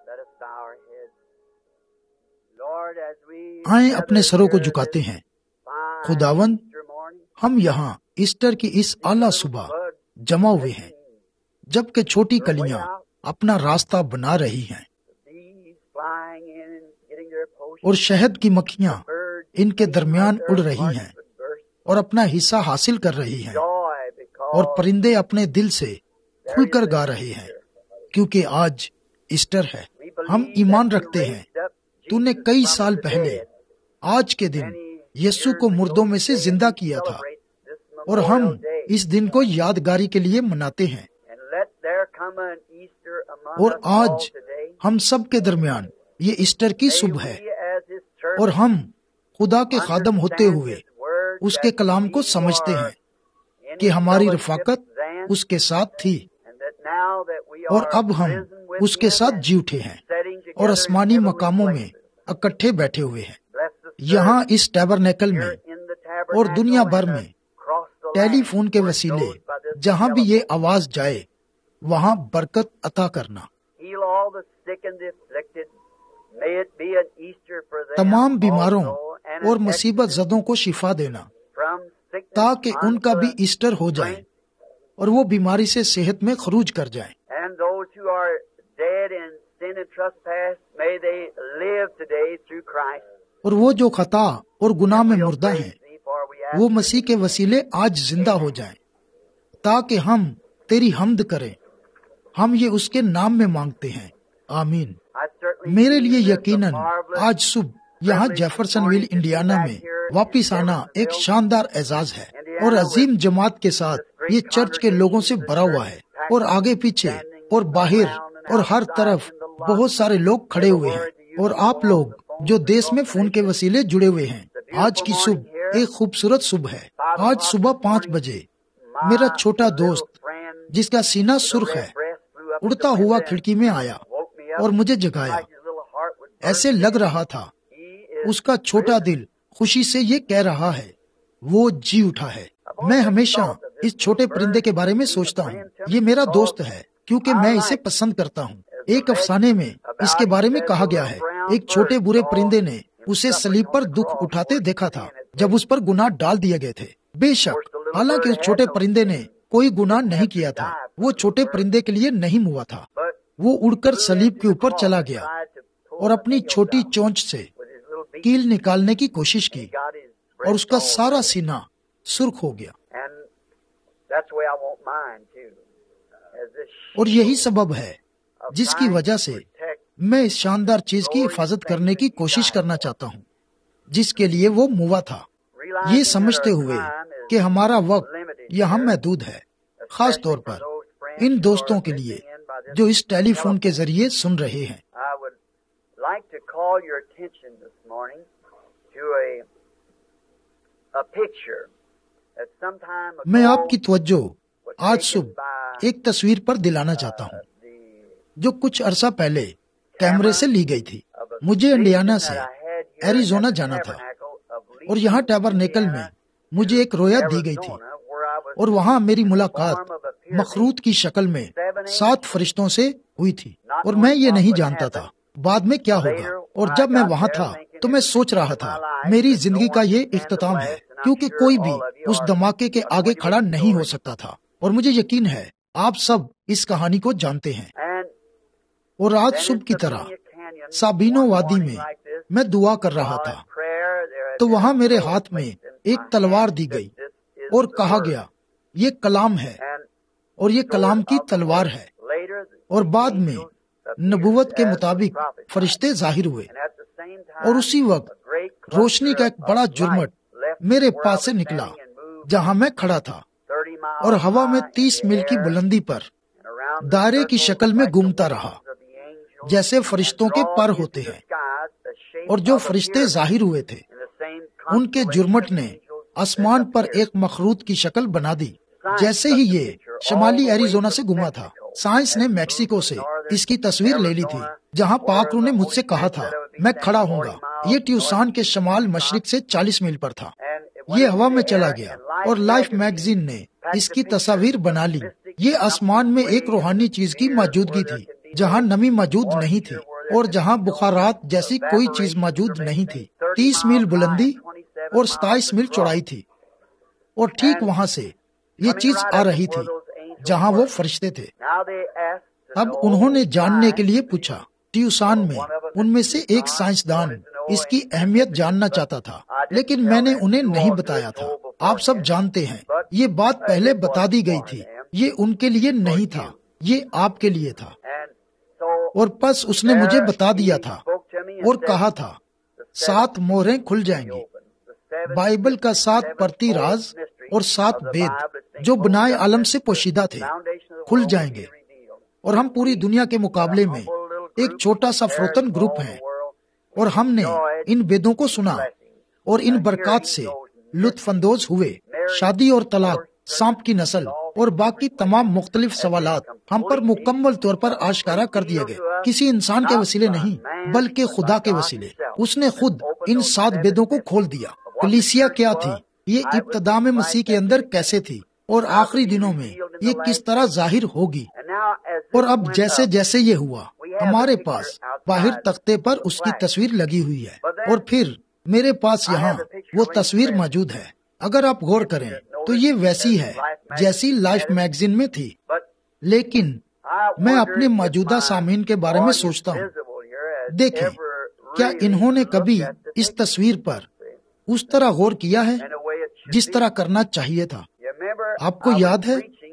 آئیں اپنے سروں کو جھکاتے ہیں۔ خداوند، ہم یہاں ایسٹر کی اس اعلیٰ صبح جمع ہوئے ہیں، جبکہ چھوٹی کلیاں اپنا راستہ بنا رہی ہیں اور شہد کی مکھیاں ان کے درمیان اڑ رہی ہیں اور اپنا حصہ حاصل کر رہی ہیں، اور پرندے اپنے دل سے کھل کر گا رہے ہیں، کیونکہ آج ایسٹر ہے۔ ہم ایمان رکھتے ہیں تو نے کئی سال پہلے آج کے دن یسوع کو مردوں میں سے زندہ کیا تھا، اور ہم اس دن کو یادگاری کے لیے مناتے ہیں، اور آج ہم سب کے درمیان یہ ایسٹر کی صبح ہے، اور ہم خدا کے خادم ہوتے ہوئے اس کے کلام کو سمجھتے ہیں کہ ہماری رفاقت اس کے ساتھ تھی، اور اب ہم اس کے ساتھ جی اٹھے ہیں اور آسمانی مقاموں میں اکٹھے بیٹھے ہوئے ہیں۔ یہاں اس ٹیبرنیکل میں اور دنیا بھر میں ٹیلی فون کے وسیلے جہاں بھی یہ آواز جائے وہاں برکت عطا کرنا، تمام بیماروں اور مصیبت زدوں کو شفا دینا، تاکہ ان کا بھی ایسٹر ہو جائے اور وہ بیماری سے صحت میں خروج کر جائیں۔ اور وہ جو خطا اور گناہ میں مردہ ہیں وہ مسیح کے وسیلے آج زندہ ہو جائیں، تاکہ ہم تیری حمد کریں۔ ہم یہ اس کے نام میں مانگتے ہیں، آمین۔ میرے لیے یقیناً آج صبح یہاں جیفرسن ویل انڈیانا میں واپس آنا ایک شاندار اعزاز ہے، اور عظیم جماعت کے ساتھ یہ چرچ کے لوگوں سے بھرا ہوا ہے، اور آگے پیچھے اور باہر اور ہر طرف بہت سارے لوگ کھڑے ہوئے ہیں، اور آپ لوگ جو دیس میں فون کے وسیلے جڑے ہوئے ہیں۔ آج کی صبح ایک خوبصورت صبح ہے۔ آج صبح 5 بجے میرا چھوٹا دوست جس کا سینہ سرخ ہے اڑتا ہوا کھڑکی میں آیا اور مجھے جگایا۔ ایسے لگ رہا تھا اس کا چھوٹا دل خوشی سے یہ کہہ رہا ہے وہ جی اٹھا ہے۔ میں ہمیشہ اس چھوٹے پرندے کے بارے میں سوچتا ہوں، یہ میرا دوست ہے کیونکہ میں اسے پسند کرتا ہوں۔ ایک افسانے میں اس کے بارے میں کہا گیا ہے، ایک چھوٹے برے پرندے نے اسے صلیب پر دکھ اٹھاتے دیکھا تھا جب اس پر گناہ ڈال دیے گئے تھے۔ بے شک حالانکہ اس چھوٹے پرندے نے کوئی گناہ نہیں کیا تھا، وہ چھوٹے پرندے کے لیے نہیں ہوا تھا، وہ اڑ کر صلیب کے اوپر چلا گیا اور اپنی چھوٹی چونچ سے کیل نکالنے کی کوشش کی، اور اس کا سارا سینہ سرخ ہو گیا۔ اور یہی سبب ہے جس کی وجہ سے میں اس شاندار چیز کی حفاظت کرنے کی کوشش کرنا چاہتا ہوں جس کے لیے وہ موا تھا، یہ سمجھتے ہوئے کہ ہمارا وقت یہاں محدود ہے، خاص طور پر ان دوستوں کے لیے جو اس ٹیلی فون کے ذریعے سن رہے ہیں۔ میں آپ کی توجہ آج صبح ایک تصویر پر دلانا چاہتا ہوں جو کچھ عرصہ پہلے کیمرے سے لی گئی تھی۔ مجھے انڈیانا سے ایریزونا جانا تھا، اور یہاں ٹیبرنیکل میں مجھے ایک رویا دی گئی تھی، اور وہاں میری ملاقات مخروط کی شکل میں 7 فرشتوں سے ہوئی تھی، اور میں یہ نہیں جانتا تھا بعد میں کیا ہوگا۔ اور جب میں وہاں تھا تو میں سوچ رہا تھا میری زندگی کا یہ اختتام ہے، کیونکہ کوئی بھی اس دھماکے کے آگے کھڑا نہیں ہو سکتا تھا، اور مجھے یقین ہے آپ سب اس کہانی کو جانتے ہیں۔ اور آج صبح کی طرح سابینو وادی میں دعا کر رہا تھا تو وہاں میرے ہاتھ میں ایک تلوار دی گئی اور کہا گیا یہ کلام ہے، اور یہ کلام کی تلوار ہے۔ اور بعد میں نبوت کے مطابق فرشتے ظاہر ہوئے، اور اسی وقت روشنی کا ایک بڑا جرمٹ میرے پاس سے نکلا جہاں میں کھڑا تھا، اور ہوا میں 30 میل کی بلندی پر دائرے کی شکل میں گھومتا رہا جیسے فرشتوں کے پر ہوتے ہیں۔ اور جو فرشتے ظاہر ہوئے تھے ان کے جرمٹ نے آسمان پر ایک مخروط کی شکل بنا دی۔ جیسے ہی یہ شمالی ایریزونا سے گھوما تھا، سائنس نے میکسیکو سے اس کی تصویر لے لی تھی جہاں پاک روح نے مجھ سے کہا تھا میں کھڑا ہوں گا۔ یہ ٹیوسان کے شمال مشرق سے 40 میل پر تھا۔ یہ ہوا میں چلا گیا اور لائف میگزین نے اس کی تصاویر بنا لی۔ یہ آسمان میں ایک روحانی چیز کی موجودگی تھی جہاں نمی موجود نہیں تھی، اور جہاں بخارات جیسی کوئی چیز موجود نہیں تھی. 30 میل بلندی اور 27 میل چوڑائی تھی، اور ٹھیک وہاں سے یہ چیز آ رہی تھی جہاں وہ فرشتے تھے. اب انہوں نے جاننے کے لیے پوچھا. ٹیوسان میں ان میں سے ایک سائنسدان اس کی اہمیت جاننا چاہتا تھا، لیکن میں نے انہیں نہیں بتایا تھا. آپ سب جانتے ہیں یہ بات پہلے بتا دی گئی تھی. یہ ان کے لیے نہیں تھا، یہ آپ کے لیے تھا. اور پس اس نے مجھے بتا دیا تھا اور کہا تھا 7 مہریں کھل جائیں گی. بائبل کا 7 پرتی راز اور 7 بید جو بنائے عالم سے پوشیدہ تھے کھل جائیں گے، اور ہم پوری دنیا کے مقابلے میں ایک چھوٹا سا فروتن گروپ ہیں، اور ہم نے ان بیدوں کو سنا اور ان برکات سے لطف اندوز ہوئے. شادی اور طلاق، سانپ کی نسل اور باقی تمام مختلف سوالات ہم پر مکمل طور پر آشکارا کر دیے گئے، کسی انسان کے وسیلے نہیں بلکہ خدا کے وسیلے. اس نے خود ان 7 بیدوں کو کھول دیا. کلیسیا کیا تھی، یہ ابتدا میں مسیح کے اندر کیسے تھی، اور آخری دنوں میں یہ کس طرح ظاہر ہوگی. اور اب جیسے جیسے یہ ہوا، ہمارے پاس باہر تختے پر اس کی تصویر لگی ہوئی ہے، اور پھر میرے پاس یہاں وہ تصویر موجود ہے. اگر آپ غور کریں تو یہ ویسی ہے جیسی لائف میگزین میں تھی. لیکن میں اپنے موجودہ سامعین کے بارے میں سوچتا ہوں، دیکھیں کیا انہوں نے کبھی اس تصویر پر اس طرح غور کیا ہے جس طرح کرنا چاہیے تھا. آپ کو یاد ہے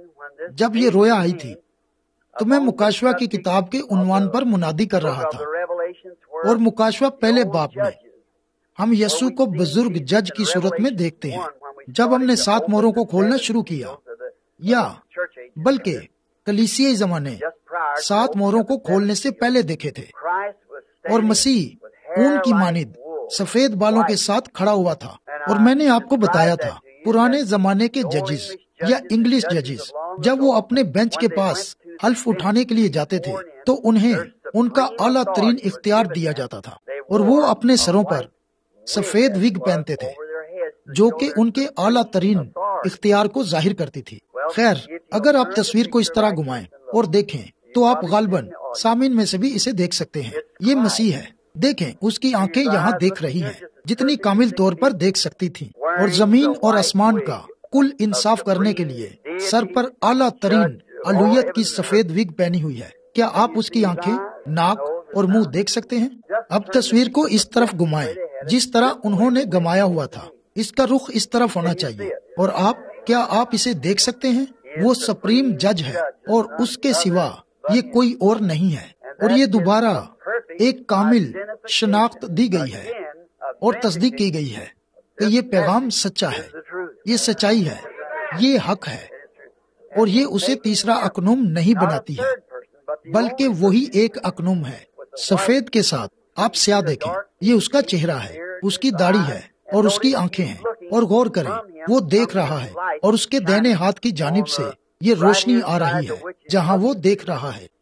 جب یہ رویا آئی تھی تو میں مکاشفہ کی کتاب کے عنوان پر منادی کر رہا تھا، اور مکاشفہ پہلے باب میں ہم یسوع کو بزرگ جج کی صورت میں دیکھتے ہیں. جب ہم نے 7 مہروں کو کھولنا شروع کیا، یا بلکہ کلیسیائی زمانے 7 مہروں کو کھولنے سے پہلے دیکھے تھے، اور مسیح اون کی مانند سفید بالوں کے ساتھ کھڑا ہوا تھا. اور میں نے آپ کو بتایا تھا پرانے زمانے کے ججز یا انگلش ججز جب وہ اپنے بینچ کے پاس حلف اٹھانے کے لیے جاتے تھے تو انہیں ان کا اعلیٰ ترین اختیار دیا جاتا تھا، اور وہ اپنے سروں پر سفید وگ پہنتے تھے جو کہ ان کے اعلیٰ ترین اختیار کو ظاہر کرتی تھی. خیر، اگر آپ تصویر کو اس طرح گھمائیں اور دیکھیں تو آپ غالباً سامعین میں سے بھی اسے دیکھ سکتے ہیں. یہ مسیح ہے. دیکھیں اس کی آنکھیں یہاں دیکھ رہی ہیں جتنی کامل طور پر دیکھ سکتی تھیں، اور زمین اور آسمان کا کل انصاف کرنے کے لیے سر پر اعلیٰ ترین الوہیت کی سفید وگ پہنی ہوئی ہے. کیا آپ اس کی آنکھیں، ناک اور منہ دیکھ سکتے ہیں؟ اب تصویر کو اس طرف گھمائیں جس طرح انہوں نے گمایا ہوا تھا. اس کا رخ اس طرف ہونا چاہیے. اور کیا آپ اسے دیکھ سکتے ہیں؟ وہ سپریم جج ہے، اور اس کے سوا یہ کوئی اور نہیں ہے. اور یہ دوبارہ ایک کامل شناخت دی گئی ہے اور تصدیق کی گئی ہے کہ یہ پیغام سچا ہے، یہ سچائی ہے، یہ حق ہے، اور یہ اسے تیسرا اکنوم نہیں بناتی ہے بلکہ وہی ایک اکنوم ہے سفید کے ساتھ. آپ سیاہ دیکھیں، یہ اس کا چہرہ ہے، اس کی داڑھی ہے اور اس کی آنکھیں ہیں. اور غور کریں، وہ دیکھ رہا ہے، اور اس کے دائنے ہاتھ کی جانب سے یہ روشنی آ رہی ہے جہاں وہ دیکھ رہا ہے.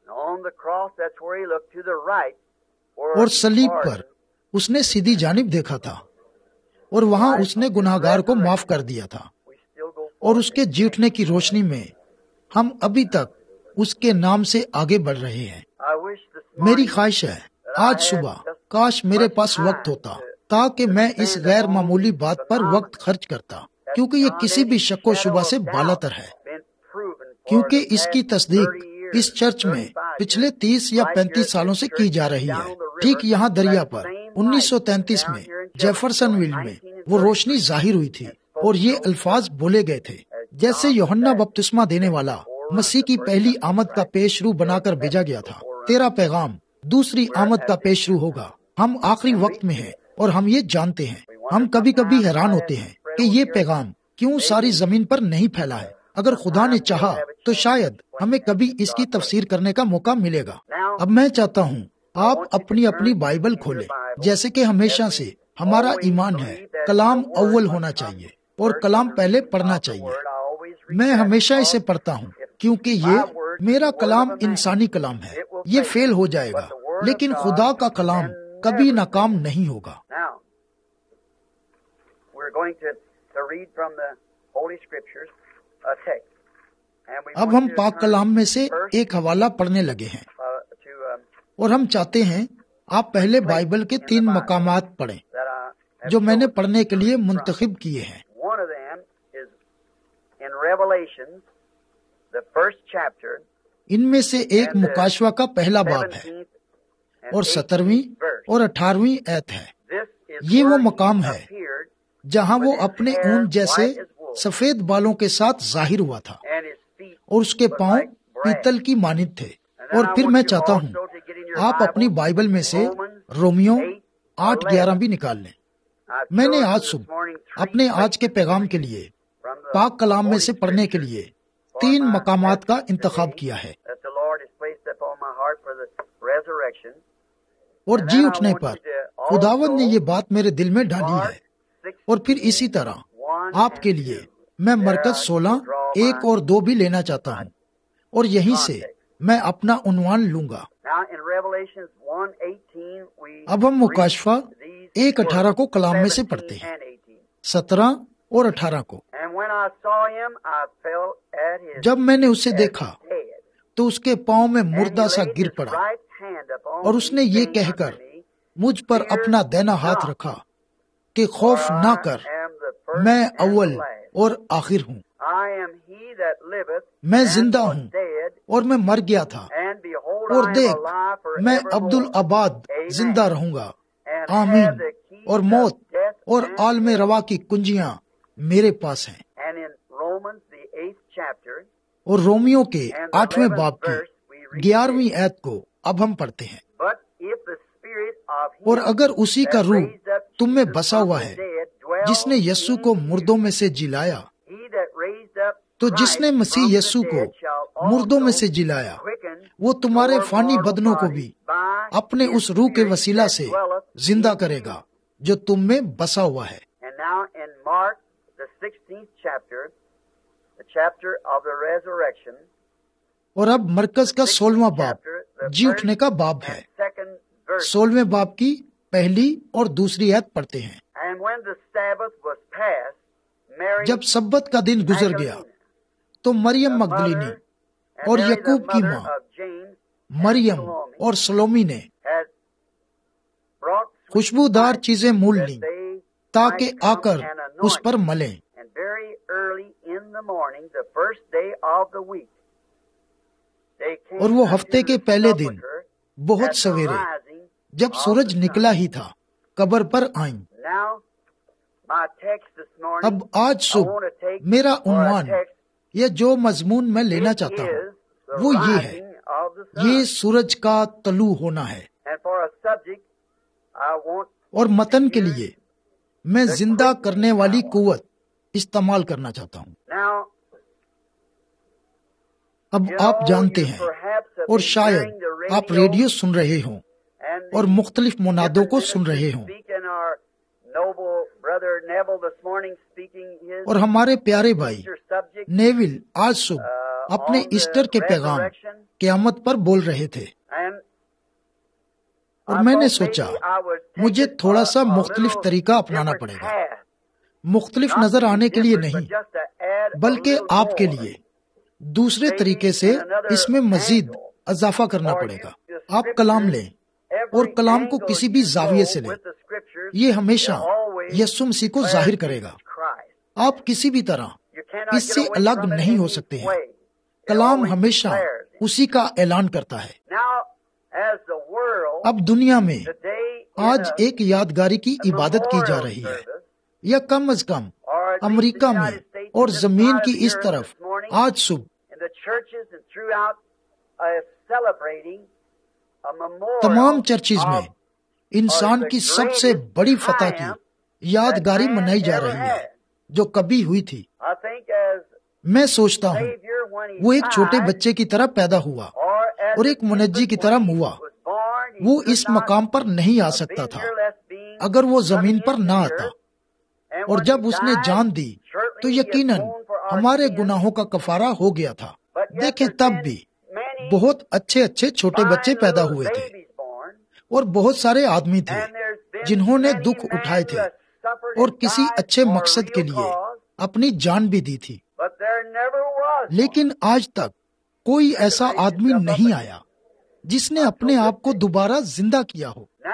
اور صلیب پر اس نے سیدھی جانب دیکھا تھا، اور وہاں اس نے گناہگار کو معاف کر دیا تھا. اور اس کے جی اٹھنے کی روشنی میں ہم ابھی تک اس کے نام سے آگے بڑھ رہے ہیں. میری خواہش ہے آج صبح کاش میرے پاس وقت ہوتا تاکہ میں اس غیر معمولی بات پر وقت خرچ کرتا، کیونکہ یہ کسی بھی شک و شبہ سے بالاتر ہے. کیونکہ اس کی تصدیق اس چرچ میں پچھلے 30 یا 35 سالوں سے کی جا رہی ہے. ٹھیک یہاں دریا پر 1933 میں جیفرسن ویل میں وہ روشنی ظاہر ہوئی تھی، اور یہ الفاظ بولے گئے تھے جیسے یوحنا بپتسمہ دینے والا مسیح کی پہلی آمد کا پیش رو بنا کر بھیجا گیا تھا. تیرا پیغام دوسری آمد کا پیش رو ہوگا. ہم آخری وقت میں ہیں اور ہم یہ جانتے ہیں. ہم کبھی کبھی حیران ہوتے ہیں کہ یہ پیغام کیوں ساری زمین پر نہیں پھیلا ہے. اگر خدا نے چاہا تو شاید ہمیں کبھی اس کی تفسیر کرنے کا موقع ملے گا. اب میں چاہتا ہوں آپ اپنی اپنی بائبل کھولیں، جیسے کہ ہمیشہ سے ہمارا ایمان ہے کلام اول ہونا چاہیے اور کلام پہلے پڑھنا چاہیے. میں ہمیشہ اسے پڑھتا ہوں کیونکہ یہ میرا کلام انسانی کلام ہے، یہ فیل ہو جائے گا، لیکن خدا کا کلام کبھی ناکام نہیں ہوگا. اب ہم پاک کلام میں سے ایک حوالہ پڑھنے لگے ہیں، اور ہم چاہتے ہیں آپ پہلے بائبل کے 3 مقامات پڑھیں جو میں نے پڑھنے کے لیے منتخب کیے ہیں۔ ان میں سے ایک مکاشفہ کا پہلا باب ہے اور 17ویں اور 18ویں آیت ہے۔ یہ وہ مقام ہے جہاں وہ اپنے اون جیسے سفید بالوں کے ساتھ ظاہر ہوا تھا اور اس کے پاؤں پیتل کی مانند تھے۔ اور پھر میں چاہتا ہوں آپ اپنی بائبل میں سے رومیو 8:11 بھی نکال لیں۔ میں نے آج صبح اپنے آج کے پیغام کے لیے پاک کلام میں سے پڑھنے کے لیے 3 مقامات کا انتخاب کیا ہے، اور جی اٹھنے پر خداوند نے یہ بات میرے دل میں ڈالی ہے۔ اور پھر اسی طرح آپ کے لیے میں مرکز 16 1 اور 2 بھی لینا چاہتا ہوں، اور یہیں سے میں اپنا عنوان لوں گا۔ اب ہم مکاشفہ 1:18 کو کلام میں سے پڑھتے ہیں، 17 اور 18 کو۔ جب میں نے اسے دیکھا تو اس کے پاؤں میں مردہ سا گر پڑا، اور اس نے یہ کہہ کر مجھ پر اپنا دہنا ہاتھ رکھا کہ خوف نہ کر، میں اول اور آخر ہوں، میں زندہ ہوں اور میں مر گیا تھا، اور دیکھ میں عبدالآباد زندہ رہوں گا، آمین۔ اور موت اور عالم روا کی کنجیاں میرے پاس ہیں۔ اور رومیو کے 8ویں باب کی 11ویں آیت کو اب ہم پڑھتے ہیں۔ اور اگر اسی کا روح تم میں بسا ہوا ہے جس نے یسوع کو مردوں میں سے جلایا، تو جس نے مسیح یسوع کو مردوں میں سے جلایا وہ تمہارے فانی بدنوں کو بھی اپنے اس روح کے وسیلہ سے زندہ کرے گا جو تم میں بسا ہوا ہے۔ اور اب مرکز کا 16واں باب جی اٹھنے کا باب ہے۔ 16ویں باب کی پہلی اور دوسری آیت پڑھتے ہیں۔ جب سبت کا دن گزر گیا تو مریم مگدلینی اور یعقوب کی ماں مریم اور سلومی نے خوشبودار چیزیں مول لیں تاکہ آ کر اس پر ملیں۔ اور وہ ہفتے کے پہلے دن بہت سویرے جب سورج نکلا ہی تھا قبر پر آئیں۔ اب آج صبح میرا عنوان یا جو مضمون میں لینا چاہتا ہوں وہ یہ ہے، یہ سورج کا طلوع ہونا ہے۔ اور متن کے لیے میں زندہ کرنے والی قوت استعمال کرنا چاہتا ہوں۔ اب آپ جانتے ہیں، اور شاید آپ ریڈیو سن رہے ہوں اور مختلف منادوں کو سن رہے ہوں، اور ہمارے پیارے بھائی نیول آج صبح اپنے ایسٹر کے پیغام قیامت پر بول رہے تھے، اور میں نے سوچا مجھے تھوڑا سا مختلف طریقہ اپنانا پڑے گا، مختلف نظر آنے کے لیے نہیں بلکہ آپ کے لیے دوسرے طریقے سے اس میں مزید اضافہ کرنا پڑے گا۔ آپ کلام لیں اور کلام کو کسی بھی زاویے سے لیں، یہ ہمیشہ یسوع مسیح کو ظاہر کرے گا۔ آپ کسی بھی طرح اس سے الگ نہیں ہو سکتے ہیں، کلام ہمیشہ اسی کا اعلان کرتا ہے۔ اب دنیا میں آج ایک یادگاری کی عبادت کی جا رہی ہے، یا کم از کم امریکہ میں اور زمین کی اس طرف آج صبح تمام چرچز میں انسان کی سب سے بڑی فتح کی یادگاری منائی جا رہی ہے جو کبھی ہوئی تھی۔ میں سوچتا ہوں وہ ایک چھوٹے بچے کی طرح پیدا ہوا اور ایک منجی کی طرح ہوا۔ وہ اس مقام پر نہیں آ سکتا تھا اگر وہ زمین پر نہ آتا، اور جب اس نے جان دی تو یقیناً ہمارے گناہوں کا کفارہ ہو گیا تھا۔ دیکھیں تب بھی بہت اچھے چھوٹے بچے پیدا ہوئے تھے، اور بہت سارے آدمی تھے جنہوں نے دکھ اٹھائے تھے اور کسی اچھے مقصد کے لیے اپنی جان بھی دی تھی، لیکن آج تک کوئی ایسا آدمی نہیں آیا جس نے اپنے آپ کو دوبارہ زندہ کیا ہو۔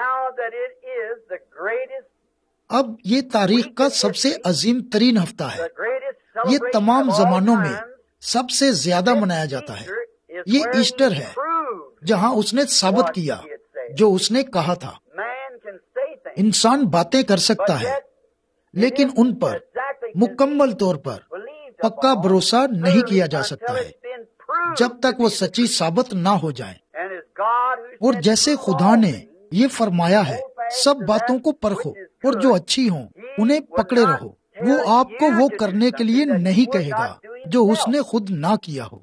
اب یہ تاریخ کا سب سے عظیم ترین ہفتہ ہے. یہ تمام زمانوں میں سب سے زیادہ منایا جاتا ہے. یہ ایسٹر ہے جہاں اس نے ثابت کیا جو اس نے کہا تھا. انسان باتیں کر سکتا ہے لیکن ان پر مکمل طور پر پکا بھروسہ نہیں کیا جا سکتا ہے جب تک وہ سچی ثابت نہ ہو جائیں. اور جیسے خدا نے یہ فرمایا ہے، سب باتوں کو پرکھو اور جو اچھی ہوں انہیں پکڑے رہو. وہ آپ کو وہ کرنے کے لیے نہیں کہے گا جو اس نے خود نہ کیا ہو.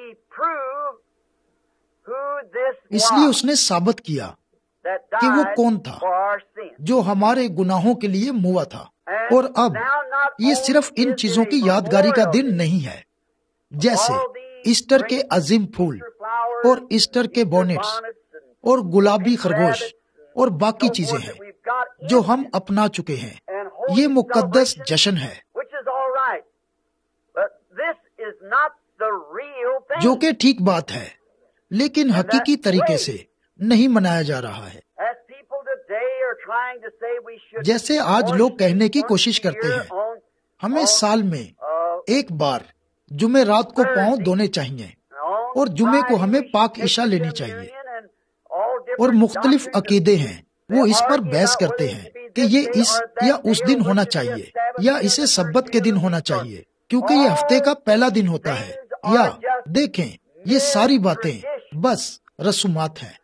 اس لیے اس نے ثابت کیا کہ وہ کون تھا جو ہمارے گناہوں کے لیے موا تھا. اور اب یہ صرف ان چیزوں کی یادگاری کا دن نہیں ہے جیسے ایسٹر کے عظیم پھول اور ایسٹر کے بونٹس اور گلابی خرگوش اور باقی چیزیں ہیں جو ہم اپنا چکے ہیں. یہ مقدس جشن ہے جو کہ ٹھیک بات ہے لیکن حقیقی طریقے سے نہیں منایا جا رہا ہے. جیسے آج لوگ کہنے کی کوشش کرتے ہیں ہمیں سال میں ایک بار جمعے رات کو پاؤں دھونے چاہیے اور جمعے کو ہمیں پاک عشاء لینی چاہیے. اور مختلف عقیدے ہیں، وہ اس پر بحث کرتے ہیں کہ یہ اس یا اس دن ہونا چاہیے یا اسے سبت کے دن ہونا چاہیے کیونکہ یہ ہفتے کا پہلا دن ہوتا ہے. یا دیکھیں یہ ساری باتیں بس رسومات ہیں.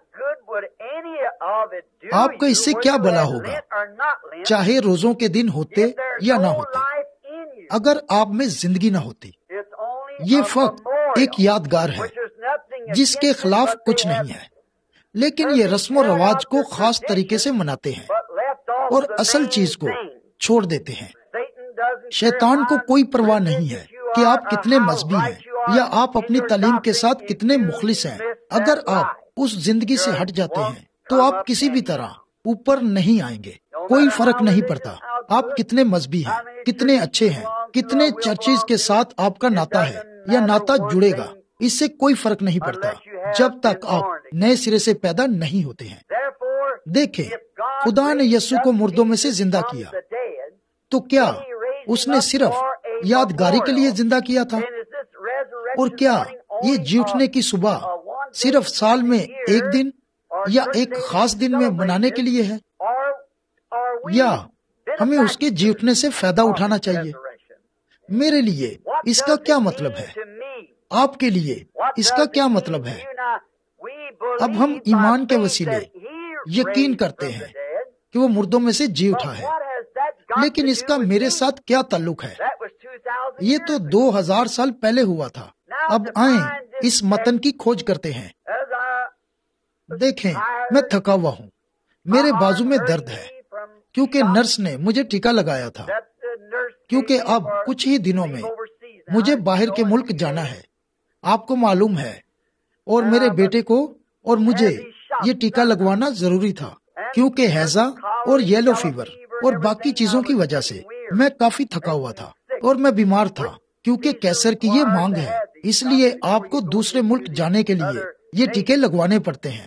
آپ کو اس سے کیا بھلا ہوگا چاہے روزوں کے دن ہوتے یا نہ ہوتے اگر آپ میں زندگی نہ ہوتی. یہ فقط ایک یادگار ہے جس کے خلاف کچھ نہیں ہے لیکن یہ رسم و رواج کو خاص طریقے سے مناتے ہیں اور اصل چیز کو چھوڑ دیتے ہیں. شیطان کو کوئی پرواہ نہیں ہے کہ آپ کتنے مذہبی ہیں یا آپ اپنی تعلیم کے ساتھ کتنے مخلص ہیں. اگر آپ اس زندگی سے ہٹ جاتے ہیں تو آپ کسی بھی طرح اوپر نہیں آئیں گے. کوئی فرق نہیں پڑتا آپ کتنے مذہبی ہیں، کتنے اچھے ہیں، کتنے چرچز کے ساتھ آپ کا ناتا ہے یا ناتا جڑے گا، اس سے کوئی فرق نہیں پڑتا جب تک آپ نئے سرے سے پیدا نہیں ہوتے ہیں. دیکھیں خدا نے یسوع کو مردوں میں سے زندہ کیا تو کیا اس نے صرف یادگاری کے لیے زندہ کیا تھا؟ اور کیا یہ جی اٹھنے کی صبح صرف سال میں ایک دن یا ایک خاص دن میں منانے کے لیے ہے، یا ہمیں اس کے جی اٹھنے سے فائدہ اٹھانا چاہیے؟ میرے لیے اس کا کیا مطلب ہے؟ آپ کے لیے اس کا کیا مطلب ہے؟ اب ہم ایمان کے وسیلے یقین کرتے ہیں کہ وہ مردوں میں سے جی اٹھا ہے، لیکن اس کا میرے ساتھ کیا تعلق ہے؟ یہ تو 2000 سال پہلے ہوا تھا. اب آئیں اس متن کی کھوج کرتے ہیں. دیکھیں میں تھکا ہوا ہوں، میرے بازو میں درد ہے کیونکہ نرس نے مجھے ٹیکا لگایا تھا، کیونکہ اب کچھ ہی دنوں میں مجھے باہر کے ملک جانا ہے، آپ کو معلوم ہے، اور میرے بیٹے کو اور مجھے یہ ٹیکا لگوانا ضروری تھا کیونکہ ہیضہ اور یلو فیور اور باقی چیزوں کی وجہ سے میں کافی تھکا ہوا تھا اور میں بیمار تھا کیونکہ کیسر کی یہ مانگ ہے، اس لیے آپ کو دوسرے ملک جانے کے لیے یہ ٹیکے لگوانے پڑتے ہیں.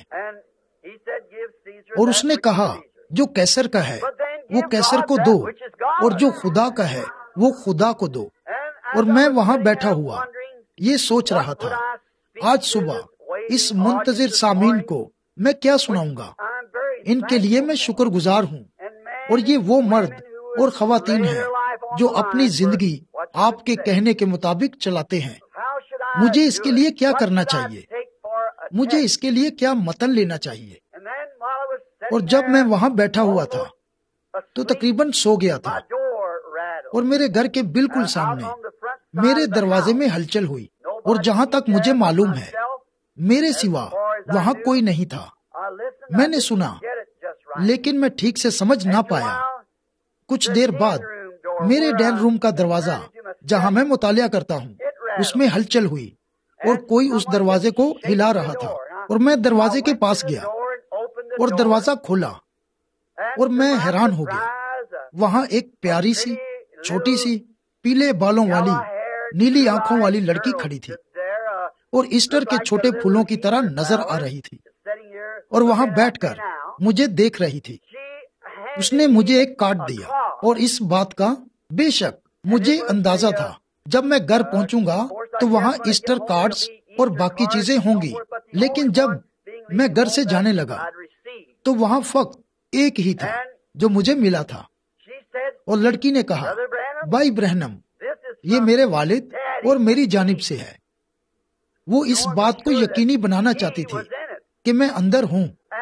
اور اس نے کہا جو کیسر کا ہے وہ کیسر کو دو اور جو خدا کا ہے وہ خدا کو دو. اور میں وہاں بیٹھا ہوا یہ سوچ رہا تھا آج صبح اس منتظر سامعین کو میں کیا سناؤں گا. ان کے لیے میں شکر گزار ہوں، اور یہ وہ مرد اور خواتین ہیں جو اپنی زندگی آپ کے کہنے کے مطابق چلاتے ہیں. مجھے اس کے لیے کیا کرنا چاہیے؟ مجھے اس کے لیے کیا متن لینا چاہیے؟ اور جب میں وہاں بیٹھا ہوا تھا تو تقریباً سو گیا تھا، اور میرے گھر کے بالکل سامنے میرے دروازے میں ہلچل ہوئی، اور جہاں تک مجھے معلوم ہے میرے سوا وہاں کوئی نہیں تھا. میں نے سنا لیکن میں ٹھیک سے سمجھ نہ پایا. کچھ دیر بعد میرے ڈائننگ روم کا دروازہ جہاں میں مطالعہ کرتا ہوں اس میں ہلچل ہوئی اور کوئی اس دروازے کو ہلا رہا تھا، اور میں دروازے کے پاس گیا اور دروازہ کھولا اور میں حیران ہو گیا. وہاں ایک پیاری سی چھوٹی سی پیلے بالوں والی نیلی آنکھوں والی لڑکی کھڑی تھی اور ایسٹر کے چھوٹے پھولوں کی طرح نظر آ رہی تھی، اور وہاں بیٹھ کر مجھے دیکھ رہی تھی. اس نے مجھے ایک کارڈ دیا اور اس بات کا بے شک مجھے اندازہ تھا جب میں گھر پہنچوں گا تو وہاں ایسٹر کارڈز اور باقی چیزیں ہوں گی، لیکن جب میں گھر سے جانے لگا تو وہاں فقط ایک ہی تھا جو مجھے ملا تھا۔ اور لڑکی نے کہا، بھائی برہنم، یہ میرے والد اور میری جانب سے ہے۔ وہ اس بات کو یقینی بنانا چاہتی تھی کہ میں اندر ہوں،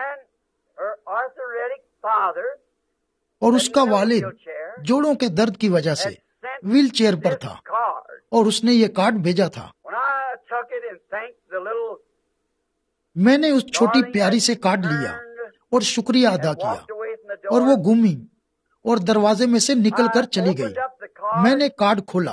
اور اس کا والد جوڑوں کے درد کی وجہ سے ویل چیئر پر تھا، اور اس نے یہ کارڈ بھیجا تھا۔ میں نے اس چھوٹی پیاری سے کارڈ لیا اور شکریہ ادا کیا، اور وہ گھومی اور دروازے میں سے نکل کر چلی گئی۔ میں نے کارڈ کھولا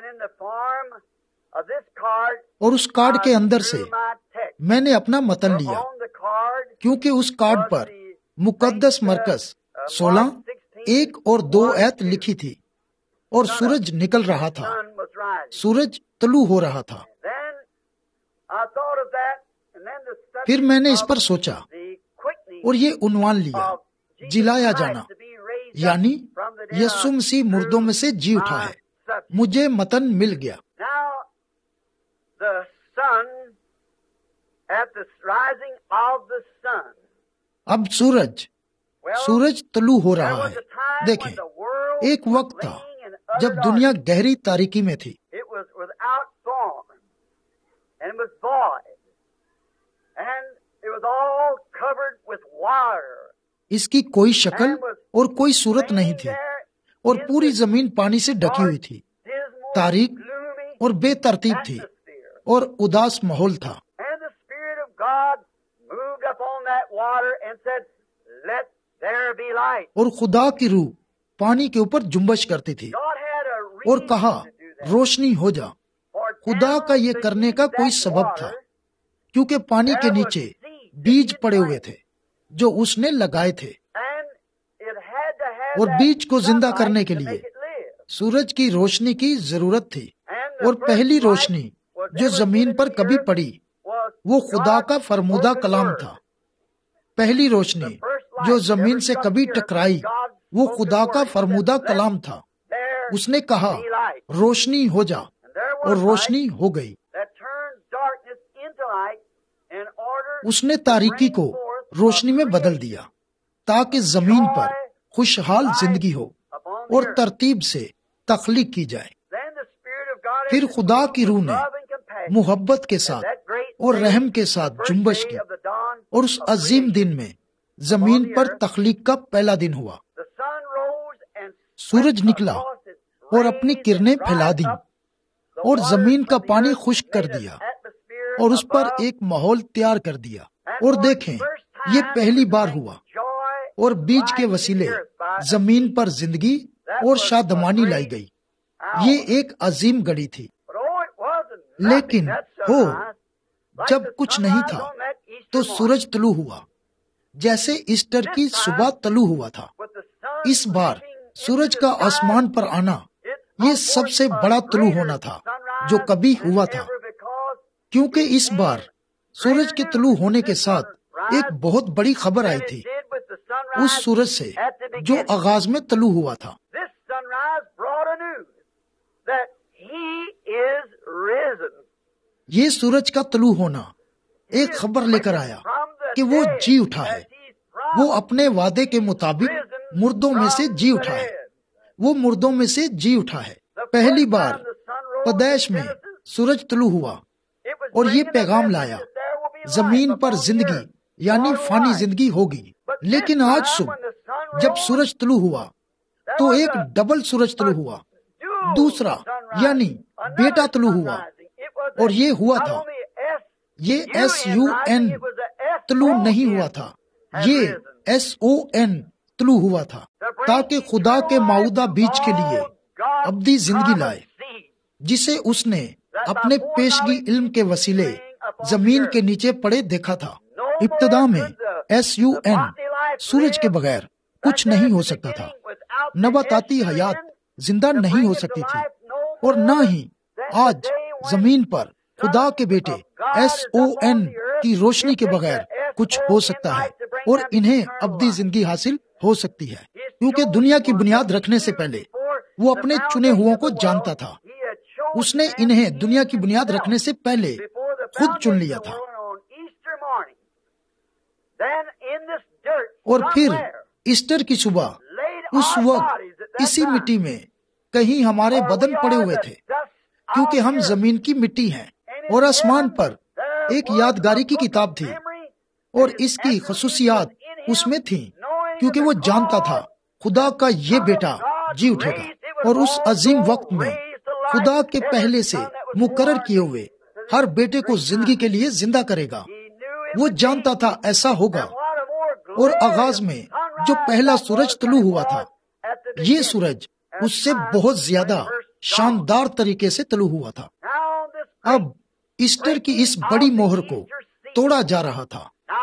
اور اس کارڈ کے اندر سے میں نے اپنا متن لیا، کیونکہ اس کارڈ پر مقدس مرکز 16 1 اور 2 آیت لکھی تھی، اور سورج نکل رہا تھا، سورج طلوع ہو رہا تھا۔ پھر میں نے اس پر سوچا اور یہ عنوان لیا، جلایا جانا، یعنی یسوع مسیح مردوں میں سے جی اٹھا ہے۔ مجھے متن مل گیا۔ اب سورج طلوع ہو رہا ہے۔ دیکھیں، ایک وقت تھا جب دنیا گہری تاریکی میں تھی، اس کی کوئی شکل اور کوئی صورت نہیں تھی، اور پوری زمین پانی سے ڈکی ہوئی تھی، تاریک اور بے ترتیب تھی، اور اداس ماحول تھا۔ اور خدا کی روح پانی کے اوپر جنبش کرتی تھی اور کہا، روشنی ہو جا۔ خدا کا یہ کرنے کا کوئی سبب تھا، کیونکہ پانی کے نیچے بیج پڑے ہوئے تھے جو اس نے لگائے تھے، اور بیج کو زندہ کرنے کے لیے سورج کی روشنی کی ضرورت تھی۔ اور پہلی روشنی جو زمین پر کبھی پڑی وہ خدا کا فرمودہ کلام تھا۔ پہلی روشنی جو زمین سے کبھی ٹکرائی وہ خدا کا فرمودہ کلام تھا۔ اس نے کہا، روشنی ہو جا، اور روشنی ہو گئی۔ اس نے تاریکی کو روشنی میں بدل دیا تاکہ زمین پر خوشحال زندگی ہو اور ترتیب سے تخلیق کی جائے۔ پھر خدا کی روح نے محبت کے ساتھ اور رحم کے ساتھ جنبش کی، اور اس عظیم دن میں زمین پر تخلیق کا پہلا دن ہوا۔ سورج نکلا اور اپنی کرنیں پھیلا دیں اور زمین کا پانی خشک کر دیا اور اس پر ایک ماحول تیار کر دیا۔ اور دیکھیں، یہ پہلی بار ہوا، اور بیج کے وسیلے زمین پر زندگی اور شادمانی لائی گئی۔ یہ ایک عظیم گھڑی تھی۔ لیکن جب کچھ نہیں تھا تو سورج طلوع ہوا، جیسے ایسٹر کی صبح طلوع ہوا تھا۔ اس بار سورج کا آسمان پر آنا یہ سب سے بڑا طلوع ہونا تھا جو کبھی ہوا تھا، کیونکہ اس بار سورج کے طلوع ہونے کے ساتھ ایک بہت بڑی خبر آئی تھی اس سورج سے جو آغاز میں طلوع ہوا تھا۔ یہ سورج کا طلوع ہونا ایک خبر لے کر آیا کہ وہ جی اٹھا ہے۔ وہ اپنے وعدے کے مطابق مردوں میں سے جی اٹھا ہے۔ وہ مردوں میں سے جی اٹھا ہے۔ پہلی بار پیدائش میں سورج طلوع ہوا اور یہ پیغام لایا، زمین پر زندگی یعنی فانی زندگی ہوگی۔ لیکن آج صبح جب سورج طلوع ہوا تو ایک ڈبل سورج طلوع ہوا، دوسرا یعنی بیٹا طلوع ہوا، اور یہ ہوا تھا، یہ SUN طلوع نہیں ہوا تھا، یہ SON طلوع ہوا تھا، تاکہ خدا کے معودہ بیج کے لیے ابدی زندگی لائے، جسے اس نے اپنے پیشگی علم کے وسیلے زمین کے نیچے پڑے دیکھا تھا۔ ابتدا میں SUN سورج کے بغیر کچھ نہیں ہو سکتا تھا، نباتاتی حیات زندہ نہیں ہو سکتی تھی، اور نہ ہی آج زمین پر خدا کے بیٹے SON کی روشنی کے بغیر کچھ ہو سکتا ہے اور انہیں ابدی زندگی حاصل ہو سکتی ہے۔ کیونکہ دنیا کی بنیاد رکھنے سے پہلے وہ اپنے چنے ہوئوں کو جانتا تھا. اس نے انہیں دنیا کی بنیاد رکھنے سے پہلے خود چن لیا تھا. اور پھر ایسٹر کی صبح اس وقت اسی مٹی میں کہیں ہمارے بدن پڑے ہوئے تھے، کیونکہ ہم زمین کی مٹی ہیں. اور آسمان پر ایک یادگاری کی کتاب تھی، اور اس کی خصوصیات اس میں تھیں، کیونکہ وہ جانتا تھا خدا کا یہ بیٹا جی اٹھے گا، اور اس عظیم وقت میں خدا کے پہلے سے مقرر کیے ہوئے ہر بیٹے کو زندگی کے لیے زندہ کرے گا. وہ جانتا تھا ایسا ہوگا. اور آغاز میں جو پہلا سورج طلوع ہوا تھا، یہ سورج اس سے بہت زیادہ شاندار طریقے سے طلوع ہوا تھا. اب ایسٹر کی اس بڑی مہر کو توڑا جا رہا تھا.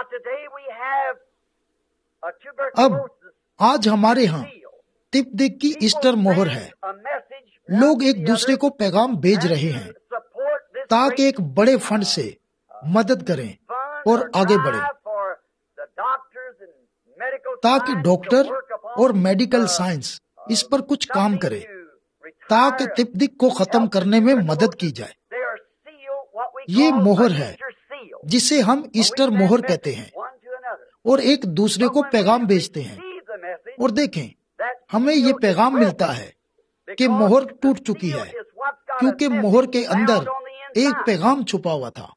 اب آج ہمارے ہاں تپدق کی ایسٹر مہر ہے. لوگ ایک دوسرے کو پیغام بھیج رہے ہیں تاکہ ایک بڑے فنڈ سے مدد کریں اور آگے بڑھیں، تاکہ ڈاکٹر اور میڈیکل سائنس اس پر کچھ کام کرے، تاکہ تپدق کو ختم کرنے میں مدد کی جائے. یہ مہر ہے جسے ہم ایسٹر مہر کہتے ہیں، اور ایک دوسرے کو پیغام بھیجتے ہیں. اور دیکھیں، ہمیں یہ پیغام ملتا ہے کہ مہر ٹوٹ چکی ہے، کیونکہ مہر کے اندر ایک پیغام چھپا ہوا تھا.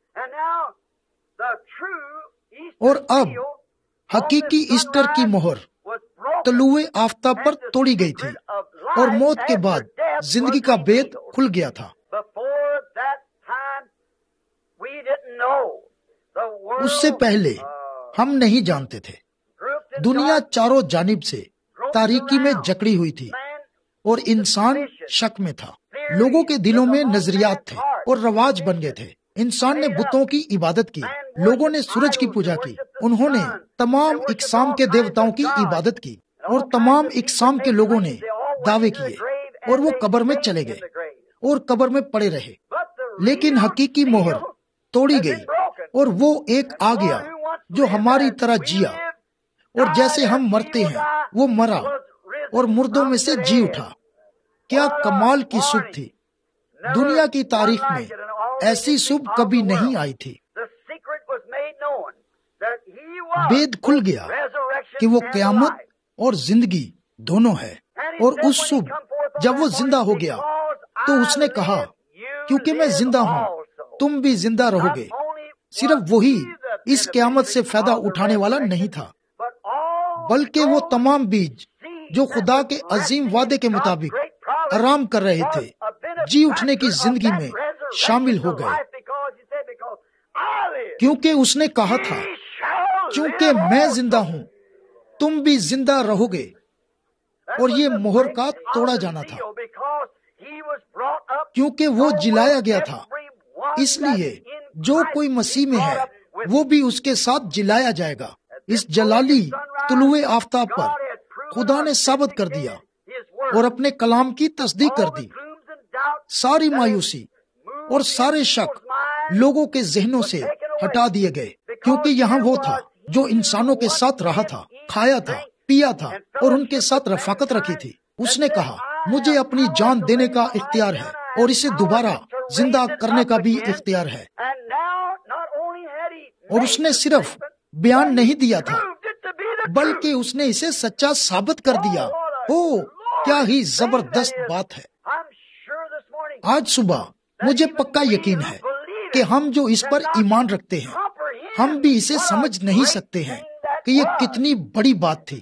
اور اب حقیقی ایسٹر کی مہر طلوع آفتاب پر توڑی گئی تھی، اور موت کے بعد زندگی کا بید کھل گیا تھا. اس سے پہلے ہم نہیں جانتے تھے. دنیا چاروں جانب سے تاریکی میں جکڑی ہوئی تھی، اور انسان شک میں تھا. لوگوں کے دلوں میں نظریات تھے اور رواج بن گئے تھے. انسان نے بتوں کی عبادت کی، لوگوں نے سورج کی پوجا کی، انہوں نے تمام اقسام کے دیوتاؤں کی عبادت کی، اور تمام اقسام کے لوگوں نے دعوے کیے، اور وہ قبر میں چلے گئے اور قبر میں پڑے رہے. لیکن حقیقی مہر توڑی گئی، اور وہ ایک آ گیا جو ہماری طرح جیا، اور جیسے ہم مرتے ہیں وہ مرا اور مردوں میں سے جی اٹھا. کیا کمال کی صبح تھی! دنیا کی تاریخ میں ایسی صبح کبھی نہیں آئی تھی. بید کھل گیا کہ وہ قیامت اور زندگی دونوں ہے. اور اس صبح جب وہ زندہ ہو گیا تو اس نے کہا، کیونکہ میں زندہ ہوں تم بھی زندہ رہو گے. صرف وہی اس قیامت سے فائدہ اٹھانے والا نہیں تھا، بلکہ وہ تمام بیج جو خدا کے عظیم وعدے کے مطابق آرام کر رہے تھے، جی اٹھنے کی زندگی میں شامل ہو گئے. کیونکہ اس نے کہا تھا، چونکہ میں زندہ ہوں تم بھی زندہ رہو گے. اور یہ مہر کا توڑا جانا تھا، کیونکہ وہ جلایا گیا تھا. اس لیے جو کوئی مسیح میں ہے وہ بھی اس کے ساتھ جلایا جائے گا. اس جلالی طلوع آفتاب پر خدا نے ثابت کر دیا اور اپنے کلام کی تصدیق کر دی. ساری مایوسی اور سارے شک لوگوں کے ذہنوں سے ہٹا دیے گئے، کیونکہ یہاں وہ تھا جو انسانوں کے ساتھ رہا تھا، کھایا تھا، پیا تھا اور ان کے ساتھ رفاقت رکھی تھی. اس نے کہا، مجھے اپنی جان دینے کا اختیار ہے اور اسے دوبارہ زندہ کرنے کا بھی اختیار ہے. اور اس نے صرف بیان نہیں دیا تھا بلکہ اس نے اسے سچا ثابت کر دیا. کیا ہی زبردست بات ہے. آج صبح مجھے پکا یقین ہے کہ ہم جو اس پر ایمان رکھتے ہیں، ہم بھی اسے سمجھ نہیں سکتے ہیں کہ یہ کتنی بڑی بات تھی.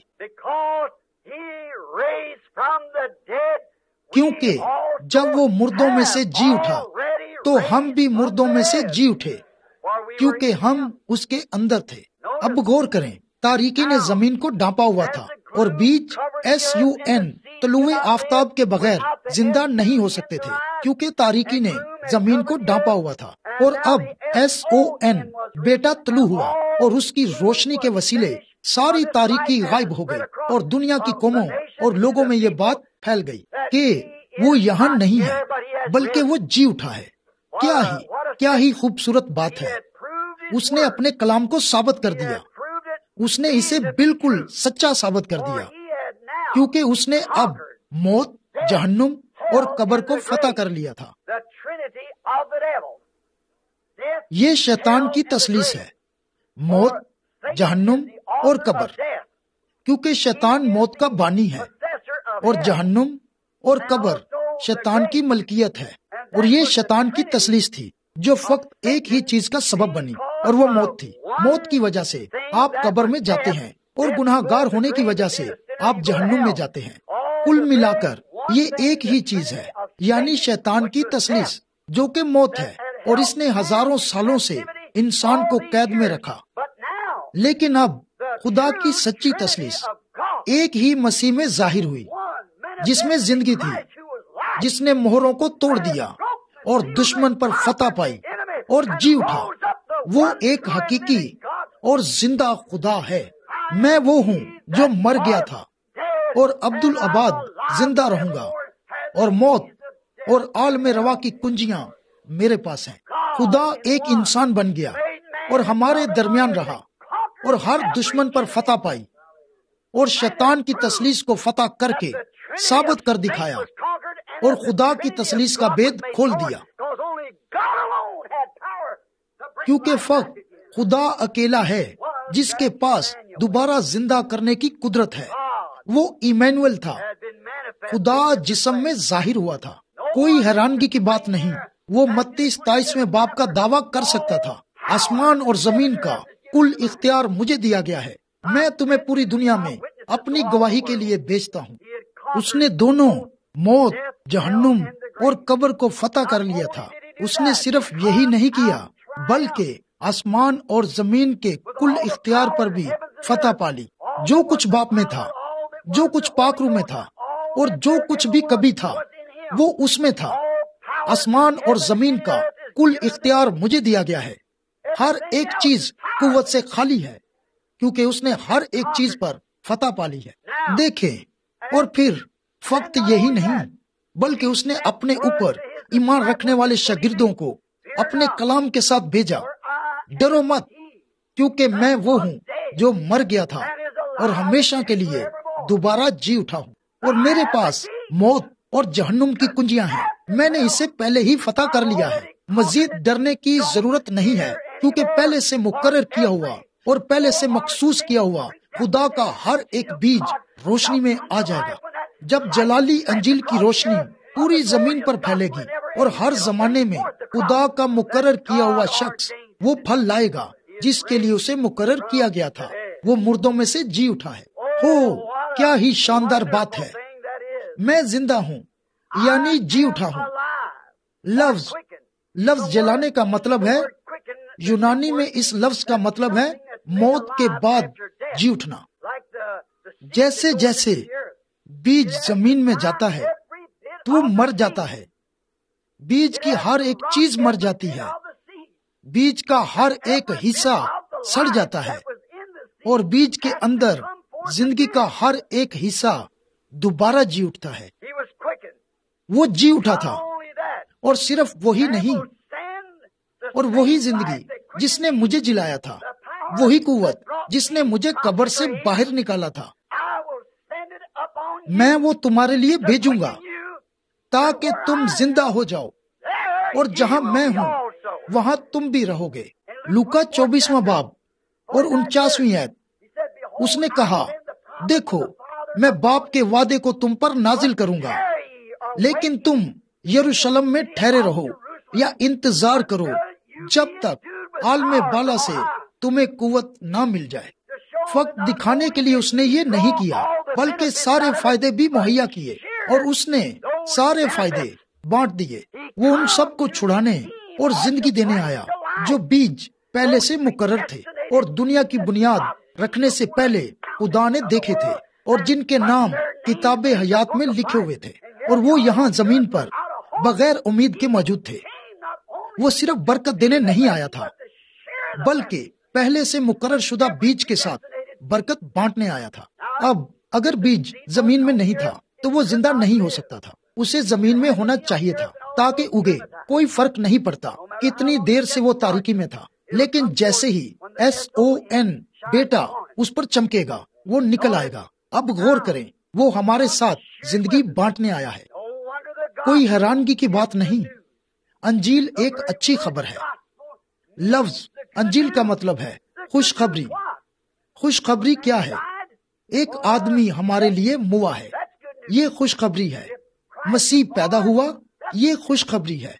کیونکہ جب وہ مردوں میں سے جی اٹھا تو ہم بھی مردوں میں سے جی اٹھے، کیونکہ ہم اس کے اندر تھے. اب غور کریں، تاریکی نے زمین کو ڈھانپا ہوا تھا، اور بیج SUN طلوع آفتاب کے بغیر زندہ نہیں ہو سکتے تھے، کیونکہ تاریکی نے زمین کو ڈھانپا ہوا تھا. اور اب SON بیٹا طلوع ہوا، اور اس کی روشنی کے وسیلے ساری تاریکی غائب ہو گئی، اور دنیا کی قوموں اور لوگوں میں یہ بات پھیل گئی کہ وہ یہاں نہیں ہے بلکہ وہ جی اٹھا ہے. کیا ہی خوبصورت بات ہے. اس نے اپنے کلام کو ثابت کر دیا. اس نے اسے بالکل سچا ثابت کر دیا، کیونکہ اس نے اب موت، جہنم اور قبر کو فتح کر لیا تھا۔ یہ شیطان کی تثلیث ہے، موت، جہنم اور قبر، کیونکہ شیطان موت کا بانی ہے اور جہنم اور قبر شیطان کی ملکیت ہے، اور یہ شیطان کی تثلیث تھی جو فقط ایک ہی چیز کا سبب بنی، اور وہ موت تھی۔ موت کی وجہ سے آپ قبر میں جاتے ہیں اور گناہ گار ہونے کی وجہ سے آپ جہنم میں جاتے ہیں۔ کل ملا کر یہ ایک ہی چیز ہے، یعنی شیطان کی تثلیث جو کہ موت ہے، اور اس نے ہزاروں سالوں سے انسان کو قید میں رکھا۔ لیکن اب خدا کی سچی تثلیث ایک ہی مسیح میں ظاہر ہوئی، جس میں زندگی تھی، جس نے مہروں کو توڑ دیا اور دشمن پر فتح پائی اور جی اٹھا۔ وہ ایک حقیقی اور زندہ خدا ہے۔ میں وہ ہوں جو مر گیا تھا اور عبدالآباد زندہ رہوں گا، اور موت اور عالم روا کی کنجیاں میرے پاس ہیں۔ خدا ایک انسان بن گیا اور ہمارے درمیان رہا اور ہر دشمن پر فتح پائی اور شیطان کی تثلیث کو فتح کر کے ثابت کر دکھایا اور خدا کی تثلیث کا بید کھول دیا، کیونکہ فقط خدا اکیلا ہے جس کے پاس دوبارہ زندہ کرنے کی قدرت ہے۔ وہ ایمینوئل تھا، خدا جسم میں ظاہر ہوا تھا۔ کوئی حیرانگی کی بات نہیں، وہ متی 27 باب کا دعویٰ کر سکتا تھا، آسمان اور زمین کا کل اختیار مجھے دیا گیا ہے، میں تمہیں پوری دنیا میں اپنی گواہی کے لیے بھیجتا ہوں۔ اس نے دونوں موت، جہنم اور قبر کو فتح کر لیا تھا۔ اس نے صرف یہی نہیں کیا بلکہ آسمان اور زمین کے کل اختیار پر بھی فتح پا لی۔ جو کچھ باپ میں تھا، جو کچھ پاکرو میں تھا اور جو کچھ بھی کبھی تھا، وہ اس میں تھا۔ آسمان اور زمین کا کل اختیار مجھے دیا گیا ہے۔ ہر ایک چیز قوت سے خالی ہے کیونکہ اس نے ہر ایک چیز پر فتح پا لی ہے۔ دیکھیں، اور پھر فقط یہی نہیں بلکہ اس نے اپنے اوپر ایمان رکھنے والے شاگردوں کو اپنے کلام کے ساتھ بھیجا۔ ڈرو مت، کیونکہ میں وہ ہوں جو مر گیا تھا اور ہمیشہ کے لیے دوبارہ جی اٹھا ہوں، اور میرے پاس موت اور جہنم کی کنجیاں ہیں۔ میں نے اسے پہلے ہی فتح کر لیا ہے۔ مزید ڈرنے کی ضرورت نہیں ہے، کیونکہ پہلے سے مقرر کیا ہوا اور پہلے سے مخصوص کیا ہوا خدا کا ہر ایک بیج روشنی میں آ جائے گا۔ جب جلالی انجیل کی روشنی پوری زمین پر پھیلے گی اور ہر زمانے میں خدا کا مقرر کیا ہوا شخص وہ پھل لائے گا جس کے لیے اسے مقرر کیا گیا تھا، وہ مردوں میں سے جی اٹھا ہے۔ کیا ہی شاندار بات ہے! میں زندہ ہوں، یعنی جی اٹھا ہوں۔ لفظ جلانے کا مطلب ہے، یونانی میں اس لفظ کا مطلب ہے موت کے بعد جی اٹھنا۔ جیسے جیسے بیج زمین میں جاتا ہے تو مر جاتا ہے، بیج کی ہر ایک چیز مر جاتی ہے، بیج کا ہر ایک حصہ سڑ جاتا ہے، اور بیج کے اندر زندگی کا ہر ایک حصہ دوبارہ جی اٹھتا ہے۔ وہ جی اٹھا تھا، اور صرف وہی نہیں، اور وہی زندگی جس نے مجھے جلایا تھا، وہی قوت جس نے مجھے قبر سے باہر نکالا تھا، میں وہ تمہارے لیے بھیجوں گا تاکہ تم زندہ ہو جاؤ، اور جہاں میں ہوں وہاں تم بھی رہو گے۔ لوکا 24واں باب اور 49ویں آیت۔ اس نے کہا، دیکھو میں باپ کے وعدے کو تم پر نازل کروں گا، لیکن تم یروشلم میں ٹھہرے رہو یا انتظار کرو جب تک عالم بالا سے تمہیں قوت نہ مل جائے۔ فقط دکھانے کے لیے اس نے یہ نہیں کیا بلکہ سارے فائدے بھی مہیا کیے، اور اس نے سارے فائدے بانٹ دیے۔ وہ ان سب کو چھڑانے اور زندگی دینے آیا جو بیج پہلے سے مقرر تھے اور دنیا کی بنیاد رکھنے سے پہلے خدا نے دیکھے تھے، اور جن کے نام کتاب حیات میں لکھے ہوئے تھے، اور وہ یہاں زمین پر بغیر امید کے موجود تھے۔ وہ صرف برکت دینے نہیں آیا تھا بلکہ پہلے سے مقرر شدہ بیج کے ساتھ برکت بانٹنے آیا تھا۔ اب اگر بیج زمین میں نہیں تھا تو وہ زندہ نہیں ہو سکتا تھا، اسے زمین میں ہونا چاہیے تھا تاکہ اگے۔ کوئی فرق نہیں پڑتا کتنی دیر سے وہ تاریکی میں تھا، لیکن جیسے ہی SON بیٹا اس پر چمکے گا وہ نکل آئے گا۔ اب غور کریں، وہ ہمارے ساتھ زندگی بانٹنے آیا ہے۔ کوئی حیرانگی کی بات نہیں، انجیل ایک اچھی خبر ہے۔ لفظ انجیل کا مطلب ہے خوشخبری۔ خوشخبری کیا ہے؟ ایک آدمی ہمارے لیے موا ہے، یہ خوشخبری ہے۔ مسیح پیدا ہوا، یہ خوشخبری ہے۔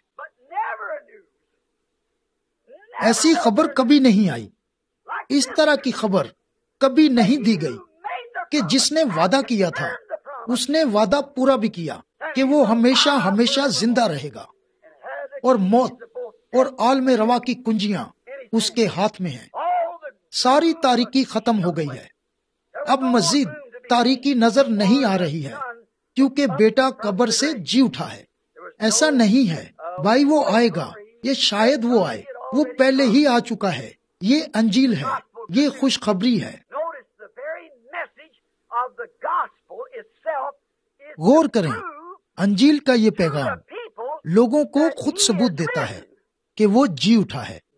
ایسی خبر کبھی نہیں آئی، اس طرح کی خبر کبھی نہیں دی گئی کہ جس نے وعدہ کیا تھا اس نے وعدہ پورا بھی کیا کہ وہ ہمیشہ ہمیشہ زندہ رہے گا، اور موت اور عالم روا کی کنجیاں اس کے ہاتھ میں ہیں۔ ساری تاریکی ختم ہو گئی ہے، اب مزید تاریکی نظر نہیں آ رہی ہے، کیونکہ بیٹا قبر سے جی اٹھا ہے۔ ایسا نہیں ہے بھائی وہ آئے گا، یہ شاید وہ آئے، وہ پہلے ہی آ چکا ہے۔ یہ انجیل ہے، یہ خوشخبری ہے۔ غور کریں، انجیل کا یہ پیغام لوگوں کو خود ثبوت دیتا ہے کہ وہ جی اٹھا ہے۔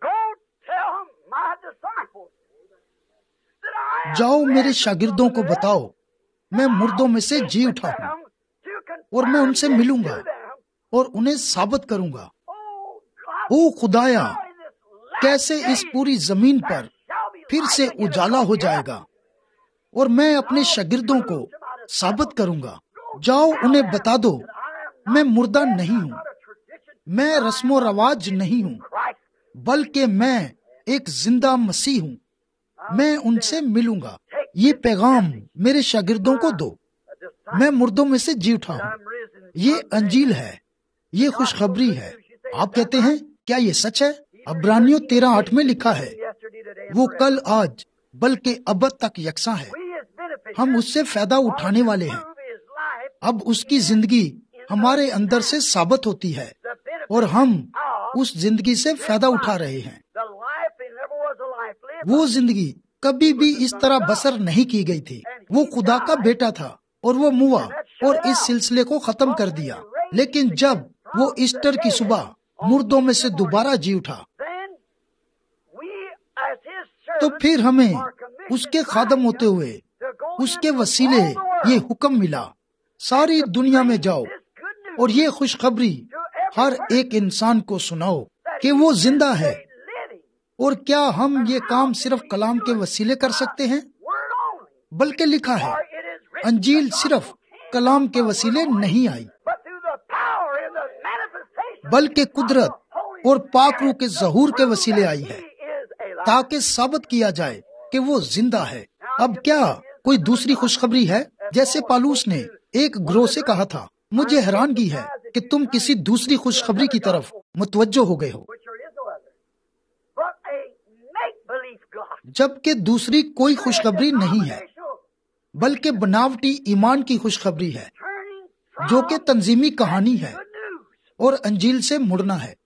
جاؤ میرے شاگردوں کو بتاؤ میں مردوں میں سے جی اٹھا ہوں، اور میں ان سے ملوں گا اور انہیں ثابت کروں گا۔ او خدایا، کیسے اس پوری زمین پر پھر سے اجالا ہو جائے گا، اور میں اپنے شاگردوں کو ثابت کروں گا۔ جاؤ انہیں بتا دو میں مردہ نہیں ہوں، میں رسم و رواج نہیں ہوں، بلکہ میں ایک زندہ مسیح ہوں۔ میں ان سے ملوں گا۔ یہ پیغام میرے شاگردوں کو دو، میں مردوں میں سے جی اٹھا ہوں۔ یہ انجیل ہے، یہ خوشخبری ہے۔ آپ کہتے ہیں کیا یہ سچ ہے؟ عبرانیوں 13:8 میں لکھا ہے، وہ کل آج بلکہ ابد تک یکساں ہے۔ ہم اس سے فائدہ اٹھانے والے ہیں۔ اب اس کی زندگی ہمارے اندر سے ثابت ہوتی ہے، اور ہم اس زندگی سے فائدہ اٹھا رہے ہیں۔ وہ زندگی کبھی بھی اس طرح بسر نہیں کی گئی تھی۔ وہ خدا کا بیٹا تھا، اور وہ موا اور اس سلسلے کو ختم کر دیا۔ لیکن جب وہ ایسٹر کی صبح مردوں میں سے دوبارہ جی اٹھا، تو پھر ہمیں اس کے خادم ہوتے ہوئے اس کے وسیلے یہ حکم ملا، ساری دنیا میں جاؤ اور یہ خوشخبری ہر ایک انسان کو سناؤ کہ وہ زندہ ہے۔ اور کیا ہم یہ کام صرف کلام کے وسیلے کر سکتے ہیں؟ بلکہ لکھا ہے انجیل صرف کلام کے وسیلے نہیں آئی، بلکہ قدرت اور پاک روح کے ظہور کے وسیلے آئی ہے، تاکہ ثابت کیا جائے کہ وہ زندہ ہے۔ اب کیا کوئی دوسری خوشخبری ہے؟ جیسے پالوس نے ایک گروہ سے کہا تھا، مجھے حیرانگی ہے کہ تم کسی دوسری خوشخبری کی طرف متوجہ ہو گئے ہو، جبکہ دوسری کوئی خوشخبری نہیں ہے، بلکہ بناوٹی ایمان کی خوشخبری ہے، جو کہ تنظیمی کہانی ہے اور انجیل سے مڑنا ہے۔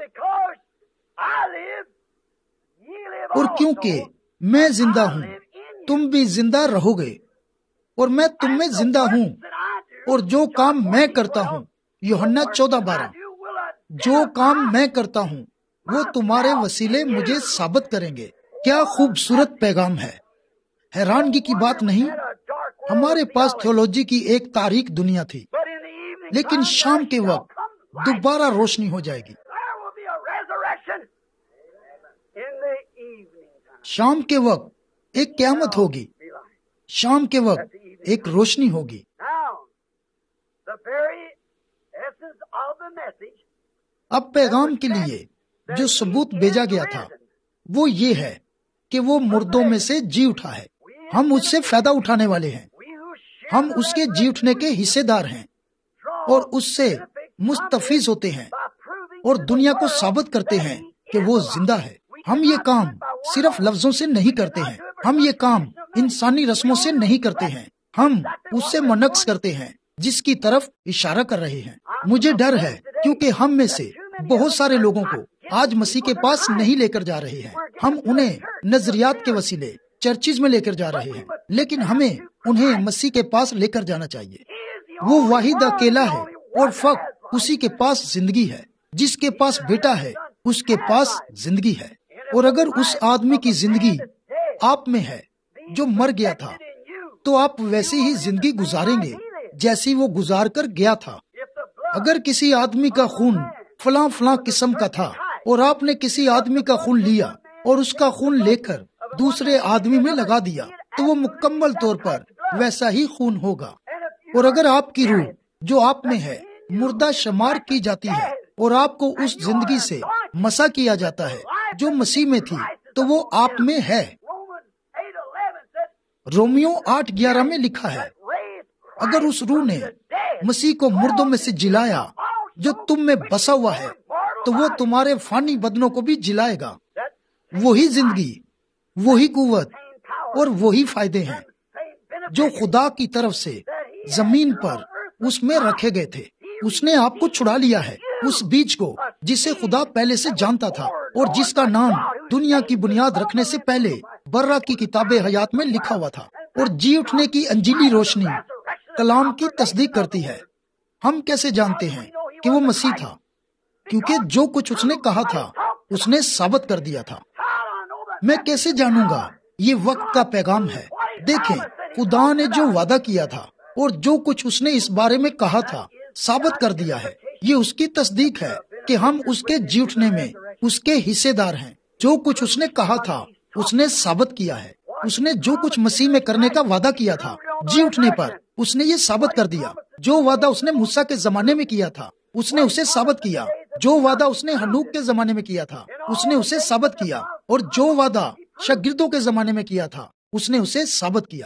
اور کیونکہ میں زندہ ہوں، تم بھی زندہ رہو گے، اور میں تم میں زندہ ہوں، اور جو کام میں کرتا ہوں، یوحنا 14:12، جو کام میں کرتا ہوں وہ تمہارے وسیلے مجھے ثابت کریں گے۔ کیا خوبصورت پیغام ہے! حیرانگی کی بات نہیں، ہمارے پاس تھیولوجی کی ایک تاریک دنیا تھی، لیکن شام کے وقت دوبارہ روشنی ہو جائے گی۔ شام کے وقت ایک قیامت ہوگی، شام کے وقت ایک روشنی ہوگی۔ اب پیغام کے لیے جو ثبوت بھیجا گیا تھا وہ یہ ہے کہ وہ مردوں میں سے جی اٹھا ہے۔ ہم اس سے فائدہ اٹھانے والے ہیں، ہم اس کے جی اٹھنے کے حصے دار ہیں، اور اس سے مستفیض ہوتے ہیں، اور دنیا کو ثابت کرتے ہیں کہ وہ زندہ ہے۔ ہم یہ کام صرف لفظوں سے نہیں کرتے ہیں، ہم یہ کام انسانی رسموں سے نہیں کرتے ہیں، ہم اس سے منعکس کرتے ہیں جس کی طرف اشارہ کر رہے ہیں۔ مجھے ڈر ہے کیونکہ ہم میں سے بہت سارے لوگوں کو آج مسیح کے پاس نہیں لے کر جا رہے ہیں۔ ہم انہیں نظریات کے وسیلے چرچز میں لے کر جا رہے ہیں، لیکن ہمیں انہیں مسیح کے پاس لے کر جانا چاہیے۔ وہ واحد اکیلا ہے، اور فقط اسی کے پاس زندگی ہے۔ جس کے پاس بیٹا ہے اس کے پاس زندگی ہے، اور اگر اس آدمی کی زندگی آپ میں ہے جو مر گیا تھا، تو آپ ویسی ہی زندگی گزاریں گے جیسی وہ گزار کر گیا تھا۔ اگر کسی آدمی کا خون فلاں فلاں قسم کا تھا اور آپ نے کسی آدمی کا خون لیا اور اس کا خون لے کر دوسرے آدمی میں لگا دیا تو وہ مکمل طور پر ویسا ہی خون ہوگا۔ اور اگر آپ کی روح جو آپ میں ہے مردہ شمار کی جاتی ہے اور آپ کو اس زندگی سے مسح کیا جاتا ہے جو مسیح میں تھی تو وہ آپ میں ہے۔ رومیو 8:11 میں لکھا ہے، اگر اس روح نے مسیح کو مردوں میں سے جلایا جو تم میں بسا ہوا ہے تو وہ تمہارے فانی بدنوں کو بھی جلائے گا۔ وہی زندگی، وہی قوت اور وہی فائدے ہیں جو خدا کی طرف سے زمین پر اس میں رکھے گئے تھے۔ اس نے آپ کو چھڑا لیا ہے، اس بیج کو جسے خدا پہلے سے جانتا تھا اور جس کا نام دنیا کی بنیاد رکھنے سے پہلے برہ کی کتاب حیات میں لکھا ہوا تھا۔ اور جی اٹھنے کی انجیلی روشنی کلام کی تصدیق کرتی ہے۔ ہم کیسے جانتے ہیں کہ وہ مسیح تھا؟ کیونکہ جو کچھ اس نے کہا تھا اس نے ثابت کر دیا تھا۔ میں کیسے جانوں گا؟ یہ وقت کا پیغام ہے۔ دیکھیں، خدا نے جو وعدہ کیا تھا اور جو کچھ اس نے اس بارے میں کہا تھا ثابت کر دیا ہے۔ یہ اس کی تصدیق ہے کہ ہم اس کے جی اٹھنے میں اس کے حصے دار ہیں۔ جو کچھ اس نے کہا تھا اس نے ثابت کیا ہے۔ اس نے جو کچھ مسیح میں کرنے کا وعدہ کیا تھا جی اٹھنے پر اس نے یہ ثابت کر دیا۔ جو وعدہ اس نے موسیٰ کے زمانے میں کیا تھا اس نے اسے ثابت کیا۔ جو وعدہ اس نے ہنوک کے زمانے میں کیا تھا اس نے اسے ثابت کیا، اور جو وعدہ شاگردوں کے زمانے میں کیا تھا اس نے اسے ثابت کیا۔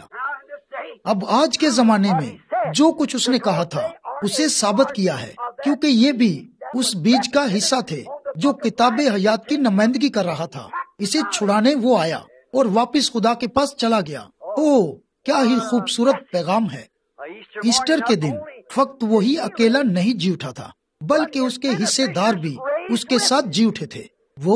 اب آج کے زمانے میں جو کچھ اس نے کہا تھا اسے ثابت کیا ہے، کیونکہ یہ بھی اس بیج کا حصہ تھے جو کتاب حیات کی نمائندگی کر رہا تھا۔ اسے چھڑانے وہ آیا اور واپس خدا کے پاس چلا گیا۔ کیا ہی خوبصورت پیغام ہے۔ ایسٹر کے دن فقط وہی اکیلا نہیں جی اٹھا تھا، بلکہ اس کے حصے دار بھی اس کے ساتھ جی اٹھے تھے۔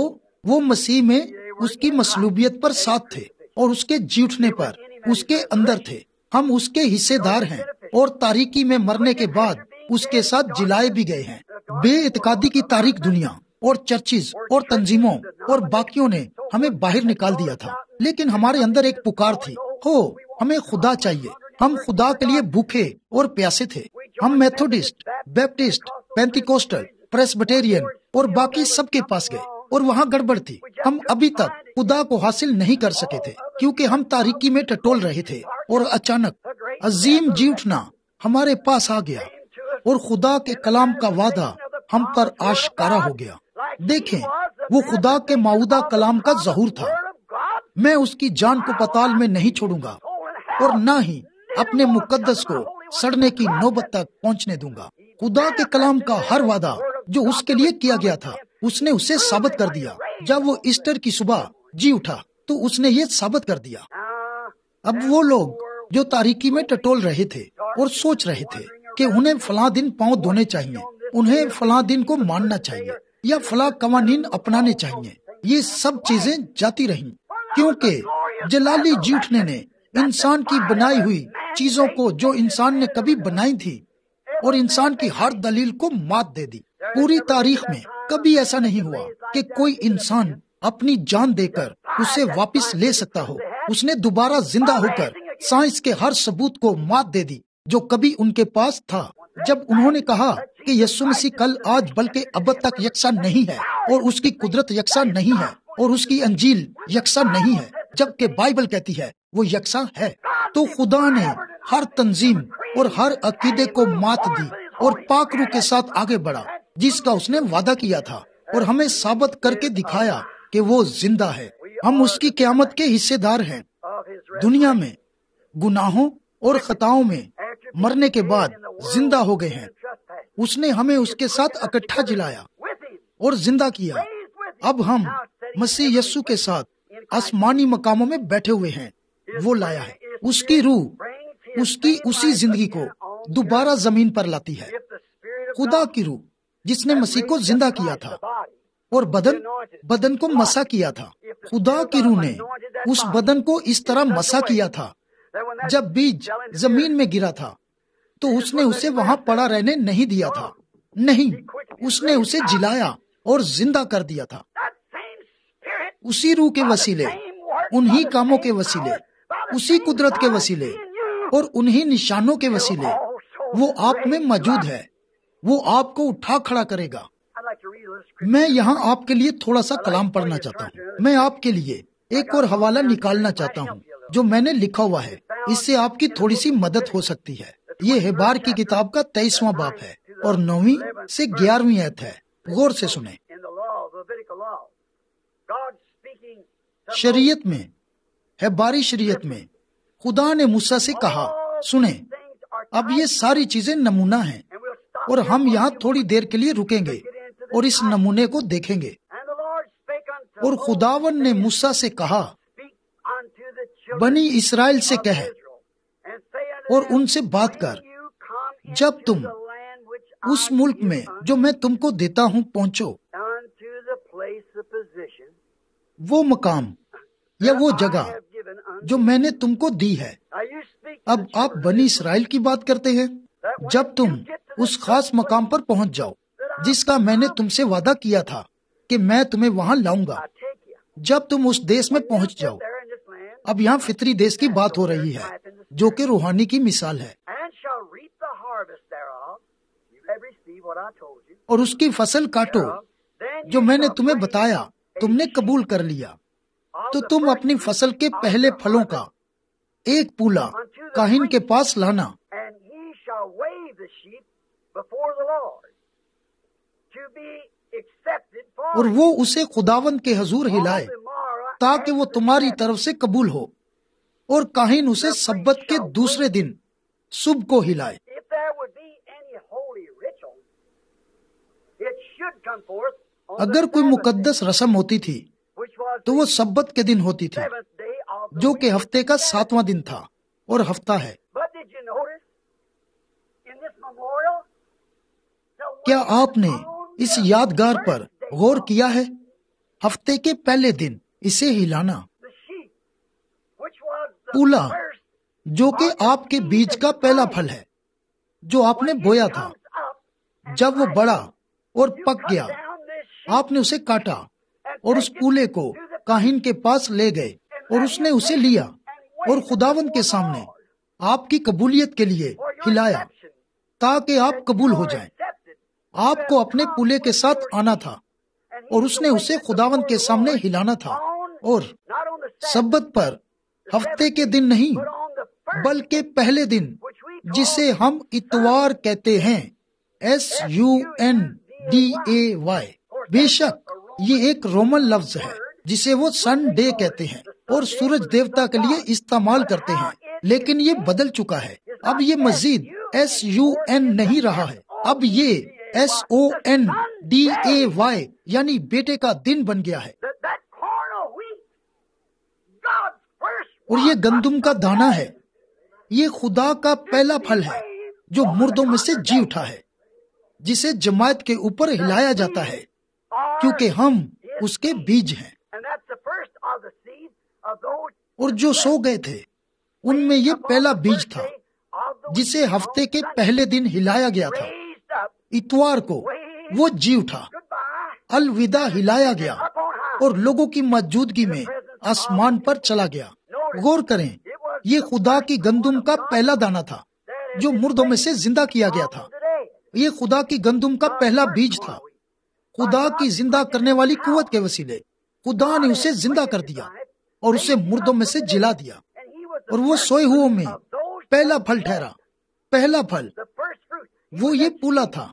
وہ مسیح میں اس کی مصلوبیت پر ساتھ تھے اور اس کے جی اٹھنے پر اس کے اندر تھے۔ ہم اس کے حصے دار ہیں اور تاریکی میں مرنے کے بعد اس کے ساتھ جلائے بھی گئے ہیں۔ بے اعتقادی کی تاریک دنیا اور چرچز اور تنظیموں اور باقیوں نے ہمیں باہر نکال دیا تھا، لیکن ہمارے اندر ایک پکار تھی، ہمیں خدا چاہیے۔ ہم خدا کے لیے بھوکے اور پیاسے تھے۔ ہم میتھوڈسٹ، بیپٹسٹ، پینتیکوسٹل، پریسبٹیرین اور باقی سب کے پاس گئے اور وہاں گڑبڑ تھی۔ ہم ابھی تک خدا کو حاصل نہیں کر سکے تھے کیونکہ ہم تاریکی میں ٹٹول رہے تھے، اور اچانک عظیم جی اٹھنا ہمارے پاس آ گیا اور خدا کے کلام کا وعدہ ہم پر آشکارا ہو گیا۔ دیکھیں، وہ خدا کے موعودہ کلام کا ظہور تھا۔ میں اس کی جان کو پتال میں نہیں چھوڑوں گا اور نہ ہی اپنے مقدس کو سڑنے کی نوبت تک پہنچنے دوں گا۔ خدا کے کلام کا ہر وعدہ جو اس کے لیے کیا گیا تھا اس نے اسے ثابت کر دیا۔ جب وہ ایسٹر کی صبح جی اٹھا تو اس نے یہ ثابت کر دیا۔ اب وہ لوگ جو تاریکی میں ٹٹول رہے تھے اور سوچ رہے تھے کہ انہیں فلاں دن پاؤں دھونے چاہیے، انہیں فلاں دن کو ماننا چاہیے یا فلاں قوانین اپنانے چاہیے، یہ سب چیزیں جاتی رہیں، کیونکہ جلالی جی اٹھنے نے انسان کی بنائی ہوئی چیزوں کو جو انسان نے کبھی بنائی تھی اور انسان کی ہر دلیل کو مات دے دی۔ پوری تاریخ میں کبھی ایسا نہیں ہوا کہ کوئی انسان اپنی جان دے کر اسے واپس لے سکتا ہو۔ اس نے دوبارہ زندہ ہو کر سائنس کے ہر ثبوت کو مات دے دی جو کبھی ان کے پاس تھا۔ جب انہوں نے کہا کہ یسوع مسیح کل آج بلکہ ابد تک یکساں نہیں ہے اور اس کی قدرت یکساں نہیں ہے اور اس کی انجیل یکساں نہیں ہے، جبکہ بائبل کہتی ہے وہ یکساں ہے، تو خدا نے ہر تنظیم اور ہر عقیدے کو مات دی اور پاک روح کے ساتھ آگے بڑھا جس کا اس نے وعدہ کیا تھا، اور ہمیں ثابت کر کے دکھایا کہ وہ زندہ ہے۔ ہم اس کی قیامت کے حصے دار ہیں۔ دنیا میں گناہوں اور خطاؤں میں مرنے کے بعد زندہ ہو گئے ہیں۔ اس نے ہمیں اس کے ساتھ اکٹھا جلایا اور زندہ کیا۔ اب ہم مسیح یسوع کے ساتھ آسمانی مقاموں میں بیٹھے ہوئے ہیں۔ وہ لایا ہے اس کی روح، اس کی اسی زندگی کو دوبارہ زمین پر لاتی ہے۔ خدا کی روح جس نے مسیح کو زندہ کیا تھا اور بدن کو مسح کیا تھا، خدا کی روح نے اس بدن کو اس طرح مسح کیا تھا۔ جب بیج زمین میں گرا تھا تو اس نے اسے وہاں پڑا رہنے نہیں دیا تھا، نہیں، اس نے اسے جلایا اور زندہ کر دیا تھا۔ اسی روح کے وسیلے، انہی کاموں کے وسیلے، اسی قدرت کے وسیلے اور انہی نشانوں کے وسیلے وہ آپ میں موجود ہے. وہ آپ کو اٹھا کھڑا کرے گا. میں یہاں آپ کے لیے تھوڑا سا کلام پڑھنا چاہتا ہوں. میں آپ کے لیے ایک اور حوالہ نکالنا چاہتا ہوں جو میں نے لکھا ہوا ہے. اس سے آپ کی تھوڑی سی مدد ہو سکتی ہے. یہ ہبار کی کتاب کا 23واں باب ہے اور 9 سے 11 آیت ہے. غور سے سنیں. شریعت میں، ہباری شریعت میں خدا نے موسیٰ سے کہا، سنیں، اب یہ ساری چیزیں نمونہ ہیں اور ہم یہاں تھوڑی دیر کے لیے رکیں گے اور اس نمونے کو دیکھیں گے. اور خداوند نے موسیٰ سے کہا، بنی اسرائیل سے کہہ اور ان سے بات کر، جب تم اس ملک میں جو میں تم کو دیتا ہوں پہنچو، وہ مقام یا وہ جگہ جو میں نے تم کو دی ہے. اب آپ بنی اسرائیل کی بات کرتے ہیں. جب تم اس خاص مقام پر پہنچ جاؤ جس کا میں نے تم سے وعدہ کیا تھا کہ میں تمہیں وہاں لاؤں گا. جب تم اس دیس میں پہنچ جاؤ. اب یہاں فطری دیس کی بات ہو رہی ہے جو کہ روحانی کی مثال ہے. اور اس کی فصل کاٹو جو میں نے تمہیں بتایا، تم نے قبول کر لیا. تو تم اپنی فصل کے پہلے پھلوں کا ایک پولا کاہن کے پاس لانا، اور وہ اسے خداوند کے حضور ہلائے تاکہ وہ تمہاری طرف سے قبول ہو. اور کاہن اسے سبت کے دوسرے دن صبح کو ہلائے. اگر کوئی مقدس رسم ہوتی تھی تو وہ سبت کے دن ہوتی تھی، جو کہ ہفتے کا 7واں دن تھا اور ہفتہ ہے. کیا آپ نے اس یادگار پر غور کیا ہے؟ ہفتے کے پہلے دن اسے ہلانا. پولا جو کہ آپ کے بیج کا پہلا پھل ہے جو آپ نے بویا تھا، جب وہ بڑا اور پک گیا، آپ نے اسے کاٹا اور اس پولے کو کاہن کے پاس لے گئے اور اس نے اسے لیا اور خداوند کے سامنے آپ کی قبولیت کے لیے ہلایا تاکہ آپ قبول ہو جائیں. آپ کو اپنے پولے کے ساتھ آنا تھا اور اس نے اسے خداوند کے سامنے ہلانا تھا. اور سبت پر ہفتے کے دن نہیں بلکہ پہلے دن، جسے ہم اتوار کہتے ہیں، SUNDAY. بے شک یہ ایک رومن لفظ ہے جسے وہ سن ڈے کہتے ہیں اور سورج دیوتا کے لیے استعمال کرتے ہیں، لیکن یہ بدل چکا ہے. اب یہ مزید SUN نہیں رہا ہے، اب یہ SONDAY یعنی بیٹے کا دن بن گیا ہے. اور یہ گندم کا دانہ ہے. یہ خدا کا پہلا پھل ہے جو مردوں میں سے جی اٹھا ہے، جسے جماعت کے اوپر ہلایا جاتا ہے کیونکہ ہم اس کے بیج ہیں. اور جو سو گئے تھے ان میں یہ پہلا بیج تھا جسے ہفتے کے پہلے دن ہلایا گیا تھا. اتوار کو وہ جی اٹھا، الوداع ہلایا گیا اور لوگوں کی موجودگی میں آسمان پر چلا گیا. غور کریں، یہ خدا کی گندم کا پہلا دانہ تھا جو مردوں میں سے زندہ کیا گیا تھا. یہ خدا کی گندم کا پہلا بیج تھا. خدا کی زندہ کرنے والی قوت کے وسیلے خدا نے اسے زندہ کر دیا اور اسے مردوں میں سے جلا دیا، اور وہ سوئے ہوئوں میں پہلا پھل ٹھہرا. پہلا پھل وہ یہ پولا تھا.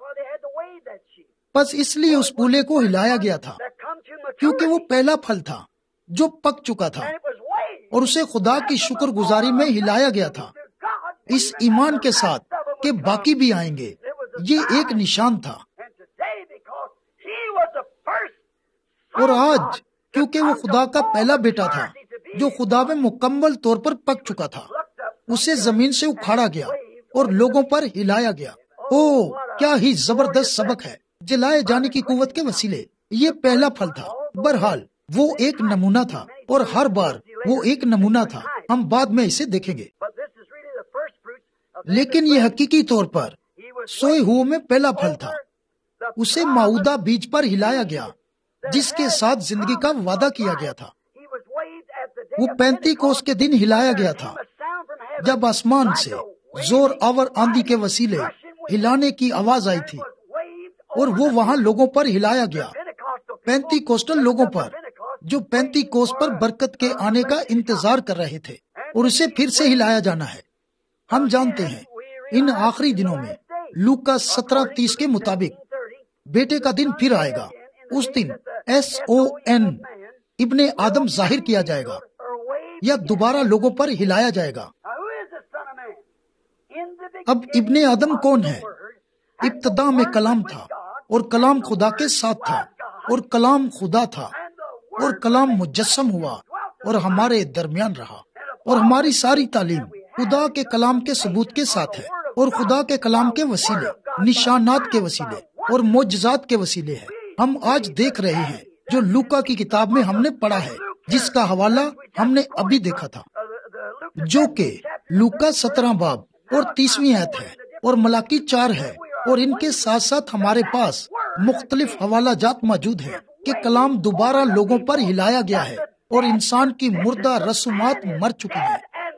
بس اس لیے اس پولے کو ہلایا گیا تھا کیونکہ وہ پہلا پھل تھا جو پک چکا تھا اور اسے خدا کی شکر گزاری میں ہلایا گیا تھا، اس ایمان کے ساتھ کہ باقی بھی آئیں گے. یہ ایک نشان تھا. اور آج کیونکہ وہ خدا کا پہلا بیٹا تھا جو خدا میں مکمل طور پر پک چکا تھا، اسے زمین سے اکھاڑا گیا اور لوگوں پر ہلایا گیا. کیا ہی زبردست سبق ہے. جلائے جانے کی قوت کے وسیلے یہ پہلا پھل تھا. بہرحال وہ ایک نمونہ تھا اور ہر بار وہ ایک نمونہ تھا. ہم بعد میں اسے دیکھیں گے، لیکن یہ حقیقی طور پر سوئے ہوئے میں پہلا پھل تھا. اسے معودہ بیج پر ہلایا گیا جس کے ساتھ زندگی کا وعدہ کیا گیا تھا. وہ 35 کوس کے دن ہلایا گیا تھا جب آسمان سے زور آور آندھی کے وسیلے ہلانے کی آواز آئی تھی اور وہ وہاں لوگوں پر ہلایا گیا، پینتی کوسٹل لوگوں پر، جو پینتی کوس پر برکت کے آنے کا انتظار کر رہے تھے، اور اسے پھر سے ہلایا جانا ہے۔ ہم جانتے ہیں ان آخری دنوں میں لوکا 17:30 کے مطابق بیٹے کا دن پھر آئے گا۔ اس دن SON ابن آدم ظاہر کیا جائے گا یا دوبارہ لوگوں پر ہلایا جائے گا۔ اب ابن آدم کون ہے؟ ابتدا میں کلام تھا، اور کلام خدا کے ساتھ تھا، اور کلام خدا تھا، اور کلام مجسم ہوا اور ہمارے درمیان رہا، اور ہماری ساری تعلیم خدا کے کلام کے ثبوت کے ساتھ ہے، اور خدا کے کلام کے وسیلے، نشانات کے وسیلے اور معجزات کے وسیلے ہے۔ ہم آج دیکھ رہے ہیں جو لوکا کی کتاب میں ہم نے پڑھا ہے، جس کا حوالہ ہم نے ابھی دیکھا تھا، جو کہ لوکا 17 باب اور 30ویں آیت ہے، اور ملاکی 4 ہے، اور ان کے ساتھ ساتھ ہمارے پاس مختلف حوالہ جات موجود ہیں کہ کلام دوبارہ لوگوں پر ہلایا گیا ہے، اور انسان کی مردہ رسومات مر چکی ہیں،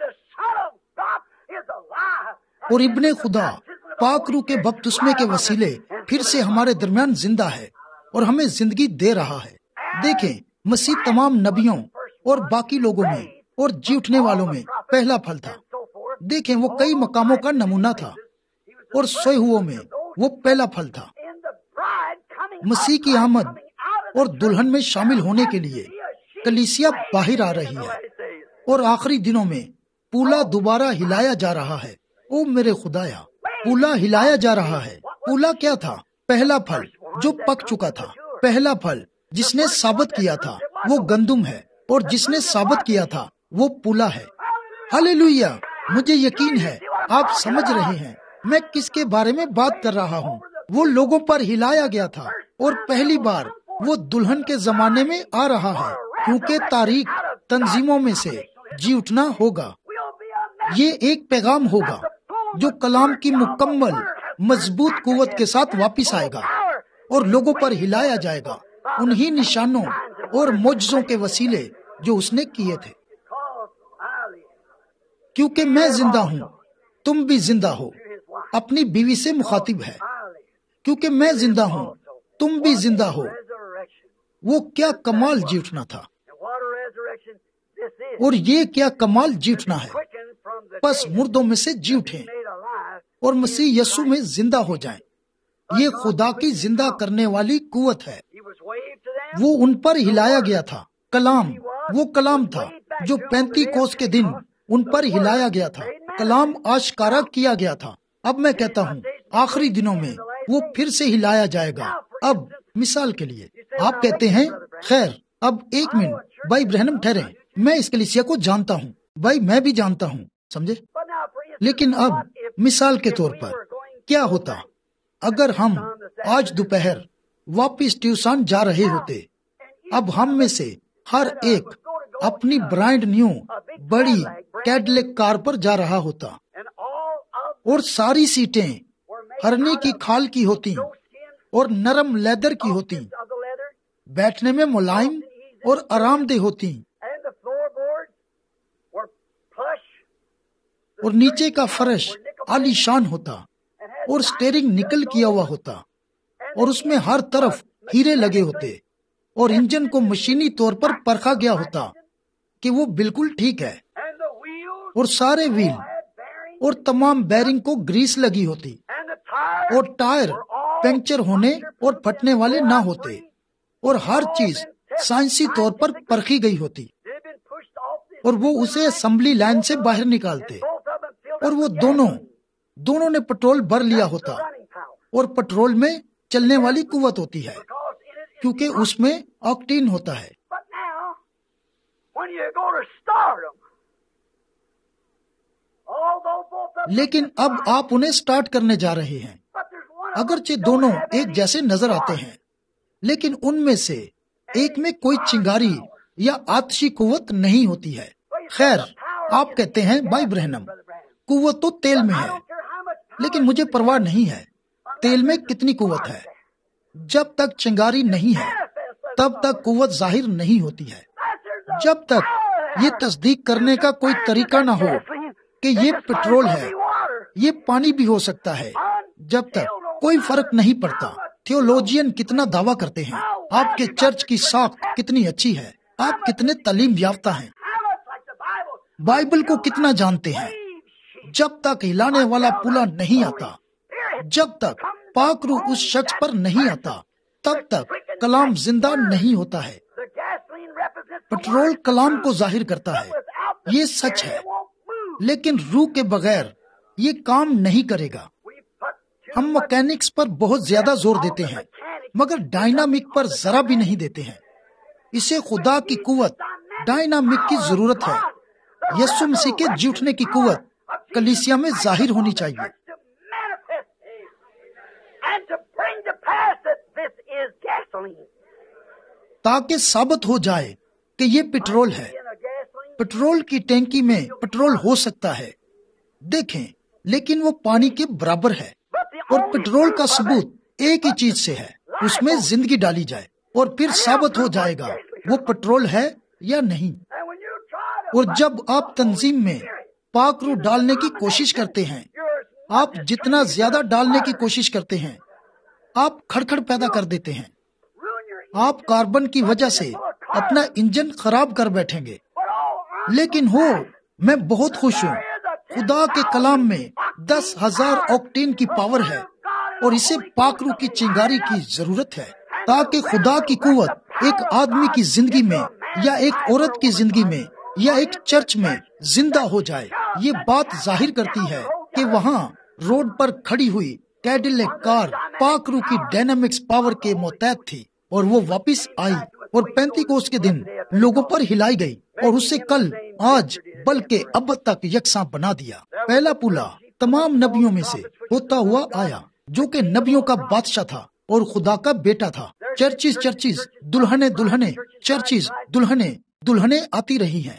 اور ابن خدا پاک روح کے بپتسمے کے وسیلے پھر سے ہمارے درمیان زندہ ہے اور ہمیں زندگی دے رہا ہے۔ دیکھیں، مسیح تمام نبیوں اور باقی لوگوں میں اور جی اٹھنے والوں میں پہلا پھل تھا۔ دیکھیں، وہ کئی مقاموں کا نمونہ تھا، اور سوئے ہوئوں میں وہ پہلا پھل تھا۔ مسیح کی آمد اور دلہن میں شامل ہونے کے لیے کلیسیا باہر آ رہی ہے، اور آخری دنوں میں پولا دوبارہ ہلایا جا رہا ہے۔ او میرے خدایا، پولا ہلایا جا رہا ہے۔ پولا کیا تھا؟ پہلا پھل جو پک چکا تھا۔ پہلا پھل جس نے ثابت کیا تھا وہ گندم ہے، اور جس نے ثابت کیا تھا وہ پولا ہے۔ ہاللیلویہ! مجھے یقین ہے آپ سمجھ رہے ہیں میں کس کے بارے میں بات کر رہا ہوں۔ وہ لوگوں پر ہلایا گیا تھا، اور پہلی بار وہ دلہن کے زمانے میں آ رہا ہے، کیونکہ تاریخ تنظیموں میں سے جی اٹھنا ہوگا۔ یہ ایک پیغام ہوگا جو کلام کی مکمل مضبوط قوت کے ساتھ واپس آئے گا، اور لوگوں پر ہلایا جائے گا انہی نشانوں اور معجزوں کے وسیلے جو اس نے کیے تھے۔ کیونکہ میں زندہ ہوں، تم بھی زندہ ہو۔ اپنی بیوی سے مخاطب ہے، کیونکہ میں زندہ ہوں، تم بھی زندہ ہو۔ وہ کیا کمال جی اٹھنا تھا، اور یہ کیا کمال جی اٹھنا ہے۔ پس مردوں میں سے جی اٹھیں اور مسیح یسوع میں زندہ ہو جائیں۔ یہ خدا کی زندہ کرنے والی قوت ہے۔ وہ ان پر ہلایا گیا تھا۔ کلام، وہ کلام تھا جو پینتی کوس کے دن ان پر ہلایا گیا تھا۔ کلام آشکارا کیا گیا تھا۔ اب میں کہتا ہوں آخری دنوں میں وہ پھر سے ہلایا جائے گا۔ اب مثال کے لیے آپ کہتے ہیں خیر، اب ایک منٹ بھائی برہنم ٹھہریں، میں اس کلیسیا کو جانتا ہوں۔ بھائی میں بھی جانتا ہوں، سمجھے؟ لیکن اب مثال کے طور پر کیا ہوتا اگر ہم آج دوپہر واپس ٹیوسان جا رہے ہوتے؟ اب ہم میں سے ہر ایک اپنی برانڈ نیو بڑی کیڈلک کار پر جا رہا ہوتا، اور ساری سیٹیں ہرنے کی کھال کی ہوتی اور نرم لیدر کی ہوتی، بیٹھنے میں ملائم اور آرام دہ ہوتی، اور نیچے کا فرش عالی شان ہوتا، اور سٹیئرنگ نکل کیا ہوا ہوتا، اور اس میں ہر طرف ہیرے لگے ہوتے، اور انجن کو مشینی طور پر پرکھا گیا ہوتا کہ وہ بالکل ٹھیک ہے، اور سارے ویل اور تمام بیرنگ کو گریس لگی ہوتی، اور ٹائر پنکچر ہونے اور پھٹنے والے نہ ہوتے، اور ہر چیز سائنسی طور پر پرکھی گئی ہوتی، اور وہ اسے اسمبلی لائن سے باہر نکالتے، اور وہ دونوں نے پٹرول بھر لیا ہوتا، اور پٹرول میں چلنے والی قوت ہوتی ہے کیونکہ اس میں آکٹین ہوتا ہے۔ لیکن اب آپ انہیں سٹارٹ کرنے جا رہے ہیں، اگرچہ دونوں ایک جیسے نظر آتے ہیں، لیکن ان میں سے ایک میں کوئی چنگاری یا آتشی قوت نہیں ہوتی ہے۔ خیر، آپ کہتے ہیں بھائی برہنم قوت تو تیل میں ہے، لیکن مجھے پرواہ نہیں ہے تیل میں کتنی قوت ہے۔ جب تک چنگاری نہیں ہے تب تک قوت ظاہر نہیں ہوتی ہے۔ جب تک یہ تصدیق کرنے کا کوئی طریقہ نہ ہو کہ یہ پیٹرول ہے، یہ پانی بھی ہو سکتا ہے، جب تک کوئی فرق نہیں پڑتا تھیولوجین کتنا دعویٰ کرتے ہیں، آپ کے چرچ کی ساخت کتنی اچھی ہے، آپ کتنے تعلیم یافتہ ہیں، بائبل کو کتنا جانتے ہیں، جب تک ہلانے والا پولا نہیں آتا، جب تک پاک روح اس شخص پر نہیں آتا، تب تک کلام زندہ نہیں ہوتا ہے۔ پیٹرول کلام کو ظاہر کرتا ہے، یہ سچ ہے، لیکن روح کے بغیر یہ کام نہیں کرے گا۔ ہم مکینکس پر بہت زیادہ زور دیتے ہیں، مگر ڈائنامک پر ذرا بھی نہیں دیتے ہیں۔ اسے خدا کی قوت ڈائنامک کی ضرورت ہے۔ یسوع مسیح کے جی اٹھنے کی قوت کلیسیا میں ظاہر ہونی چاہیے، تاکہ ثابت ہو جائے کہ یہ پیٹرول ہے۔ پیٹرول کی ٹینکی میں پیٹرول ہو سکتا ہے، دیکھیں، لیکن وہ پانی کے برابر ہے، اور پیٹرول کا ثبوت ایک ہی چیز سے ہے، اس میں زندگی ڈالی جائے، اور پھر ثابت ہو جائے گا وہ پیٹرول ہے یا نہیں۔ اور جب آپ تنظیم میں پاک روح ڈالنے کی کوشش کرتے ہیں، آپ جتنا زیادہ ڈالنے کی کوشش کرتے ہیں، آپ کھڑکھڑ پیدا کر دیتے ہیں، آپ کاربن کی وجہ سے اپنا انجن خراب کر بیٹھیں گے۔ لیکن میں بہت خوش ہوں، خدا کے کلام میں 10,000 آکٹین کی پاور ہے، اور اسے پاک روح کی چنگاری کی ضرورت ہے، تاکہ خدا کی قوت ایک آدمی کی زندگی میں یا ایک عورت کی زندگی میں یا ایک چرچ میں زندہ ہو جائے۔ یہ بات ظاہر کرتی ہے کہ وہاں روڈ پر کھڑی ہوئی کیڈیلیک کار پاک روح کی ڈائنامکس پاور کے متحد تھی، اور وہ واپس آئی اور پینتیکوست کے دن لوگوں پر ہلائی گئی، اور اسے کل، آج، بلکہ اب تک یکساں بنا دیا۔ پہلا پولا تمام نبیوں میں سے ہوتا ہوا آیا، جو کہ نبیوں کا بادشاہ تھا اور خدا کا بیٹا تھا۔ چرچز دلہنے چرچز آتی رہی ہیں،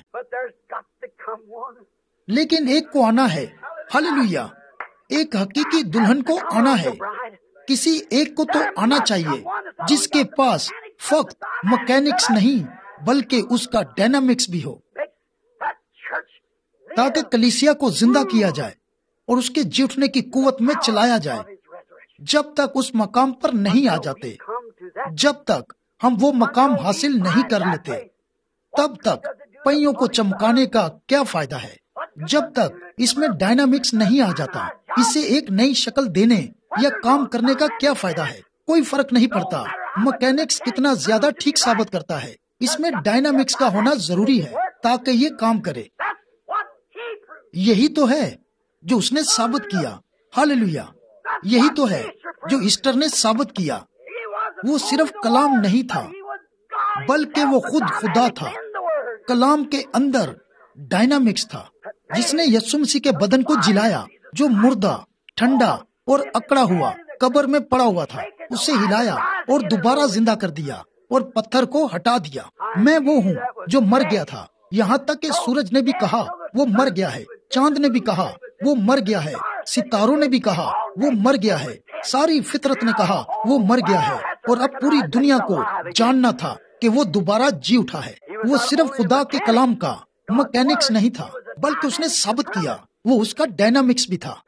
لیکن ایک کو آنا ہے۔ ہاللویا! ایک حقیقی دلہن کو آنا ہے۔ کسی ایک کو تو آنا چاہیے جس کے پاس فقط مکینکس نہیں بلکہ اس کا ڈائنامکس بھی ہو، تاکہ کلیسیا کو زندہ کیا جائے اور اس کے جی اٹھنے کی قوت میں چلایا جائے۔ جب تک اس مقام پر نہیں آ جاتے، جب تک ہم وہ مقام حاصل نہیں کر لیتے، تب تک پہیوں کو چمکانے کا کیا فائدہ ہے؟ جب تک اس میں ڈائنامکس نہیں آ جاتا، اسے ایک نئی شکل دینے یا کام کرنے کا کیا فائدہ ہے؟ کوئی فرق نہیں پڑتا مکینکس کتنا زیادہ ٹھیک ثابت کرتا ہے، اس میں ڈائنامکس کا ہونا ضروری ہے تاکہ یہ کام کرے۔ یہی تو ہے جو اس نے ثابت کیا۔ ہاللویا! یہی تو ہے جو ایسٹر نے ثابت کیا۔ وہ صرف کلام نہیں تھا، بلکہ وہ خود خدا تھا۔ کلام کے اندر ڈائنامکس تھا، جس نے یسوع مسیح کے بدن کو جلایا، جو مردہ، ٹھنڈا اور اکڑا ہوا قبر میں پڑا ہوا تھا، اسے ہلایا اور دوبارہ زندہ کر دیا اور پتھر کو ہٹا دیا۔ میں وہ ہوں جو مر گیا تھا، یہاں تک کہ سورج نے بھی کہا وہ مر گیا ہے، چاند نے بھی کہا وہ مر گیا ہے، ستاروں نے بھی کہا وہ مر گیا ہے، ساری فطرت نے کہا وہ مر گیا ہے، اور اب پوری دنیا کو جاننا تھا کہ وہ دوبارہ جی اٹھا ہے۔ وہ صرف خدا کے کلام کا مکینکس نہیں تھا، بلکہ اس نے ثابت کیا وہ اس کا ڈائنامکس بھی تھا۔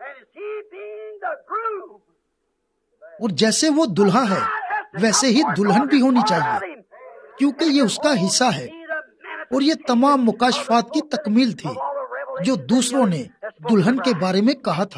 اور جیسے وہ دلہا ہے ویسے ہی دلہن بھی ہونی چاہیے، کیونکہ یہ اس کا حصہ ہے، اور یہ تمام مکاشفات کی تکمیل تھی جو دوسروں نے دلہن کے بارے میں کہا تھا۔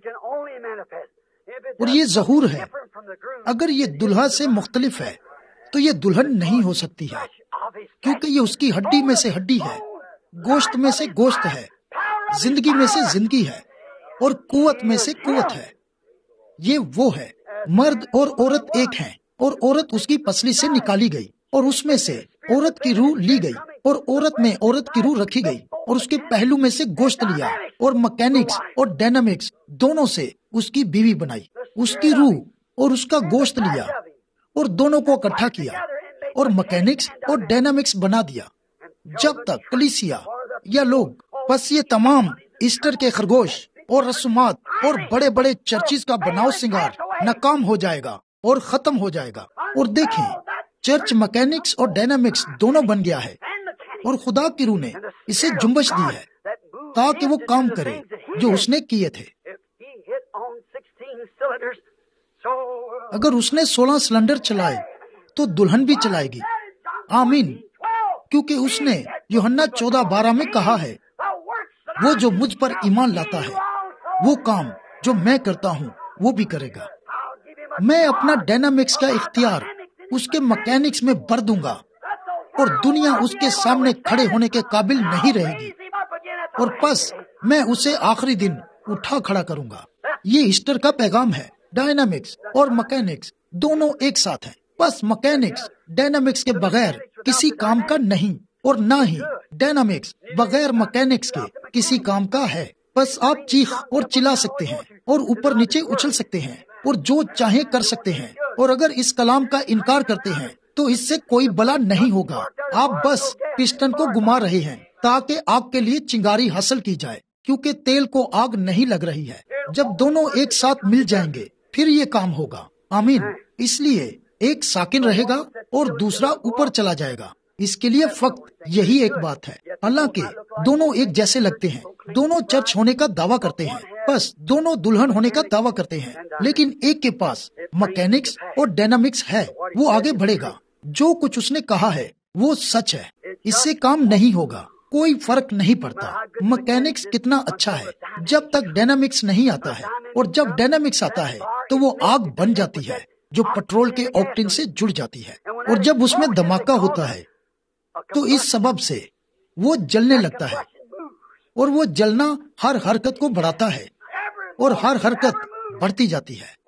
اور یہ ظہور ہے، اگر یہ دلہا سے مختلف ہے تو یہ دلہن نہیں ہو سکتی ہے، کیونکہ یہ اس کی ہڈی میں سے ہڈی ہے، گوشت میں سے گوشت ہے، زندگی میں سے زندگی ہے، اور قوت میں سے قوت ہے۔ یہ وہ ہے، مرد اور عورت ایک ہیں، اور عورت اس کی پسلی سے نکالی گئی، اور اس میں سے عورت کی روح لی گئی، اور عورت میں عورت کی روح رکھی گئی، اور اس کے پہلو میں سے گوشت لیا، اور مکینکس اور ڈائنامکس دونوں سے اس کی بیوی بنائی، اس کی روح اور اس کا گوشت لیا، اور دونوں کو اکٹھا کیا، اور مکینکس اور ڈائنامکس بنا دیا۔ جب تک کلیسیا یا لوگ، بس یہ تمام ایسٹر کے خرگوش اور رسومات اور بڑے بڑے چرچز کا بناؤ سنگار ناکام ہو جائے گا اور ختم ہو جائے گا۔ اور دیکھیں، چرچ مکینکس اور ڈائنامکس دونوں بن گیا ہے، اور خدا کی روح نے اسے جنبش دی ہے۔ تاکہ وہ کام کرے جو اس نے کیے تھے۔ اگر اس نے 16 سلنڈر چلائے تو دلہن بھی چلائے گی۔ آمین، کیونکہ اس نے یوحنا 14:12 میں کہا ہے، وہ جو مجھ پر ایمان لاتا ہے وہ کام جو میں کرتا ہوں وہ بھی کرے گا۔ میں اپنا ڈائنامکس کا اختیار اس کے مکینکس میں بھر دوں گا اور دنیا اس کے سامنے کھڑے ہونے کے قابل نہیں رہے گی، اور پس میں اسے آخری دن اٹھا کھڑا کروں گا۔ یہ ایسٹر کا پیغام ہے۔ ڈائنامکس اور مکینکس دونوں ایک ساتھ ہیں۔ بس مکینکس ڈائنامکس کے بغیر کسی کام کا نہیں، اور نہ ہی ڈائنامکس بغیر مکینکس کے کسی کام کا ہے۔ بس آپ چیخ اور چلا سکتے ہیں اور اوپر نیچے اچھل سکتے ہیں اور جو چاہیں کر سکتے ہیں، اور اگر اس کلام کا انکار کرتے ہیں تو اس سے کوئی بلا نہیں ہوگا۔ آپ بس پسٹن کو گھما رہے ہیں تاکہ آگ کے لیے چنگاری حاصل کی جائے، کیونکہ تیل کو آگ نہیں لگ رہی ہے۔ جب دونوں ایک ساتھ مل جائیں گے پھر یہ کام ہوگا۔ آمین۔ اس لیے ایک ساکن رہے گا اور دوسرا اوپر چلا جائے گا۔ اس کے لیے فقط یہی ایک بات ہے، حالانکہ دونوں ایک جیسے لگتے ہیں، دونوں چرچ ہونے کا دعویٰ کرتے ہیں، بس دونوں دلہن ہونے کا دعویٰ کرتے ہیں، لیکن ایک کے پاس مکینکس اور ڈائنامکس ہے، وہ آگے بڑھے گا۔ جو کچھ اس نے کہا ہے وہ سچ ہے، اس سے کام نہیں ہوگا، کوئی فرق نہیں پڑتا مکینکس کتنا اچھا ہے جب تک ڈائنامکس نہیں آتا ہے، اور جب ڈائنامکس آتا ہے تو وہ آگ بن جاتی ہے جو پٹرول کے آکٹین سے جڑ جاتی ہے، اور جب اس میں دھماکہ ہوتا ہے تو اس سبب سے وہ جلنے لگتا ہے، اور وہ جلنا ہر حرکت کو بڑھاتا ہے اور ہر حرکت بڑھتی جاتی ہے،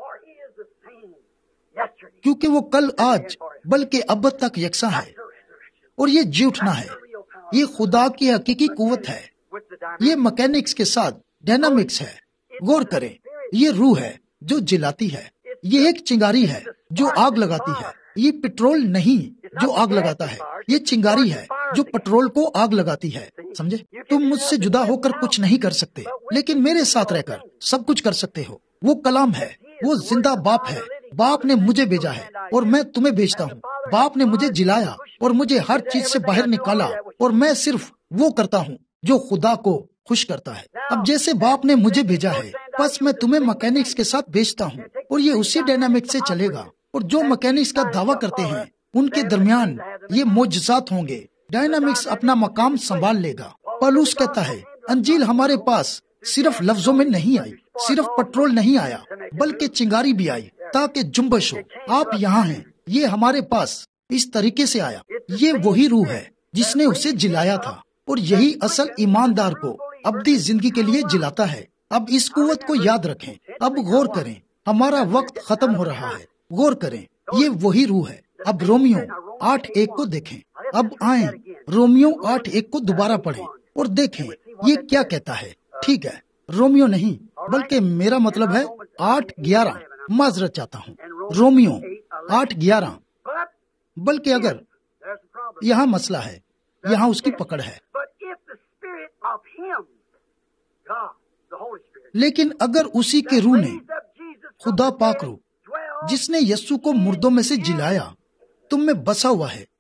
کیونکہ وہ کل آج بلکہ اب تک یکساں ہے، اور یہ جی اٹھنا ہے۔ یہ خدا کی حقیقی قوت ہے، یہ مکینکس کے ساتھ ڈائنامکس ہے۔ غور کریں، یہ روح ہے جو جلاتی ہے، یہ ایک چنگاری ہے جو آگ لگاتی ہے۔ یہ پٹرول نہیں جو آگ لگاتا ہے، یہ چنگاری ہے جو پٹرول کو آگ لگاتی ہے۔ سمجھے؟ تم مجھ سے جدا ہو کر کچھ نہیں کر سکتے، لیکن میرے ساتھ رہ کر سب کچھ کر سکتے ہو۔ وہ کلام ہے، وہ زندہ باپ ہے۔ باپ نے مجھے بھیجا ہے اور میں تمہیں بھیجتا ہوں۔ باپ نے مجھے جلایا اور مجھے ہر چیز سے باہر نکالا، اور میں صرف وہ کرتا ہوں جو خدا کو خوش کرتا ہے۔ اب جیسے باپ نے مجھے بھیجا ہے، بس میں تمہیں مکینکس کے ساتھ بھیجتا ہوں، اور یہ اسی ڈائنامکس سے چلے گا۔ اور جو مکینکس کا دعویٰ کرتے ہیں ان کے درمیان یہ معجزات ہوں گے۔ ڈائنامکس اپنا مقام سنبھال لے گا۔ پولس کہتا ہے، انجیل ہمارے پاس صرف لفظوں میں نہیں آئی، صرف پٹرول نہیں آیا، بلکہ چنگاری بھی آئی تاکہ جنبش ہو۔ آپ یہاں ہیں، یہ ہمارے پاس اس طریقے سے آیا۔ یہ وہی روح ہے جس نے اسے جلایا تھا، اور یہی اصل ایماندار کو ابدی زندگی کے لیے جلاتا ہے۔ اب اس قوت کو یاد رکھیں۔ اب غور کریں، ہمارا وقت ختم ہو رہا ہے۔ غور کریں، یہ وہی روح ہے۔ اب رومیو 8:1 کو دیکھیں۔ اب آئیں رومیو 8:1 کو دوبارہ پڑھیں اور دیکھیں یہ کیا کہتا ہے۔ ٹھیک ہے، رومیو نہیں بلکہ میرا مطلب ہے 8:11، معذرت چاہتا ہوں، رومیو 8:11۔ بلکہ اگر یہاں مسئلہ ہے، یہاں اس کی پکڑ ہے، لیکن اگر اسی کے روح نے، خدا پاک روح جس نے یسوع کو مردوں میں سے جلایا، تم میں بسا ہوا ہے۔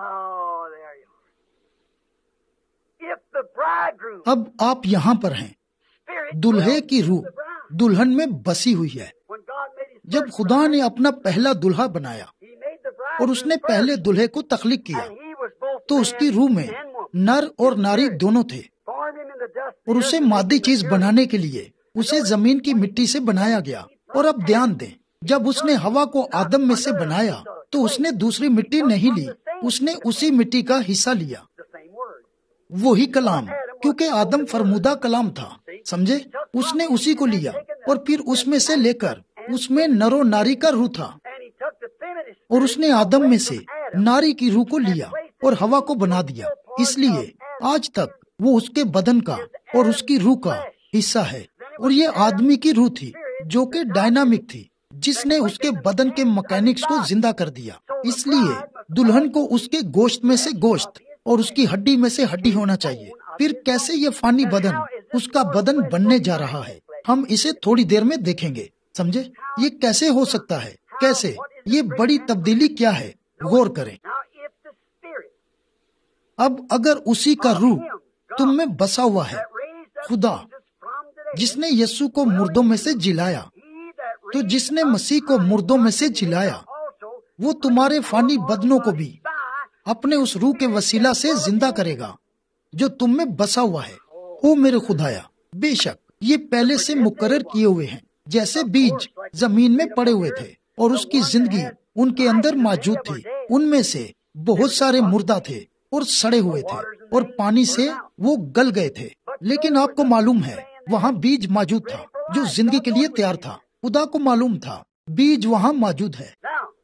اب آپ یہاں پر ہیں، دلہے کی روح دلہن میں بسی ہوئی ہے۔ جب خدا نے اپنا پہلا دلہا بنایا اور اس نے پہلے دلہے کو تخلیق کیا، تو اس کی روح میں نر اور ناری دونوں تھے، اور اسے مادی چیز بنانے کے لیے اسے زمین کی مٹی سے بنایا گیا۔ اور اب دھیان دیں، جب اس نے ہوا کو آدم میں سے بنایا تو اس نے دوسری مٹی نہیں لی، اس نے اسی مٹی کا حصہ لیا، وہی کلام، کیونکہ آدم فرمودہ کلام تھا۔ سمجھے؟ اس نے اسی کو لیا اور پھر اس میں سے لے کر، اس میں نر و ناری کا روح تھا، اور اس نے آدم میں سے ناری کی روح کو لیا اور ہوا کو بنا دیا۔ اس لیے آج تک وہ اس کے بدن کا اور اس کی روح کا حصہ ہے، اور یہ آدمی کی روح تھی جو کہ ڈائنامک تھی، جس نے اس کے بدن کے مکینکس کو زندہ کر دیا۔ اس لیے دلہن کو اس کے گوشت میں سے گوشت اور اس کی ہڈی میں سے ہڈی ہونا چاہیے۔ پھر کیسے یہ فانی بدن اس کا بدن بننے جا رہا ہے، ہم اسے تھوڑی دیر میں دیکھیں گے۔ سمجھے؟ یہ کیسے ہو سکتا ہے؟ کیسے؟ یہ بڑی تبدیلی کیا ہے؟ غور کریں۔ اب اگر اسی کا روح تم میں بسا ہوا ہے، خدا جس نے یسوع کو مردوں میں سے جلایا، تو جس نے مسیح کو مردوں میں سے جلایا، وہ تمہارے فانی بدنوں کو بھی اپنے اس روح کے وسیلہ سے زندہ کرے گا جو تم میں بسا ہوا ہے۔ او میرے خدایا، بے شک یہ پہلے سے مقرر کیے ہوئے ہیں، جیسے بیج زمین میں پڑے ہوئے تھے اور اس کی زندگی ان کے اندر موجود تھی۔ ان میں سے بہت سارے مردہ تھے اور سڑے ہوئے تھے اور پانی سے وہ گل گئے تھے، لیکن آپ کو معلوم ہے وہاں بیج موجود تھا جو زندگی کے لیے تیار تھا۔ خدا کو معلوم تھا بیج وہاں موجود ہے۔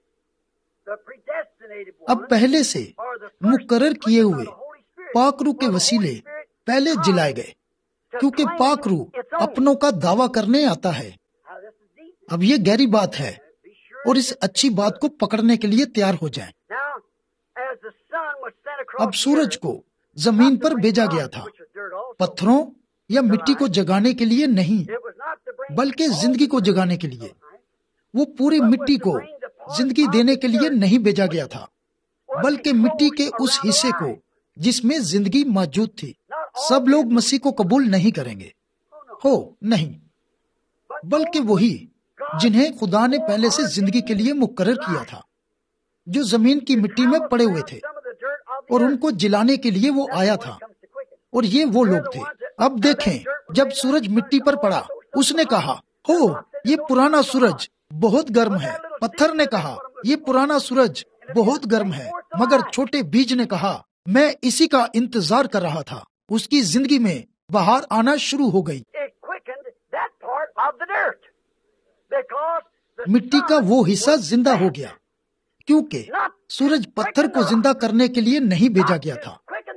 اب پہلے سے مقرر کیے ہوئے پاک روح کے وسیلے پہلے جلائے گئے، کیونکہ پاک روح اپنوں کا دعویٰ کرنے آتا ہے۔ اب یہ گہری بات ہے اور اس اچھی بات کو پکڑنے کے لیے تیار ہو جائیں۔ اب سورج کو زمین پر بھیجا گیا تھا، پتھروں یا مٹی کو جگانے کے لیے نہیں، بلکہ زندگی کو جگانے کے لیے۔ وہ پوری مٹی کو زندگی دینے کے لیے نہیں بھیجا گیا تھا، بلکہ مٹی کے اس حصے کو جس میں زندگی موجود تھی۔ سب لوگ مسیح کو قبول نہیں کریں گے، ہو نہیں، بلکہ وہی جنہیں خدا نے پہلے سے زندگی کے لیے مقرر کیا تھا، جو زمین کی مٹی میں پڑے ہوئے تھے، اور ان کو جلانے کے لیے وہ آیا تھا، اور یہ وہ لوگ تھے۔ اب دیکھیں، جب سورج مٹی پر پڑا، اس نے کہا، ہو یہ پرانا سورج بہت گرم ہے۔ پتھر نے کہا، یہ پرانا سورج بہت گرم ہے، مگر چھوٹے بیج نے کہا، میں اسی کا انتظار کر رہا تھا۔ اس کی زندگی میں بہار آنا شروع ہو گئی۔ مٹی کا وہ حصہ زندہ ہو گیا، کیونکہ سورج پتھر کو زندہ کرنے کے لیے نہیں بھیجا گیا تھا،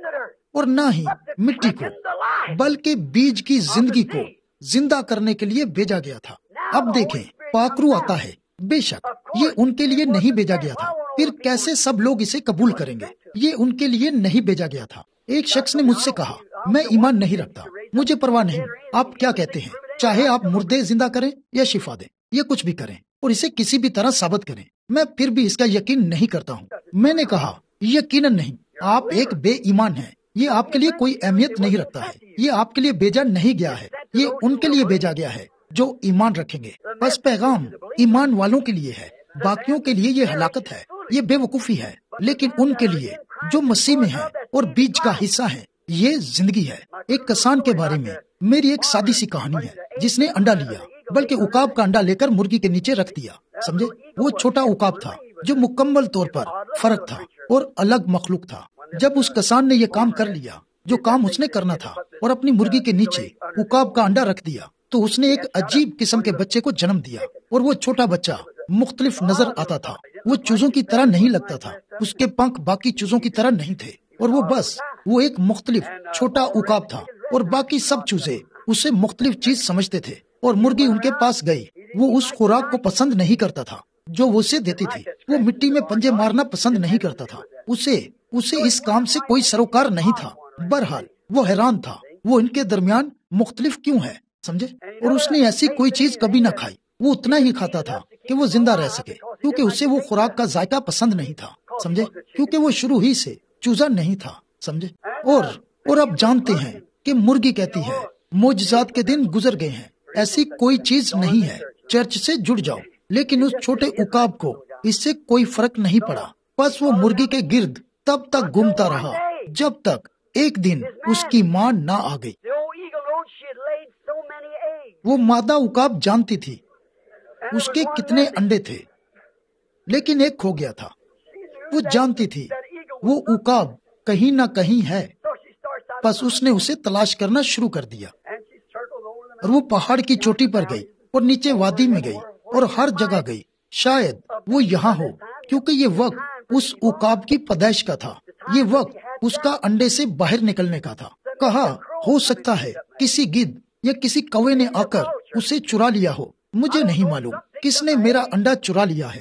اور نہ ہی مٹی کو، بلکہ بیج کی زندگی کو زندہ کرنے کے لیے بھیجا گیا تھا۔ اب دیکھیں، پاک روح آتا ہے، بے شک یہ ان کے لیے نہیں بھیجا گیا تھا، پھر کیسے سب لوگ اسے قبول کریں گے؟ یہ ان کے لیے نہیں بھیجا گیا تھا۔ ایک شخص نے مجھ سے کہا، میں ایمان نہیں رکھتا، مجھے پرواہ نہیں، آپ کیا کہتے ہیں، چاہے آپ مردے زندہ کریں یا شفا دیں یا کچھ بھی کریں اور اسے کسی بھی طرح ثابت کریں، میں پھر بھی اس کا یقین نہیں کرتا ہوں۔ میں نے کہا، یقیناً نہیں، آپ ایک بے ایمان ہیں، یہ آپ کے لیے کوئی اہمیت نہیں رکھتا ہے، یہ آپ کے لیے بھیجا نہیں گیا ہے، یہ ان کے لیے بھیجا گیا ہے جو ایمان رکھیں گے۔ بس پیغام ایمان والوں کے لیے ہے، باقیوں کے لیے یہ ہلاکت ہے، یہ بے وقوفی ہے، لیکن ان کے لیے جو مسیح میں ہے اور بیج کا حصہ ہے، یہ زندگی ہے۔ ایک کسان کے بارے میں میری ایک سادی سی کہانی ہے، جس نے انڈا لیا، بلکہ عقاب کا انڈا لے کر مرغی کے نیچے رکھ دیا، سمجھے؟ وہ چھوٹا عقاب تھا جو مکمل طور پر فرق تھا اور الگ مخلوق تھا۔ جب اس کسان نے یہ کام کر لیا جو کام اس نے کرنا تھا، اور اپنی مرغی کے نیچے عقاب کا انڈا رکھ دیا، تو اس نے ایک عجیب قسم کے بچے کو جنم دیا، اور وہ چھوٹا بچہ مختلف نظر آتا تھا۔ وہ چوزوں کی طرح نہیں لگتا تھا، اس کے پنکھ باقی چوزوں کی طرح نہیں تھے، اور وہ ایک مختلف چھوٹا عقاب تھا، اور باقی سب چوزے اسے مختلف چیز سمجھتے تھے۔ اور مرغی ان کے پاس گئی، وہ اس خوراک کو پسند نہیں کرتا تھا جو وہ اسے دیتی تھی، وہ مٹی میں پنجے مارنا پسند نہیں کرتا تھا، اسے اس کام سے کوئی سروکار نہیں تھا۔ بہرحال وہ حیران تھا، وہ ان کے درمیان مختلف کیوں ہے، سمجھے؟ اور اس نے ایسی کوئی چیز کبھی نہ کھائی، وہ اتنا ہی کھاتا تھا کہ وہ زندہ رہ سکے، کیونکہ اسے وہ خوراک کا ذائقہ پسند نہیں تھا، سمجھے؟ کیونکہ وہ شروع ہی سے چوزا نہیں تھا، سمجھے؟ اور اب جانتے ہیں کہ مرغی کہتی ہے، معجزات کے دن گزر گئے ہیں، ایسی کوئی چیز نہیں ہے، چرچ سے جڑ جاؤ۔ لیکن اس چھوٹے عقاب کو اس سے کوئی فرق نہیں پڑا، بس وہ مرغی کے گرد تب تک گھومتا رہا جب تک ایک دن اس کی ماں نہ آ گئی۔ وہ مادہ عقاب جانتی تھی اس کے کتنے انڈے تھے، لیکن ایک کھو گیا تھا۔ وہ جانتی تھی وہ عقاب کہیں نہ کہیں ہے، بس اس نے اسے تلاش کرنا شروع کر دیا، اور وہ پہاڑ کی چوٹی پر گئی اور نیچے وادی میں گئی اور ہر جگہ گئی۔ شاید وہ یہاں ہو، کیونکہ یہ وقت اس عقاب کی پیدائش کا تھا، یہ وقت اس کا انڈے سے باہر نکلنے کا تھا۔ کہا ہو سکتا ہے کسی گدھ یا کسی کوے نے آ کر اسے چرا لیا ہو، مجھے نہیں معلوم کس نے میرا انڈا چرا لیا ہے،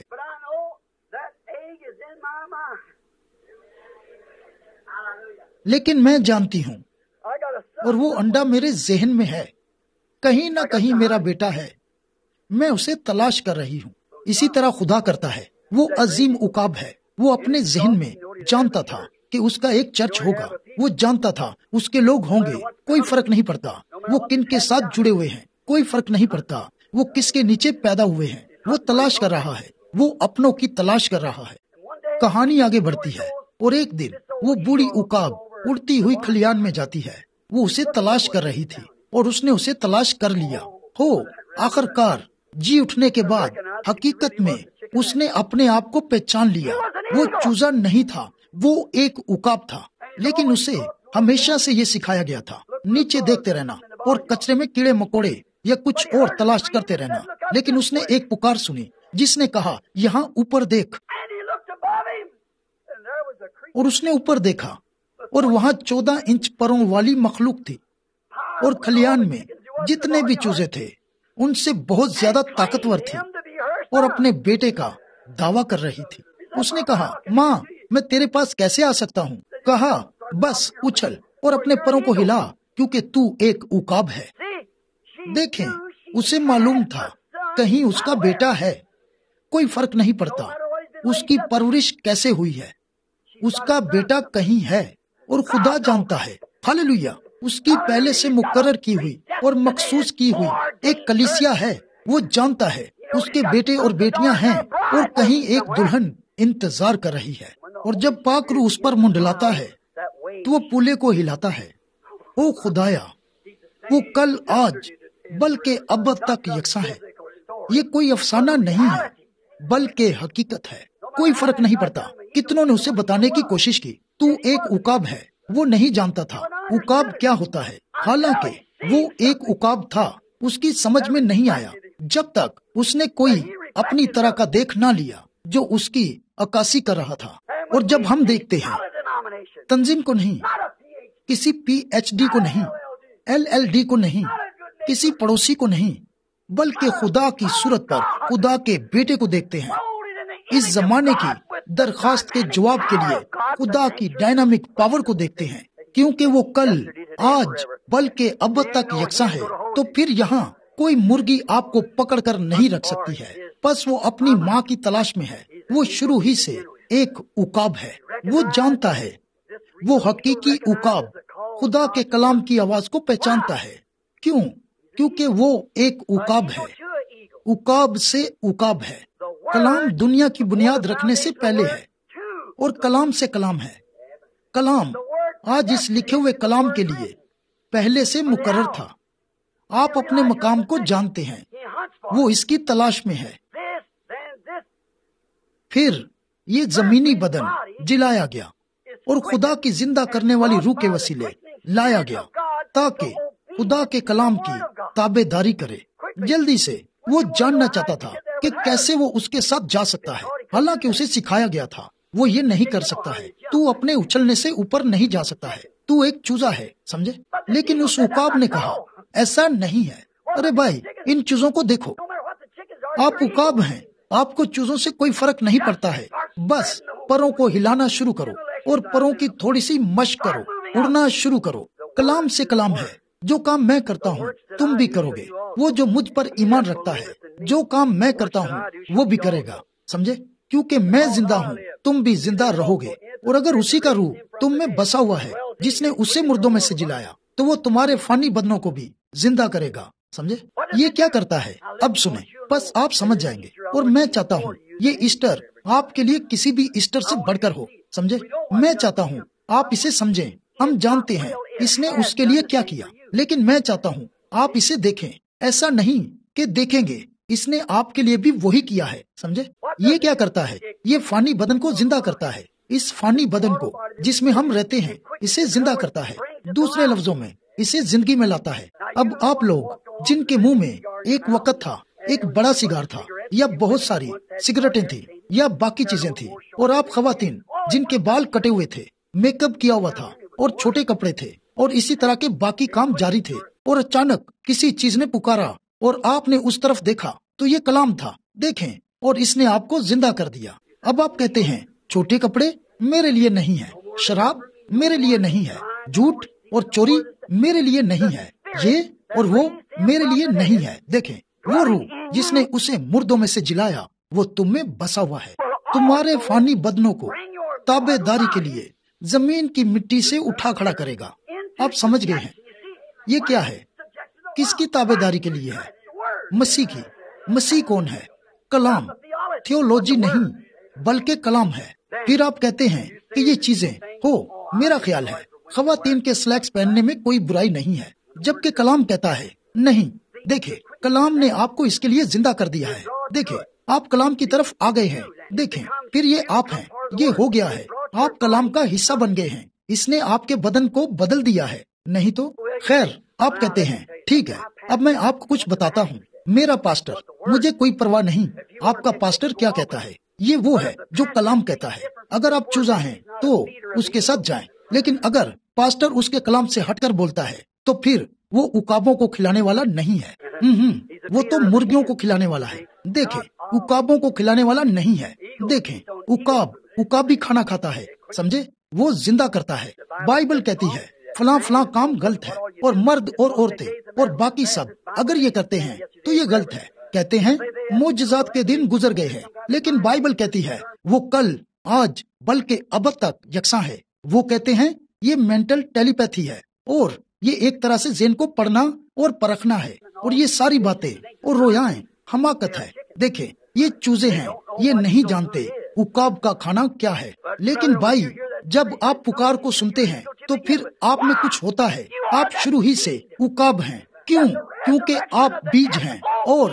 لیکن میں جانتی ہوں اور وہ انڈا میرے ذہن میں ہے، کہیں نہ کہیں میرا بیٹا ہے، میں اسے تلاش کر رہی ہوں۔ اسی طرح خدا کرتا ہے، وہ عظیم عقاب ہے، وہ اپنے ذہن میں جانتا تھا کہ اس کا ایک چرچ ہوگا. وہ جانتا تھا اس کے لوگ ہوں گے, کوئی فرق نہیں پڑتا وہ کن کے ساتھ جڑے ہوئے ہیں, کوئی فرق نہیں پڑتا وہ کس کے نیچے پیدا ہوئے ہیں. وہ تلاش کر رہا ہے, وہ اپنوں کی تلاش کر رہا ہے. کہانی آگے بڑھتی ہے اور ایک دن وہ بوڑھی عقاب اڑتی ہوئی کھلیان میں جاتی ہے. وہ اسے تلاش کر رہی تھی اور اس نے اسے تلاش کر لیا. آخر کار جی اٹھنے کے بعد حقیقت میں اس نے اپنے آپ کو پہچان لیا. وہ چوزا نہیں تھا, وہ ایک عقاب تھا. لیکن اسے ہمیشہ سے یہ سکھایا گیا تھا نیچے دیکھتے رہنا اور کچرے میں کیڑے مکوڑے یا کچھ اور تلاش کرتے رہنا. لیکن اس نے ایک پکار سنی جس نے کہا یہاں اوپر دیکھ, اور اس نے اوپر دیکھا اور وہاں 14 انچ پروں والی مخلوق تھی اور کھلیان میں جتنے بھی چوزے تھے ان سے بہت زیادہ طاقتور تھی اور اپنے بیٹے کا دعویٰ کر رہی تھی. اس نے کہا ماں میں تیرے پاس کیسے آ سکتا ہوں؟ کہا بس اچھل اور اپنے پروں کو ہلا کیونکہ تو ایک عقاب ہے. دیکھیں اسے معلوم تھا کہیں اس کا بیٹا ہے, کوئی فرق نہیں پڑتا اس کی پرورش کیسے ہوئی ہے, اس کا بیٹا کہیں ہے اور خدا جانتا ہے. ہاللویا. اس کی پہلے سے مقرر کی ہوئی اور مخصوص کی ہوئی ایک کلیسیا ہے. وہ جانتا ہے اس کے بیٹے اور بیٹیاں ہیں اور کہیں ایک دلہن انتظار کر رہی ہے. اور جب پاک روح اس پر منڈلاتا ہے تو وہ پولے کو ہلاتا ہے. او خدایا, وہ کل آج بلکہ اب تک یکساں ہے. یہ کوئی افسانہ نہیں ہے بلکہ حقیقت ہے. کوئی فرق نہیں پڑتا کتنوں نے اسے بتانے کی کوشش کی تو ایک عقاب ہے. وہ نہیں جانتا تھا عقاب کیا ہوتا ہے. حالانکہ وہ ایک عقاب تھا, اس کی سمجھ میں نہیں آیا جب تک اس نے کوئی اپنی طرح کا دیکھ نہ لیا جو اس کی عکاسی کر رہا تھا. اور جب ہم دیکھتے ہیں تنظیم کو نہیں, کسی PhD کو نہیں, LLD کو نہیں, کسی پڑوسی کو نہیں, بلکہ خدا کی صورت پر خدا کے بیٹے کو دیکھتے ہیں. اس زمانے کی درخواست کے جواب کے لیے خدا کی ڈائنامک پاور کو دیکھتے ہیں, کیونکہ وہ کل آج بلکہ اب تک یکساں ہے. تو پھر یہاں کوئی مرغی آپ کو پکڑ کر نہیں رکھ سکتی ہے. بس وہ اپنی ماں کی تلاش میں ہے. وہ شروع ہی سے ایک عقاب ہے. وہ جانتا ہے, وہ حقیقی عقاب خدا کے کلام کی آواز کو پہچانتا ہے. کیوں؟ کیونکہ وہ ایک عقاب ہے. عقاب سے عقاب ہے. کلام دنیا کی بنیاد رکھنے سے پہلے ہے اور کلام سے کلام ہے. کلام آج اس لکھے ہوئے کلام کے لیے پہلے سے مقرر تھا. آپ اپنے مقام کو جانتے ہیں, وہ اس کی تلاش میں ہے. پھر یہ زمینی بدن جلایا گیا اور خدا کی زندہ کرنے والی روح کے وسیلے لایا گیا تاکہ خدا کے کلام کی تابع داری کرے. جلدی سے وہ جاننا چاہتا تھا کہ کیسے وہ اس کے ساتھ جا سکتا ہے, حالانکہ اسے سکھایا گیا تھا وہ یہ نہیں کر سکتا ہے. تو اپنے اچھلنے سے اوپر نہیں جا سکتا ہے, تو ایک چوزا ہے, سمجھے؟ لیکن اس عقاب نے کہا ایسا نہیں ہے. ارے بھائی ان چیزوں کو دیکھو, آپ عقاب ہیں, آپ کو چوزوں سے کوئی فرق نہیں پڑتا ہے. بس پروں کو ہلانا شروع کرو اور پروں کی تھوڑی سی مشق کرو, اڑنا شروع کرو. کلام سے کلام ہے. جو کام میں کرتا ہوں تم بھی کرو گے. وہ جو مجھ پر ایمان رکھتا ہے جو کام میں کرتا ہوں وہ بھی کرے گا, سمجھے؟ کیونکہ میں زندہ ہوں تم بھی زندہ رہو گے. اور اگر اسی کا روح تم میں بسا ہوا ہے جس نے اسے مردوں میں سے جلایا تو وہ تمہارے فانی بدنوں کو بھی زندہ کرے گا. سمجھے یہ کیا کرتا ہے؟ اب سنیں, بس آپ سمجھ جائیں گے. اور میں چاہتا ہوں یہ ایسٹر آپ کے لیے کسی بھی ایسٹر سے بڑھ کر ہو, سمجھے؟ میں چاہتا ہوں آپ اسے سمجھیں. ہم جانتے ہیں اس نے اس کے لیے کیا کیا, لیکن میں چاہتا ہوں آپ اسے دیکھیں. ایسا نہیں کہ دیکھیں گے, اس نے آپ کے لیے بھی وہی کیا ہے, سمجھے؟ یہ کیا کرتا ہے؟ یہ فانی بدن کو زندہ کرتا ہے. اس فانی بدن کو جس میں ہم رہتے ہیں اسے زندہ کرتا ہے. دوسرے لفظوں میں اسے زندگی میں لاتا ہے. اب آپ لوگ جن کے منہ میں ایک وقت تھا ایک بڑا سگار تھا یا بہت ساری سگریٹیں تھی یا باقی چیزیں تھی, اور آپ خواتین جن کے بال کٹے ہوئے تھے, میک اپ کیا ہوا تھا اور چھوٹے کپڑے تھے اور اسی طرح کے باقی کام جاری تھے, اور اچانک کسی چیز نے پکارا اور آپ نے اس طرف دیکھا تو یہ کلام تھا. دیکھیں, اور اس نے آپ کو زندہ کر دیا. اب آپ کہتے ہیں چھوٹے کپڑے میرے لیے نہیں ہے, شراب میرے لیے نہیں ہے, جھوٹ اور چوری میرے لیے نہیں ہے, یہ اور وہ میرے لیے نہیں ہے. دیکھیں وہ روح جس نے اسے مردوں میں سے جلایا وہ تم میں بسا ہوا ہے. تمہارے فانی بدنوں کو تابع داری کے لیے زمین کی مٹی سے اٹھا کھڑا کرے گا۔ آپ سمجھ گئے ہیں یہ کیا ہے؟ کس کی تابع داری کے لیے ہے؟ مسیح کی۔ مسیح کون ہے؟ کلام، تھیولوجی نہیں بلکہ کلام ہے۔ پھر آپ کہتے ہیں کہ یہ چیزیں ہو، میرا خیال ہے خواتین کے سلیکس پہننے میں کوئی برائی نہیں ہے، جبکہ کلام کہتا ہے نہیں۔ دیکھیں، کلام نے آپ کو اس کے لیے زندہ کر دیا ہے۔ دیکھیں، آپ کلام کی طرف آ گئے ہیں۔ دیکھیں، پھر یہ آپ ہیں، یہ ہو گیا ہے، آپ کلام کا حصہ بن گئے ہیں۔ اس نے آپ کے بدن کو بدل دیا ہے، نہیں تو؟ خیر، آپ کہتے ہیں ٹھیک ہے، اب میں آپ کو کچھ بتاتا ہوں۔ میرا پاسٹر، مجھے کوئی پرواہ نہیں آپ کا پاسٹر کیا کہتا ہے، یہ وہ ہے جو کلام کہتا ہے۔ اگر آپ چوزا ہیں تو اس کے ساتھ جائیں، لیکن اگر پاسٹر اس کے کلام سے ہٹ کر بولتا ہے تو پھر وہ عقابوں کو کھلانے والا نہیں ہے۔ وہ تو مرغیوں کو کھلانے والا ہے۔ دیکھیں، عقابوں کو کھلانے والا نہیں ہے۔ دیکھیں، عقاب بھی کھانا کھاتا ہے، سمجھے؟ وہ زندہ کرتا ہے۔ بائبل کہتی ہے فلاں فلاں کام غلط ہے، اور مرد اور عورتیں اور باقی سب اگر یہ کرتے ہیں تو یہ غلط ہے۔ کہتے ہیں معجزات کے دن گزر گئے ہیں، لیکن بائبل کہتی ہے وہ کل، آج بلکہ ابد تک یکساں ہے۔ وہ کہتے ہیں یہ مینٹل ٹیلی پیتھی ہے، اور یہ ایک طرح سے ذہن کو پڑھنا اور پرکھنا ہے، اور یہ ساری باتیں اور رویائیں حماقت ہے۔ دیکھیں، یہ چوزے ہیں، یہ نہیں جانتے عقاب کا کھانا کیا ہے۔ لیکن بھائی، جب آپ پکار کو سنتے ہیں تو پھر آپ میں کچھ ہوتا ہے۔ آپ شروع ہی سے عقاب ہیں۔ کیوں؟ کیونکہ آپ بیج ہیں، اور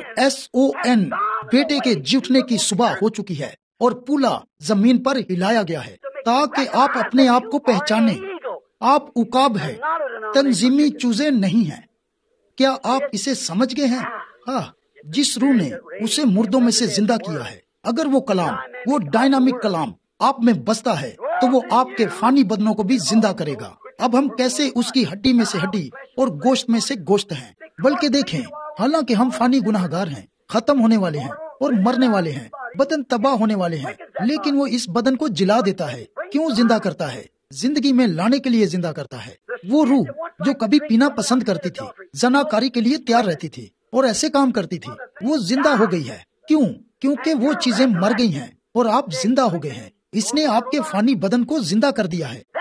SON بیٹے کے جی اٹھنے کی صبح ہو چکی ہے، اور پولا زمین پر ہلایا گیا ہے تاکہ آپ اپنے آپ کو پہچانیں۔ آپ عقاب ہیں، تنظیمی چوزے نہیں ہیں۔ کیا آپ اسے سمجھ گئے ہیں؟ ہاں، جس روح نے اسے مردوں میں سے زندہ کیا ہے، اگر وہ کلام، وہ ڈائنامک کلام آپ میں بستا ہے تو وہ آپ کے فانی بدنوں کو بھی زندہ کرے گا۔ اب ہم کیسے اس کی ہڈی میں سے ہڈی اور گوشت میں سے گوشت ہیں؟ بلکہ دیکھیں، حالانکہ ہم فانی گناہ گار ہیں، ختم ہونے والے ہیں اور مرنے والے ہیں، بدن تباہ ہونے والے ہیں، لیکن وہ اس بدن کو جلا دیتا ہے۔ کیوں زندہ کرتا ہے؟ زندگی میں لانے کے لیے زندہ کرتا ہے۔ وہ روح جو کبھی پینا پسند کرتی تھی، زناکاری کے لیے تیار رہتی تھی اور ایسے کام کرتی تھی، وہ زندہ ہو گئی ہے۔ کیوں؟ کیونکہ وہ چیزیں مر گئی ہیں اور آپ زندہ ہو گئے ہیں۔ اس نے آپ کے فانی بدن کو زندہ کر دیا ہے،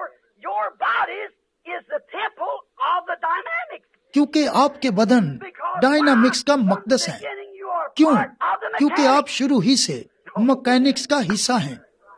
کیونکہ آپ کے بدن ڈائنامکس کا مقدس ہے۔ کیوں؟ کیونکہ آپ شروع ہی سے مکینکس کا حصہ ہیں۔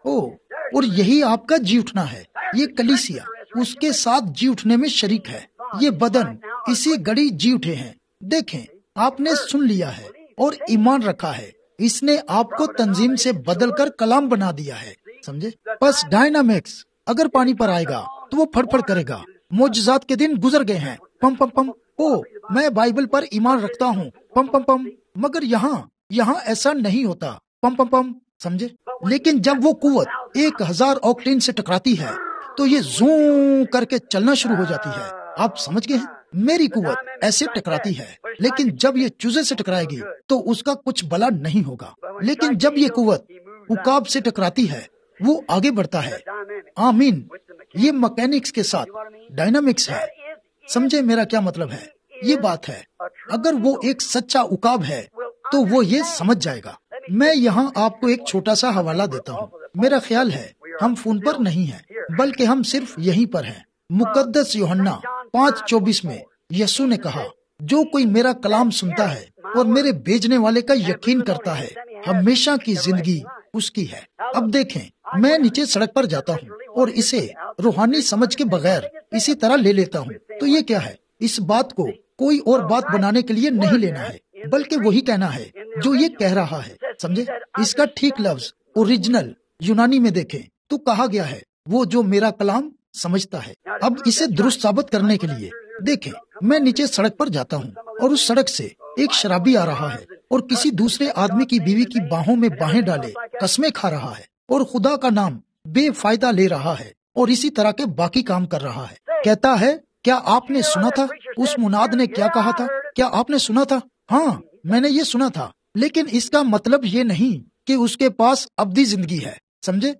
اور یہی آپ کا جی اٹھنا ہے۔ یہ کلیسیا اس کے ساتھ جی اٹھنے میں شریک ہے۔ یہ بدن اسی گھڑی جی اٹھے ہیں۔ دیکھیں، آپ نے سن لیا ہے اور ایمان رکھا ہے۔ اس نے آپ کو تنظیم سے بدل کر کلام بنا دیا ہے، سمجھے؟ بس ڈائنامکس اگر پانی پر آئے گا تو وہ پھڑ پھڑ کرے گا۔ معجزات کے دن گزر گئے ہیں، پم پم پم۔ میں بائبل پر ایمان رکھتا ہوں، پم پم پم، مگر یہاں ایسا نہیں ہوتا، پم پم پم، سمجھے؟ لیکن جب وہ قوت 1000 آکٹین سے ٹکراتی ہے تو یہ زوں کر کے چلنا شروع ہو جاتی ہے۔ آپ سمجھ گئے ہیں؟ میری قوت ایسے ٹکراتی ہے، لیکن جب یہ چوزے سے ٹکرائے گی تو اس کا کچھ بلا نہیں ہوگا۔ لیکن جب یہ قوت عقاب سے ٹکراتی ہے، وہ آگے بڑھتا ہے۔ آمین۔ یہ مکینکس کے ساتھ ڈائنامکس ہے۔ سمجھے میرا کیا مطلب ہے؟ یہ بات ہے، اگر وہ ایک سچا عقاب ہے تو وہ یہ سمجھ جائے گا۔ میں یہاں آپ کو ایک چھوٹا سا حوالہ دیتا ہوں۔ میرا خیال ہے ہم فون پر نہیں ہیں، بلکہ ہم صرف یہیں پر ہیں۔ مقدس یوحنا 5:24 میں یسوع نے کہا، جو کوئی میرا کلام سنتا ہے اور میرے بھیجنے والے کا یقین کرتا ہے، ہمیشہ کی زندگی اس کی ہے۔ اب دیکھیں، میں نیچے سڑک پر جاتا ہوں اور اسے روحانی سمجھ کے بغیر اسی طرح لے لیتا ہوں۔ تو یہ کیا ہے؟ اس بات کو کوئی اور بات بنانے کے لیے نہیں لینا ہے، بلکہ وہی کہنا ہے جو یہ کہہ رہا ہے، سمجھے؟ اس کا ٹھیک لفظ اوریجنل یونانی میں دیکھیں تو کہا گیا ہے، وہ جو میرا کلام سمجھتا ہے۔ اب اسے درست ثابت کرنے کے لیے دیکھیں، میں نیچے سڑک پر جاتا ہوں اور اس سڑک سے ایک شرابی آ رہا ہے اور کسی دوسرے آدمی کی بیوی کی باہوں میں باہیں ڈالے قسمیں کھا رہا ہے اور خدا کا نام بے فائدہ لے رہا ہے اور اسی طرح کے باقی کام کر رہا ہے۔ کہتا ہے، کیا آپ نے سنا تھا اس مناد نے کیا کہا تھا؟ کیا آپ نے سنا تھا؟ ہاں، میں نے یہ سنا تھا، لیکن اس کا مطلب یہ نہیں کہ اس کے پاس ابدی زندگی ہے۔ سمجھے؟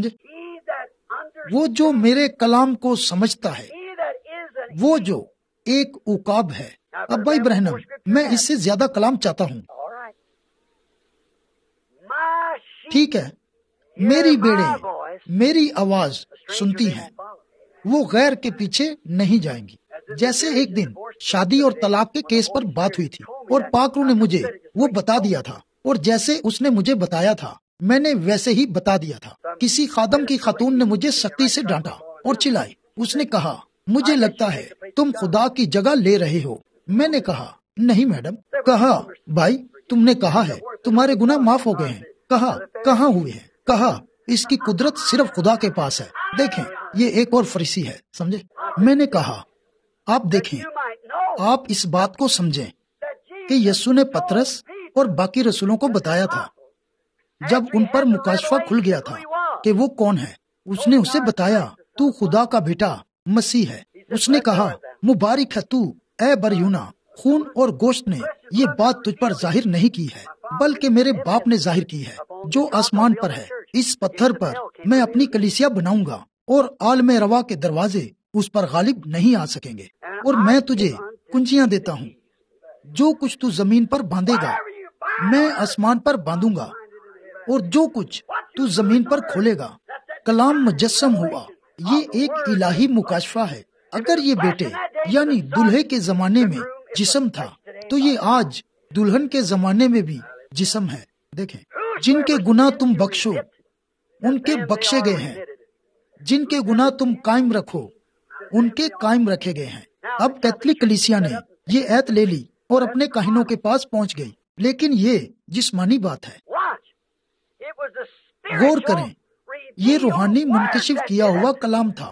وہ جو میرے کلام کو سمجھتا ہے، وہ جو ایک عقاب ہے۔ اب بھائی برہنم، میں اس سے زیادہ کلام چاہتا ہوں۔ ٹھیک ہے، میری بیڑے میری آواز سنتی ہیں وہ غیر کے پیچھے نہیں جائیں گی۔ جیسے ایک دن شادی اور طلاق کے کیس پر بات ہوئی تھی اور پاک روح نے مجھے وہ بتا دیا تھا، اور جیسے اس نے مجھے بتایا تھا میں نے ویسے ہی بتا دیا تھا۔ کسی خادم کی خاتون نے مجھے سختی سے ڈانٹا اور چلائی۔ اس نے کہا مجھے لگتا ہے تم خدا کی جگہ لے رہے ہو۔ میں نے کہا نہیں میڈم۔ کہا بھائی تم نے کہا ہے تمہارے گناہ معاف ہو گئے ہیں۔ کہا کہاں ہوئے ہیں؟ کہا اس کی قدرت صرف خدا کے پاس ہے۔ دیکھیں یہ ایک اور فریسی ہے، سمجھے؟ میں نے کہا آپ دیکھیں، آپ اس بات کو سمجھیں کہ یسوع نے پطرس اور باقی رسولوں کو بتایا تھا جب ان پر مکاشفہ کھل گیا تھا کہ وہ کون ہے۔ اس نے اسے بتایا تو خدا کا بیٹا مسیح ہے۔ اس نے کہا مبارک ہے تو اے بریونا، خون اور گوشت نے یہ بات تجھ پر ظاہر نہیں کی ہے بلکہ میرے باپ نے ظاہر کی ہے جو آسمان پر ہے۔ اس پتھر پر میں اپنی کلیسیا بناؤں گا اور عالم روا کے دروازے اس پر غالب نہیں آ سکیں گے، اور میں تجھے کنجیاں دیتا ہوں۔ جو کچھ تو زمین پر باندھے گا میں آسمان پر باندھوں گا، اور جو کچھ تو زمین پر کھولے گا۔ کلام مجسم ہوا۔ یہ ایک الہی مکاشفہ ہے۔ اگر یہ بیٹے یعنی دلہے کے زمانے میں جسم تھا تو یہ آج دلہن کے زمانے میں بھی جسم ہے۔ دیکھیں جن کے گناہ تم بخشو ان کے بخشے گئے ہیں، جن کے گناہ تم قائم رکھو ان کے قائم رکھے گئے ہیں۔ اب کیتھولک کلیسیا نے یہ ایت لے لی اور اپنے کاہنوں کے پاس پہنچ گئی، لیکن یہ جسمانی بات ہے۔ غور کریں، یہ روحانی منکشف کیا ہوا کلام تھا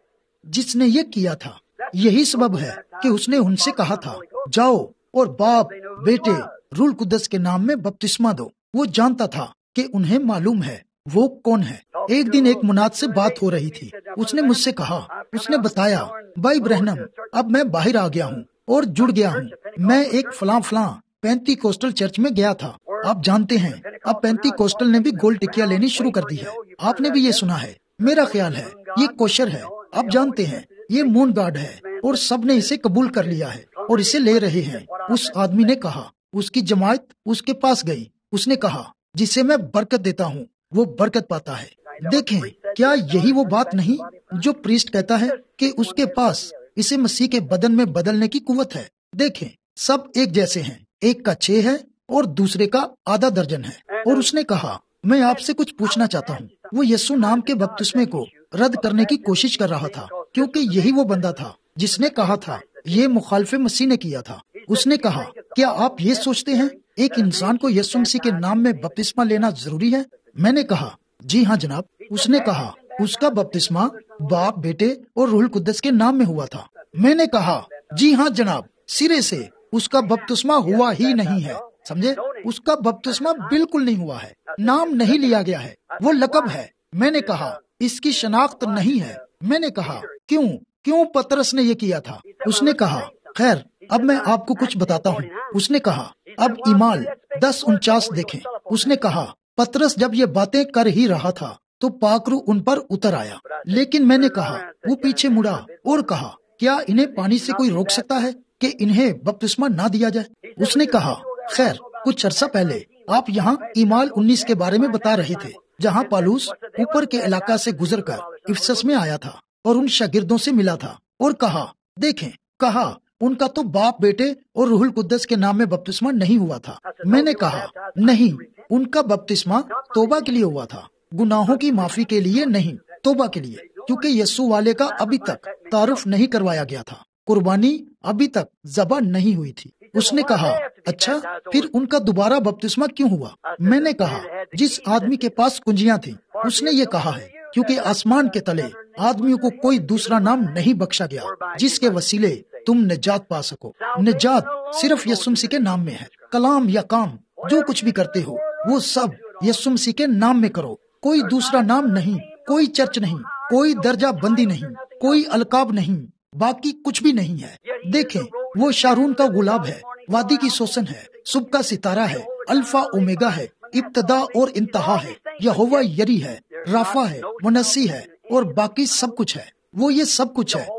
جس نے یہ کیا تھا۔ یہی سبب ہے کہ اس نے ان سے کہا تھا جاؤ اور باپ بیٹے روح القدس کے نام میں بپتسمہ دو۔ وہ جانتا تھا کہ انہیں معلوم ہے وہ کون ہے۔ ایک دن ایک مناد سے بات ہو رہی تھی، اس نے مجھ سے کہا، اس نے بتایا بھائی برہنم اب میں باہر آ گیا ہوں اور جڑ گیا ہوں۔ میں ایک فلاں پینتی کوسٹل چرچ میں گیا تھا۔ آپ جانتے ہیں اب پینتی کوسٹل نے بھی گول ٹکیاں لینی شروع کر دی ہے۔ آپ نے بھی یہ سنا ہے، میرا خیال ہے یہ کوشر ہے۔ آپ جانتے ہیں یہ مون گاڈ ہے اور سب نے اسے قبول کر لیا ہے اور اسے لے رہے ہیں۔ اس آدمی نے کہا، اس کی جماعت اس کے پاس گئی۔ اس نے کہا جسے میں برکت دیتا ہوں وہ برکت پاتا ہے۔ دیکھیں کیا یہی وہ بات نہیں جو پریسٹ کہتا ہے کہ اس کے پاس اسے مسیح کے بدن میں بدلنے کی قوت ہے؟ دیکھیں سب ایک جیسے ہیں، ایک کا 6 ہے اور دوسرے کا آدھا درجن ہے۔ اور اس نے کہا میں آپ سے کچھ پوچھنا چاہتا ہوں۔ وہ یسوع نام کے بپتسمے کو رد کرنے کی کوشش کر رہا تھا کیونکہ یہی وہ بندہ تھا جس نے کہا تھا یہ مخالف مسیح نے کیا تھا۔ اس نے کہا کیا آپ یہ سوچتے ہیں ایک انسان کو یسوع مسیح کے نام میں بپتسمہ لینا ضروری ہے؟ میں نے کہا جی ہاں جناب۔ اس نے کہا اس کا بپتسمہ باپ بیٹے اور روح القدس کے نام میں ہوا تھا۔ میں نے کہا جی ہاں جناب، سرے سے اس کا بپتسمہ ہوا ہی نہیں ہے، سمجھے؟ اس کا بپتسمہ بالکل نہیں ہوا ہے، نام نہیں لیا گیا ہے، وہ لقب ہے۔ میں نے کہا اس کی شناخت نہیں ہے۔ میں نے کہا کیوں پطرس نے یہ کیا تھا؟ اس نے کہا خیر اب میں آپ کو کچھ بتاتا ہوں۔ اس نے کہا اب ایمال 10:49 دیکھیں۔ اس نے کہا پطرس جب یہ باتیں کر ہی رہا تھا تو پاک روح ان پر اتر آیا، لیکن میں نے کہا وہ پیچھے مڑا اور کہا کیا انہیں پانی سے کوئی روک سکتا ہے کہ انہیں بپتسمہ نہ دیا جائے؟ اس نے کہا خیر کچھ عرصہ پہلے آپ یہاں ایمال 19 کے بارے میں بتا رہے تھے جہاں پالوس اوپر کے علاقہ سے گزر کر افسس میں آیا تھا اور ان شاگردوں سے ملا تھا اور کہا دیکھیں، کہا ان کا تو باپ بیٹے اور روح القدس کے نام میں بپتسمہ نہیں ہوا تھا۔ میں نے کہا نہیں، ان کا بپتسمہ توبہ کے لیے ہوا تھا، گناہوں کی معافی کے لیے نہیں، توبہ کے لیے، کیونکہ یسوع والے کا ابھی تک تعارف نہیں کروایا گیا تھا، قربانی ابھی تک ذبح نہیں ہوئی تھی۔ اس نے کہا اچھا پھر ان کا دوبارہ بپتسمہ کیوں ہوا؟ میں نے کہا جس آدمی کے پاس کنجیاں تھیں اس نے یہ کہا ہے کیونکہ آسمان کے تلے آدمیوں کو کوئی دوسرا نام نہیں بخشا گیا جس کے وسیلے تم نجات پا سکو۔ نجات صرف یسوع مسیح کے نام میں ہے۔ کلام یا کام جو کچھ بھی کرتے ہو وہ سب یسوع مسیح کے نام میں کرو، کوئی دوسرا نام نہیں، کوئی چرچ نہیں، کوئی درجہ بندی نہیں، کوئی القاب نہیں، باقی کچھ بھی نہیں ہے۔ دیکھیں وہ شارون کا گلاب ہے، وادی کی سوسن ہے، صبح کا ستارہ ہے، الفا اومیگا ہے، ابتدا اور انتہا ہے، یہوہ یری ہے، رافع ہے، منسی ہے اور باقی سب کچھ ہے۔ وہ یہ سب کچھ ہے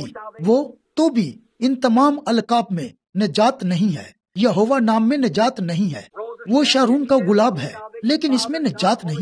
تو بھی ان تمام القاب میں نجات نہیں ہے، یہوہ نام میں نجات نہیں ہے۔ وہ شارون کا گلاب ہے لیکن اس میں نجات نہیں ہے۔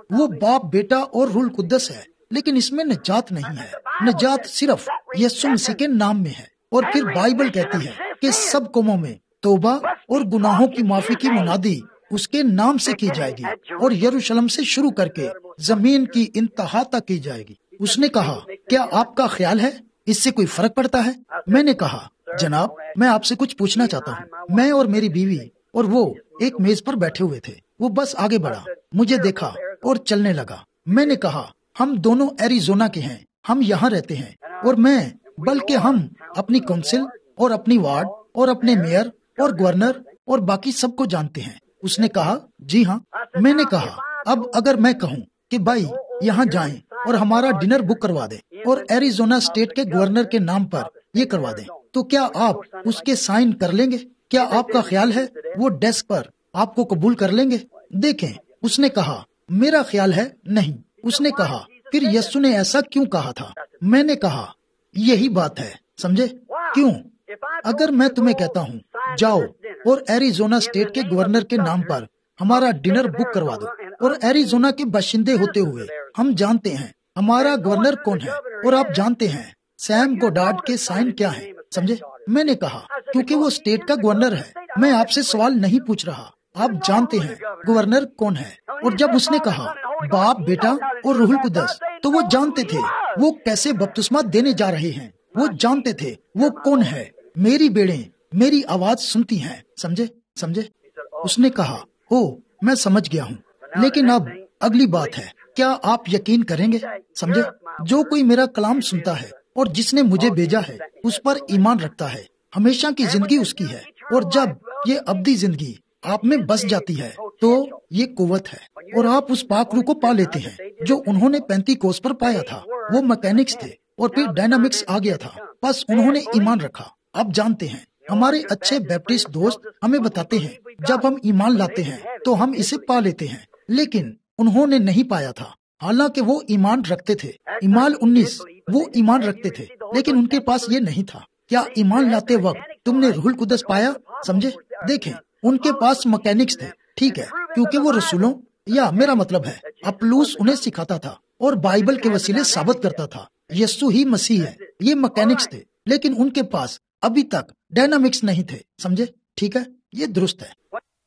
وہ باپ، بیٹا اور روح القدس ہے، لیکن اس میں نجات نہیں ہے۔ نجات صرف یسوع مسیح کے نام میں ہے۔ اور پھر بائبل کہتی ہے کہ سب قوموں میں توبہ اور گناہوں کی معافی کی منادی اس کے نام سے کی جائے گی، اور یروشلم سے شروع کر کے زمین کی انتہا تک کی جائے گی۔ اس نے کہا، کیا آپ کا خیال ہے اس سے کوئی فرق پڑتا ہے؟ میں نے کہا، جناب میں آپ سے کچھ پوچھنا چاہتا ہوں۔ میں اور میری بیوی اور وہ ایک میز پر بیٹھے ہوئے تھے۔ وہ بس آگے بڑھا، مجھے دیکھا اور چلنے لگا۔ میں نے کہا، ہم دونوں ایریزونا کے ہیں، ہم یہاں رہتے ہیں، اور میں بلکہ ہم اپنی کونسل اور اپنی وارڈ اور اپنے میئر اور گورنر اور باقی سب کو جانتے ہیں۔ اس نے کہا، جی ہاں۔ میں نے کہا، اب اگر میں کہوں کہ بھائی یہاں جائیں اور ہمارا ڈنر بک کروا دیں اور ایریزونا اسٹیٹ کے گورنر کے نام پر یہ کروا دیں، تو کیا آپ اس کے سائن کر لیں گے؟ کیا آپ کا خیال ہے وہ ڈیسک پر آپ کو قبول کر لیں گے؟ دیکھیں، اس نے کہا، میرا خیال ہے نہیں۔ اس نے کہا، پھر یسوع نے ایسا کیوں کہا تھا؟ میں نے کہا، یہی بات ہے، سمجھے؟ کیوں؟ اگر میں تمہیں کہتا ہوں جاؤ اور ایریزونا اسٹیٹ کے گورنر کے نام پر ہمارا ڈنر بک کروا دو، اور ایریزونا کے باشندے ہوتے ہوئے ہم جانتے ہیں ہمارا گورنر کون ہے، اور آپ جانتے ہیں سیم گوڈارڈ کے سائن کیا ہیں، سمجھے؟ میں نے کہا، کیونکہ وہ اسٹیٹ کا گورنر ہے، میں آپ سے سوال نہیں پوچھ رہا، آپ جانتے ہیں گورنر کون ہے۔ اور جب اس نے کہا باپ، بیٹا اور روح القدس، تو وہ جانتے تھے وہ کیسے بپتسمہ دینے جا رہے ہیں، وہ جانتے تھے وہ کون ہے۔ میری بیڑیں میری آواز سنتی ہیں، سمجھے؟ اس نے کہا، او میں سمجھ گیا ہوں، لیکن اب اگلی بات ہے، کیا آپ یقین کریں گے؟ سمجھے؟ جو کوئی میرا کلام سنتا ہے اور جس نے مجھے بھیجا ہے اس پر ایمان رکھتا ہے، ہمیشہ کی زندگی اس کی ہے، اور جب یہ ابدی زندگی آپ میں بس جاتی ہے تو یہ قوت ہے، اور آپ اس پاک روح کو پا لیتے ہیں جو انہوں نے پینتی کوس پر پایا تھا۔ وہ میکینکس تھے اور پھر ڈائنامکس آ گیا تھا، بس انہوں نے ایمان رکھا۔ آپ جانتے ہیں ہمارے اچھے بیپٹسٹ دوست ہمیں بتاتے ہیں جب ہم ایمان لاتے ہیں تو ہم اسے پا لیتے ہیں، لیکن انہوں نے نہیں پایا تھا، حالانکہ وہ ایمان رکھتے تھے۔ ایمان 19 وہ ایمان رکھتے تھے، لیکن ان کے پاس یہ نہیں تھا۔ کیا ایمان لاتے وقت تم نے روح القدس پایا؟ سمجھے؟ دیکھیں، ان کے پاس میکینکس تھے، ٹھیک ہے، کیونکہ وہ رسولوں، یا میرا مطلب ہے اپلوس انہیں سکھاتا تھا اور بائبل کے وسیلے ثابت کرتا تھا یسوع ہی مسیح ہے۔ یہ میکینکس تھے، لیکن ان کے پاس ابھی تک ڈائنامکس نہیں تھے، سمجھے؟ ٹھیک ہے، یہ درست ہے۔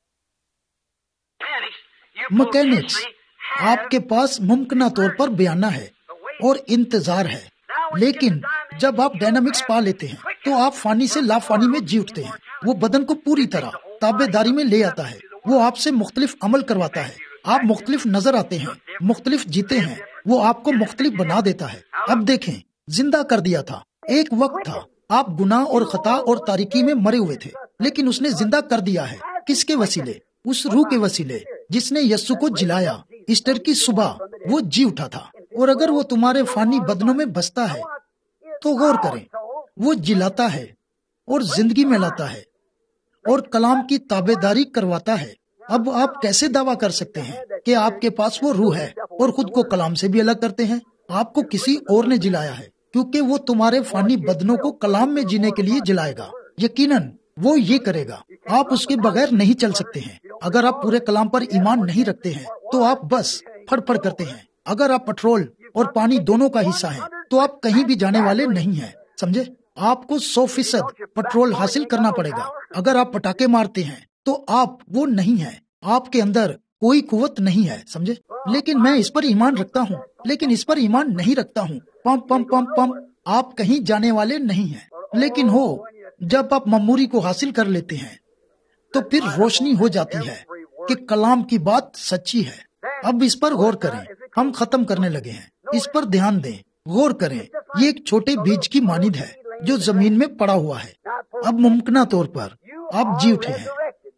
میکینکس آپ کے پاس ممکنہ طور پر بیانہ ہے اور انتظار ہے، لیکن جب آپ ڈائنامکس پا لیتے ہیں تو آپ فانی سے لا فانی میں جی اٹھتے ہیں۔ وہ بدن کو پوری طرح تابع داری میں لے آتا ہے، وہ آپ سے مختلف عمل کرواتا ہے، آپ مختلف نظر آتے ہیں، مختلف جیتے ہیں، وہ آپ کو مختلف بنا دیتا ہے۔ اب دیکھیں، زندہ کر دیا تھا۔ ایک وقت تھا آپ گناہ اور خطا اور تاریکی میں مرے ہوئے تھے، لیکن اس نے زندہ کر دیا ہے۔ کس کے وسیلے؟ اس روح کے وسیلے جس نے یسوع کو جلایا۔ ایسٹر کی صبح وہ جی اٹھا تھا، اور اگر وہ تمہارے فانی بدنوں میں بستا ہے تو غور کریں، وہ جلاتا ہے اور زندگی میں لاتا ہے اور کلام کی تابع داری کرواتا ہے۔ اب آپ کیسے دعویٰ کر سکتے ہیں کہ آپ کے پاس وہ روح ہے اور خود کو کلام سے بھی الگ کرتے ہیں؟ آپ کو کسی اور نے جلایا ہے، کیونکہ وہ تمہارے فانی بدنوں کو کلام میں جینے کے لیے جلائے گا۔ یقیناً وہ یہ کرے گا، آپ اس کے بغیر نہیں چل سکتے ہیں۔ اگر آپ پورے کلام پر ایمان نہیں رکھتے ہیں تو آپ بس پھڑ پھڑ کرتے ہیں۔ اگر آپ پٹرول اور پانی دونوں کا حصہ ہیں تو آپ کہیں بھی جانے والے نہیں ہیں، سمجھے؟ آپ کو 100% پٹرول حاصل کرنا پڑے گا۔ اگر آپ پٹاخے مارتے ہیں تو آپ وہ نہیں ہیں، آپ کے اندر کوئی قوت نہیں ہے، سمجھے؟ لیکن میں اس پر ایمان رکھتا ہوں، لیکن اس پر ایمان نہیں رکھتا ہوں، پم پم پم پم، آپ کہیں جانے والے نہیں ہیں۔ لیکن ہو جب آپ معموری کو حاصل کر لیتے ہیں تو پھر روشنی ہو جاتی ہے کہ کلام کی بات سچی ہے۔ اب اس پر غور کریں، ہم ختم کرنے لگے ہیں، اس پر دھیان دیں، غور کریں۔ یہ ایک چھوٹے بیج کی مانند ہے جو زمین میں پڑا ہوا ہے۔ اب ممکنہ طور پر آپ جی اٹھے ہیں۔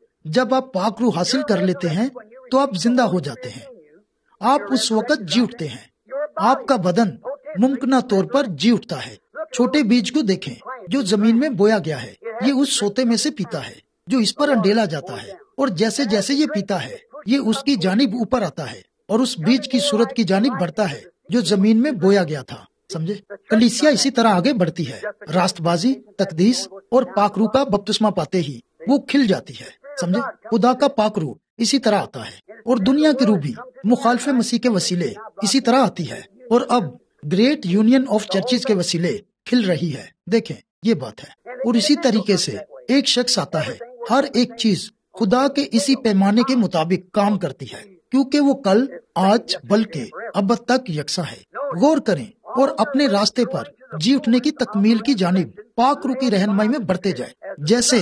جب آپ پاک روح حاصل کر لیتے ہیں تو آپ زندہ ہو جاتے ہیں، آپ اس وقت جی اٹھتے ہیں، آپ کا بدن ممکنہ طور پر جی اٹھتا ہے۔ چھوٹے بیج کو دیکھیں جو زمین میں بویا گیا ہے، یہ اس سوتے میں سے پیتا ہے جو اس پر انڈیلا جاتا ہے، اور جیسے جیسے یہ پیتا ہے یہ اس کی جانب اوپر آتا ہے اور اس بیج کی صورت کی جانب بڑھتا ہے جو زمین میں بویا گیا تھا، سمجھے؟ کلیسیا اسی طرح آگے بڑھتی ہے، راست بازی، تقدیس اور پاک روح کا بپتسمہ پاتے ہی وہ کھل جاتی ہے، سمجھے؟ خدا کا پاک روح اسی طرح آتا ہے اور دنیا کی روح بھی مخالف مسیح کے وسیلے اسی طرح آتی ہے، اور اب گریٹ یونین آف چرچز کے وسیلے کھل رہی ہے۔ دیکھیں یہ بات ہے، اور اسی طریقے سے ایک شخص آتا ہے، ہر ایک چیز خدا کے اسی پیمانے کے مطابق کام کرتی ہے، کیونکہ وہ کل، آج، بلکہ اب تک یکساں ہے۔ غور کریں اور اپنے راستے پر جی اٹھنے کی تکمیل کی جانب پاک روح کی رہنمائی میں بڑھتے جائیں۔ جیسے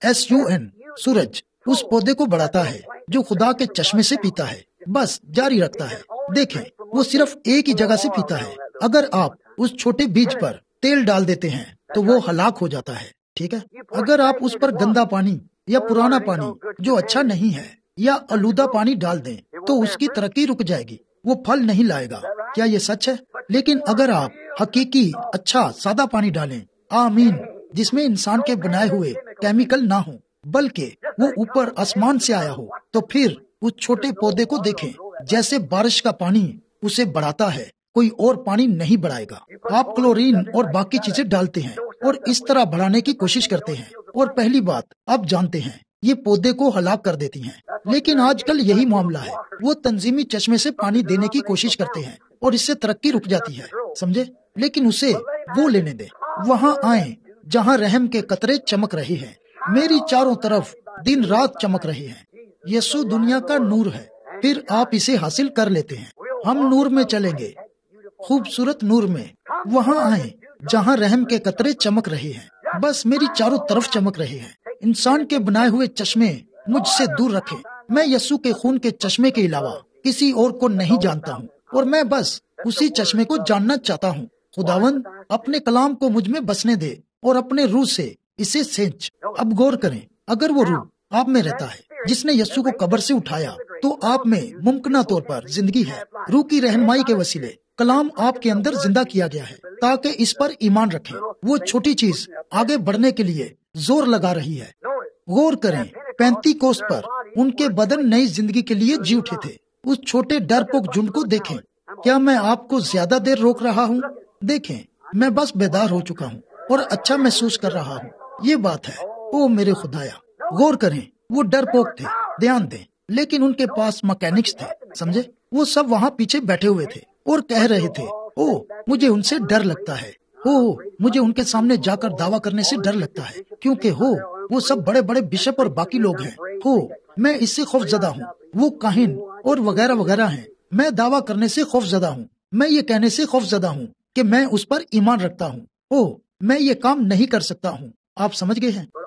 SUN سورج اس پودے کو بڑھاتا ہے جو خدا کے چشمے سے پیتا ہے، بس جاری رکھتا ہے۔ دیکھیں وہ صرف ایک ہی جگہ سے پیتا ہے۔ اگر آپ اس چھوٹے بیج پر تیل ڈال دیتے ہیں تو وہ ہلاک ہو جاتا ہے، ٹھیک ہے؟ اگر آپ اس پر گندا پانی یا پرانا پانی جو اچھا نہیں ہے یا آلودہ پانی ڈال دیں تو اس کی ترقی رک جائے گی، وہ پھل نہیں لائے گا۔ کیا یہ سچ ہے؟ لیکن اگر آپ حقیقی اچھا سادہ پانی ڈالیں، آمین، جس میں انسان کے بنائے ہوئے کیمیکل نہ ہوں بلکہ وہ اوپر آسمان سے آیا ہو، تو پھر اس چھوٹے پودے کو دیکھیں، جیسے بارش کا پانی اسے بڑھاتا ہے، کوئی اور پانی نہیں بڑھائے گا۔ آپ کلورین اور باقی چیزیں ڈالتے ہیں اور اس طرح بڑھانے کی کوشش کرتے ہیں، اور پہلی بات آپ جانتے ہیں یہ پودے کو ہلاک کر دیتی ہیں۔ لیکن آج کل یہی معاملہ ہے، وہ تنظیمی چشمے سے پانی دینے کی کوشش کرتے ہیں اور اس سے ترقی رک جاتی ہے، سمجھے؟ لیکن اسے وہ لینے دیں، وہاں آئیں جہاں رحم کے قطرے چمک رہے ہیں، میری چاروں طرف دن رات چمک رہے ہیں۔ یسوع دنیا کا نور ہے، پھر آپ اسے حاصل کر لیتے ہیں۔ ہم نور میں چلیں گے، خوبصورت نور میں، وہاں آئیں جہاں رحم کے قطرے چمک رہے ہیں، بس میری چاروں طرف چمک رہے ہیں۔ انسان کے بنائے ہوئے چشمے مجھ سے دور رکھیں، میں یسوع کے خون کے چشمے کے علاوہ کسی اور کو نہیں جانتا ہوں، اور میں بس اسی چشمے کو جاننا چاہتا ہوں۔ خداوند اپنے کلام کو مجھ میں بسنے دے اور اپنے روح سے اسے سینچ۔ اب غور کریں، اگر وہ روح آپ میں رہتا ہے جس نے یسوع کو قبر سے اٹھایا تو آپ میں ممکنہ طور پر زندگی ہے۔ روح کی رہنمائی کے وسیلے کلام آپ کے اندر زندہ کیا گیا ہے تاکہ اس پر ایمان رکھیں۔ وہ چھوٹی چیز آگے بڑھنے کے لیے زور لگا رہی ہے۔ غور کریں، پینتی کوس پر ان کے بدن نئی زندگی کے لیے جی اٹھے تھے۔ اس چھوٹے ڈرپوک جھنڈ کو دیکھیں۔ کیا میں آپ کو زیادہ دیر روک رہا ہوں؟ دیکھیں، میں بس بیدار ہو چکا ہوں اور اچھا محسوس کر رہا ہوں۔ یہ بات ہے، او میرے خدایا۔ غور کریں، وہ ڈرپوک تھے، دھیان دیں، لیکن ان کے پاس مکینکس تھے، سمجھے؟ وہ سب وہاں پیچھے بیٹھے ہوئے تھے اور کہہ رہے تھے، او مجھے ان سے ڈر لگتا ہے، مجھے ان کے سامنے جا کر دعویٰ کرنے سے ڈر لگتا ہے، کیونکہ وہ سب بڑے بڑے بشپ اور باقی لوگ ہیں، میں اس سے خوف زدہ ہوں، وہ کاہن اور وغیرہ وغیرہ ہیں۔ میں دعویٰ کرنے سے خوف زدہ ہوں، میں یہ کہنے سے خوف زدہ ہوں کہ میں اس پر ایمان رکھتا ہوں، میں یہ کام نہیں کر سکتا ہوں۔ آپ سمجھ گئے ہیں؟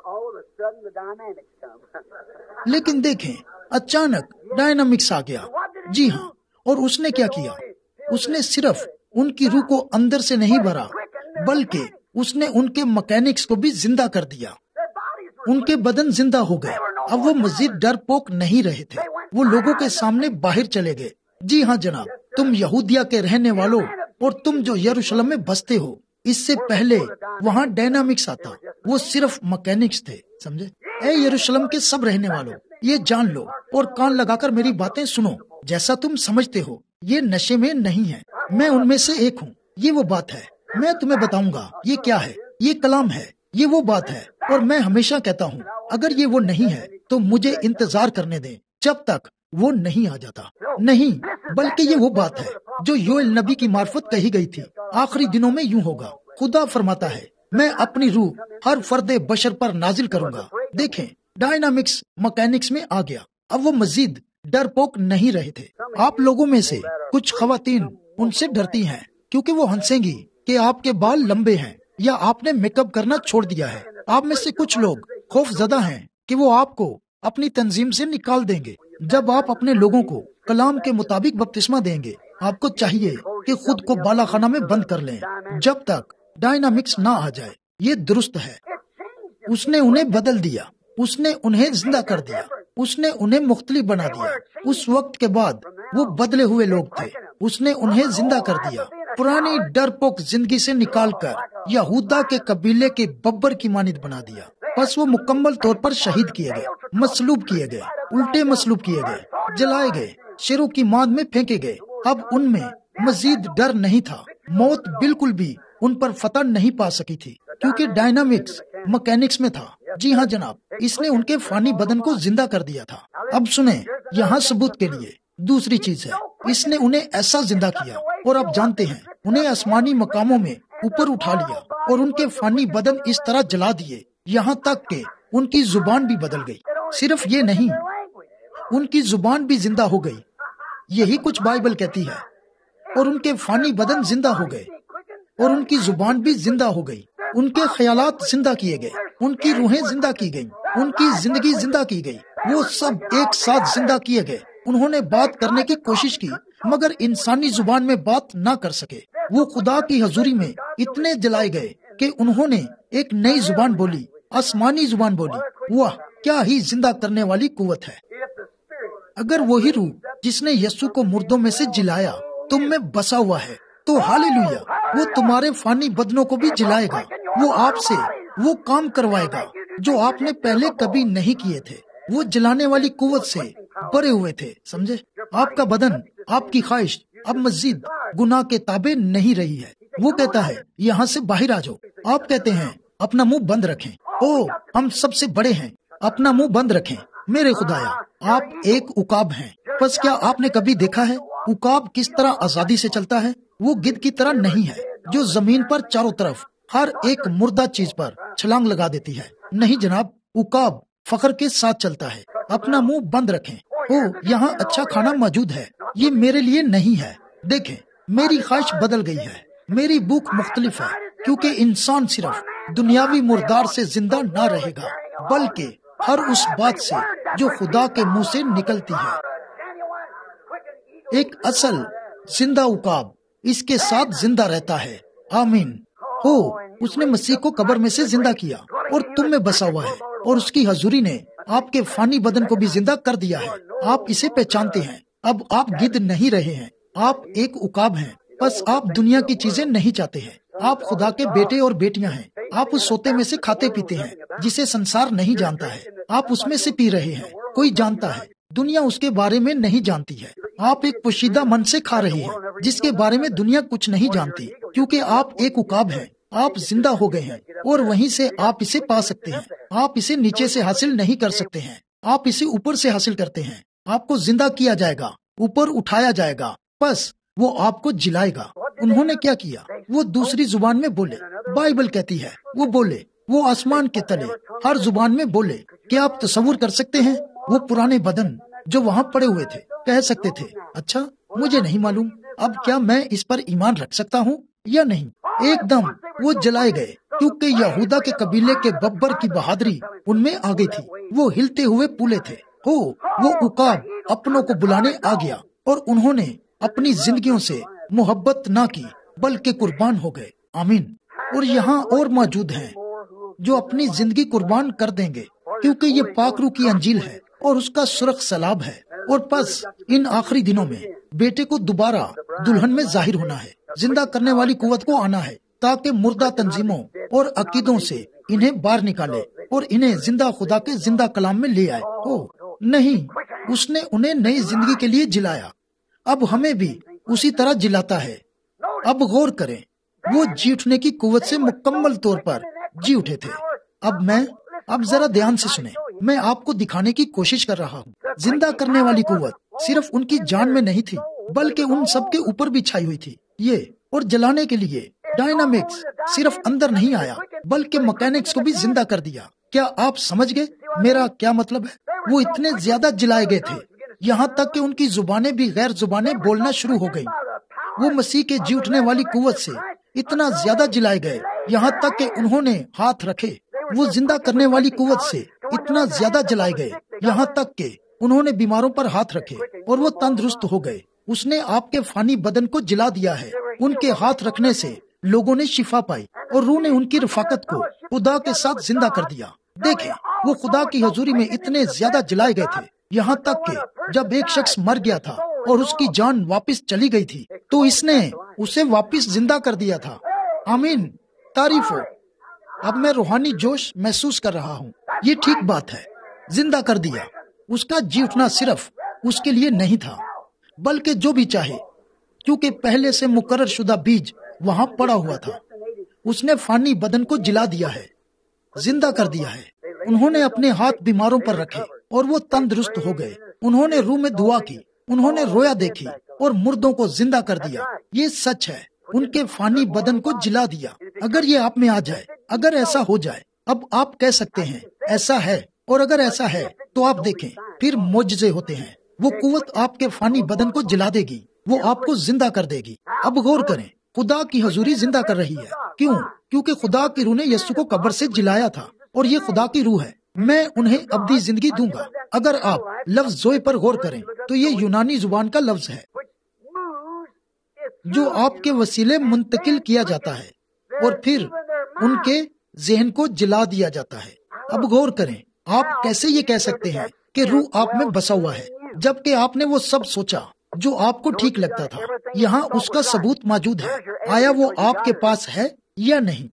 لیکن دیکھیں، اچانک ڈائنامکس آ گیا۔ جی ہاں، اور اس نے کیا کیا؟ اس نے صرف ان کی روح کو اندر سے نہیں بھرا بلکہ اس نے ان کے مکینکس کو بھی زندہ کر دیا۔ ان کے بدن زندہ ہو گئے، اب وہ مزید ڈرپوک نہیں رہے تھے، وہ لوگوں کے سامنے باہر چلے گئے۔ جی ہاں جناب، تم یہودیہ کے رہنے والوں اور تم جو یروشلم میں بستے ہو، اس سے پہلے وہاں ڈائنامکس آتا، وہ صرف مکینکس تھے، سمجھے؟ اے یروشلم کے سب رہنے والوں، یہ جان لو اور کان لگا کر میری باتیں سنو۔ جیسا تم سمجھتے ہو یہ نشے میں نہیں ہے، میں ان میں سے ایک ہوں۔ یہ وہ بات ہے، میں تمہیں بتاؤں گا یہ کیا ہے، یہ کلام ہے، یہ وہ بات ہے، اور میں ہمیشہ کہتا ہوں اگر یہ وہ نہیں ہے تو مجھے انتظار کرنے دیں جب تک وہ نہیں آ جاتا۔ نہیں، بلکہ یہ وہ بات ہے جو یوئیل نبی کی معرفت کہی گئی تھی، آخری دنوں میں یوں ہوگا، خدا فرماتا ہے میں اپنی روح ہر فرد بشر پر نازل کروں گا۔ دیکھیں، ڈائنامکس مکینکس میں آ گیا، اب وہ مزید ڈرپوک نہیں رہے تھے۔ آپ لوگوں میں سے کچھ خواتین ان سے ڈرتی ہیں کیونکہ وہ ہنسیں گی کہ آپ کے بال لمبے ہیں یا آپ نے میک اپ کرنا چھوڑ دیا ہے۔ آپ میں سے کچھ لوگ خوف زدہ ہیں کہ وہ آپ کو اپنی تنظیم سے نکال دیں گے۔ جب آپ اپنے لوگوں کو کلام کے مطابق بپتسمہ دیں گے، آپ کو چاہیے کہ خود کو بالا خانہ میں بند کر لیں جب تک ڈائنامکس نہ آ جائے۔ یہ درست ہے، اس نے انہیں بدل دیا، اس نے انہیں زندہ کر دیا، اس نے انہیں مختلف بنا دیا۔ اس وقت کے بعد وہ بدلے ہوئے لوگ تھے، اس نے انہیں زندہ کر دیا، پرانی ڈرپوک زندگی سے نکال کر یہودا کے قبیلے کے ببر کی مانند بنا دیا۔ بس وہ مکمل طور پر شہید کیے گئے، مصلوب کیے گئے، الٹے مصلوب کیے گئے، جلائے گئے، شیروں کی ماند میں پھینکے گئے۔ اب ان میں مزید ڈر نہیں تھا، موت بالکل بھی ان پر فتح نہیں پا سکی تھی کیونکہ ڈائنامکس مکینکس میں تھا۔ جی ہاں جناب، اس نے ان کے فانی بدن کو زندہ کر دیا تھا۔ اب سنیں، یہاں ثبوت کے لیے دوسری چیز ہے، اس نے انہیں ایسا زندہ کیا، اور آپ جانتے ہیں انہیں آسمانی مقاموں میں اوپر اٹھا لیا اور ان کے فانی بدن اس طرح جلا دیے یہاں تک کہ ان کی زبان بھی بدل گئی۔ صرف یہ نہیں، ان کی زبان بھی زندہ ہو گئی، یہی کچھ بائبل کہتی ہے، اور ان کے فانی بدن زندہ ہو گئے اور ان کی زبان بھی زندہ ہو گئی، ان کے خیالات زندہ کیے گئے، ان کی روحیں زندہ کی گئیں، ان کی زندگی زندہ کی گئی، وہ سب ایک ساتھ زندہ کیے گئے۔ انہوں نے بات کرنے کی کوشش کی مگر انسانی زبان میں بات نہ کر سکے۔ وہ خدا کی حضوری میں اتنے جلائے گئے کہ انہوں نے ایک نئی زبان بولی، آسمانی زبان بولی۔ واہ، کیا ہی زندہ کرنے والی قوت ہے! اگر وہی روح جس نے یسوع کو مردوں میں سے جلایا تم میں بسا ہوا ہے تو ہاللیلویا، وہ تمہارے فانی بدنوں کو بھی جلائے گا۔ وہ آپ سے وہ کام کروائے گا جو آپ نے پہلے کبھی نہیں کیے تھے۔ وہ جلانے والی قوت سے بھرے ہوئے تھے، سمجھے؟ آپ کا بدن، آپ کی خواہش اب مزید گناہ کے تابع نہیں رہی ہے۔ وہ کہتا ہے یہاں سے باہر آ جاؤ۔ آپ کہتے ہیں اپنا منہ بند رکھیں۔ او، ہم سب سے بڑے ہیں، اپنا منہ بند رکھیں۔ میرے خدایا، آپ ایک عقاب ہیں۔ بس کیا آپ نے کبھی دیکھا ہے عقاب کس طرح آزادی سے چلتا ہے؟ وہ گدھ کی طرح نہیں ہے جو زمین پر چاروں طرف ہر ایک مردہ چیز پر چھلانگ لگا دیتی ہے۔ نہیں جناب، عقاب فخر کے ساتھ چلتا ہے۔ اپنا منہ بند رکھیں۔ او، یہاں اچھا کھانا موجود ہے، یہ میرے لیے نہیں ہے۔ دیکھیں، میری خواہش بدل گئی ہے، میری بھوک مختلف ہے، کیونکہ انسان صرف دنیاوی مردار سے زندہ نہ رہے گا بلکہ ہر اس بات سے جو خدا کے منہ سے نکلتی ہے۔ ایک اصل زندہ عقاب اس کے ساتھ زندہ رہتا ہے۔ آمین۔ ہو، اس نے مسیح کو قبر میں سے زندہ کیا اور تم میں بسا ہوا ہے، اور اس کی حضوری نے آپ کے فانی بدن کو بھی زندہ کر دیا ہے۔ آپ اسے پہچانتے ہیں۔ اب آپ گدھ نہیں رہے ہیں، آپ ایک عقاب ہیں۔ بس آپ دنیا کی چیزیں نہیں چاہتے ہیں، آپ خدا کے بیٹے اور بیٹیاں ہیں۔ آپ اس سوتے میں سے کھاتے پیتے ہیں جسے سنسار نہیں جانتا ہے، آپ اس میں سے پی رہے ہیں۔ کوئی جانتا ہے، دنیا اس کے بارے میں نہیں جانتی ہے۔ آپ ایک پوشیدہ من سے کھا رہے ہیں جس کے بارے میں دنیا کچھ نہیں جانتی، کیونکہ آپ ایک عقاب ہیں۔ آپ زندہ ہو گئے ہیں اور وہیں سے آپ اسے پا سکتے ہیں۔ آپ اسے نیچے سے حاصل نہیں کر سکتے ہیں، آپ اسے اوپر سے حاصل کرتے ہیں۔ آپ کو زندہ کیا جائے گا، اوپر اٹھایا جائے گا، بس وہ آپ کو جلائے گا۔ انہوں نے کیا کیا؟ وہ دوسری زبان میں بولے۔ بائبل کہتی ہے وہ بولے، وہ آسمان کے تلے ہر زبان میں بولے۔ کیا آپ تصور کر سکتے ہیں وہ پرانے بدن جو وہاں پڑے ہوئے تھے کہہ سکتے تھے اچھا مجھے نہیں معلوم اب کیا میں اس پر ایمان رکھ سکتا ہوں یا نہیں؟ ایک دم وہ جلائے گئے، کیونکہ یہودا کے قبیلے کے ببر کی بہادری ان میں آ گئی تھی۔ وہ ہلتے ہوئے پولے تھے۔ ہو، وہ عقاب اپنوں کو بلانے آ گیا اور انہوں نے اپنی زندگیوں سے محبت نہ کی بلکہ قربان ہو گئے۔ آمین۔ اور یہاں اور موجود ہیں جو اپنی زندگی قربان کر دیں گے، کیونکہ یہ پاک روح کی انجیل ہے اور اس کا سرخ سلاب ہے۔ اور پس ان آخری دنوں میں بیٹے کو دوبارہ دلہن میں ظاہر ہونا ہے، زندہ کرنے والی قوت کو آنا ہے تاکہ مردہ تنظیموں اور عقیدوں سے انہیں باہر نکالے اور انہیں زندہ خدا کے زندہ کلام میں لے آئے۔ ہو نہیں، اس نے انہیں نئی زندگی کے لیے جلایا، اب ہمیں بھی اسی طرح جلاتا ہے۔ اب غور کریں، وہ جی اٹھنے کی قوت سے مکمل طور پر جی اٹھے تھے۔ اب ذرا دھیان سے سنیں، میں آپ کو دکھانے کی کوشش کر رہا ہوں۔ زندہ کرنے والی قوت صرف ان کی جان میں نہیں تھی بلکہ ان سب کے اوپر بھی چھائی ہوئی تھی۔ یہ اور جلانے کے لیے ڈائنامکس صرف اندر نہیں آیا بلکہ مکینکس کو بھی زندہ کر دیا۔ کیا آپ سمجھ گئے میرا کیا مطلب ہے؟ وہ اتنے زیادہ جلائے گئے تھے یہاں تک کہ ان کی زبانیں بھی غیر زبانیں بولنا شروع ہو گئیں۔ وہ مسیح کے جی اٹھنے والی قوت سے اتنا زیادہ جلائے گئے یہاں تک کہ انہوں نے ہاتھ رکھے۔ وہ زندہ کرنے والی قوت سے اتنا زیادہ جلائے گئے یہاں تک کہ انہوں نے بیماروں پر ہاتھ رکھے اور وہ تندرست ہو گئے۔ اس نے آپ کے فانی بدن کو جلا دیا ہے۔ ان کے ہاتھ رکھنے سے لوگوں نے شفا پائی اور روح نے ان کی رفاقت کو خدا کے ساتھ زندہ کر دیا۔ دیکھیں، وہ خدا کی حضوری میں اتنے زیادہ جلائے گئے تھے یہاں تک کہ جب ایک شخص مر گیا تھا اور اس کی جان واپس چلی گئی تھی تو اس نے اسے واپس زندہ کر دیا تھا۔ آمین، تعریف ہو۔ اب میں روحانی جوش محسوس کر رہا ہوں۔ یہ ٹھیک بات ہے، زندہ کر دیا۔ اس کا جی اٹھنا صرف اس کے لیے نہیں تھا بلکہ جو بھی چاہے، کیونکہ پہلے سے مقرر شدہ بیج وہاں پڑا ہوا تھا۔ اس نے فانی بدن کو جلا دیا ہے، زندہ کر دیا ہے۔ انہوں نے اپنے ہاتھ بیماروں پر رکھے اور وہ تندرست ہو گئے۔ انہوں نے روح میں دعا کی، انہوں نے رویا دیکھی اور مردوں کو زندہ کر دیا۔ یہ سچ ہے، ان کے فانی بدن کو جلا دیا۔ اگر یہ آپ میں آ جائے، اگر ایسا ہو جائے، اب آپ کہہ سکتے ہیں ایسا ہے، اور اگر ایسا ہے تو آپ دیکھیں پھر معجزے ہوتے ہیں۔ وہ قوت آپ کے فانی بدن کو جلا دے گی، وہ آپ کو زندہ کر دے گی۔ اب غور کریں، خدا کی حضوری زندہ کر رہی ہے۔ کیوں؟ کیونکہ خدا کی روح نے یسوع کو قبر سے جلایا تھا، اور یہ خدا کی روح ہے۔ میں انہیں ابدی زندگی دوں گا۔ اگر آپ لفظ زوئے پر غور کریں تو یہ یونانی زبان کا لفظ ہے جو آپ کے وسیلے منتقل کیا جاتا ہے اور پھر ان کے ذہن کو جلا دیا جاتا ہے۔ اب غور کریں، آپ کیسے یہ کہہ سکتے ہیں کہ روح آپ میں بسا ہوا ہے، جبکہ آپ نے وہ سب سوچا جو آپ کو ٹھیک لگتا تھا؟ یہاں اس کا ثبوت موجود ہے۔ آیا وہ آپ کے پاس ہے یا نہیں؟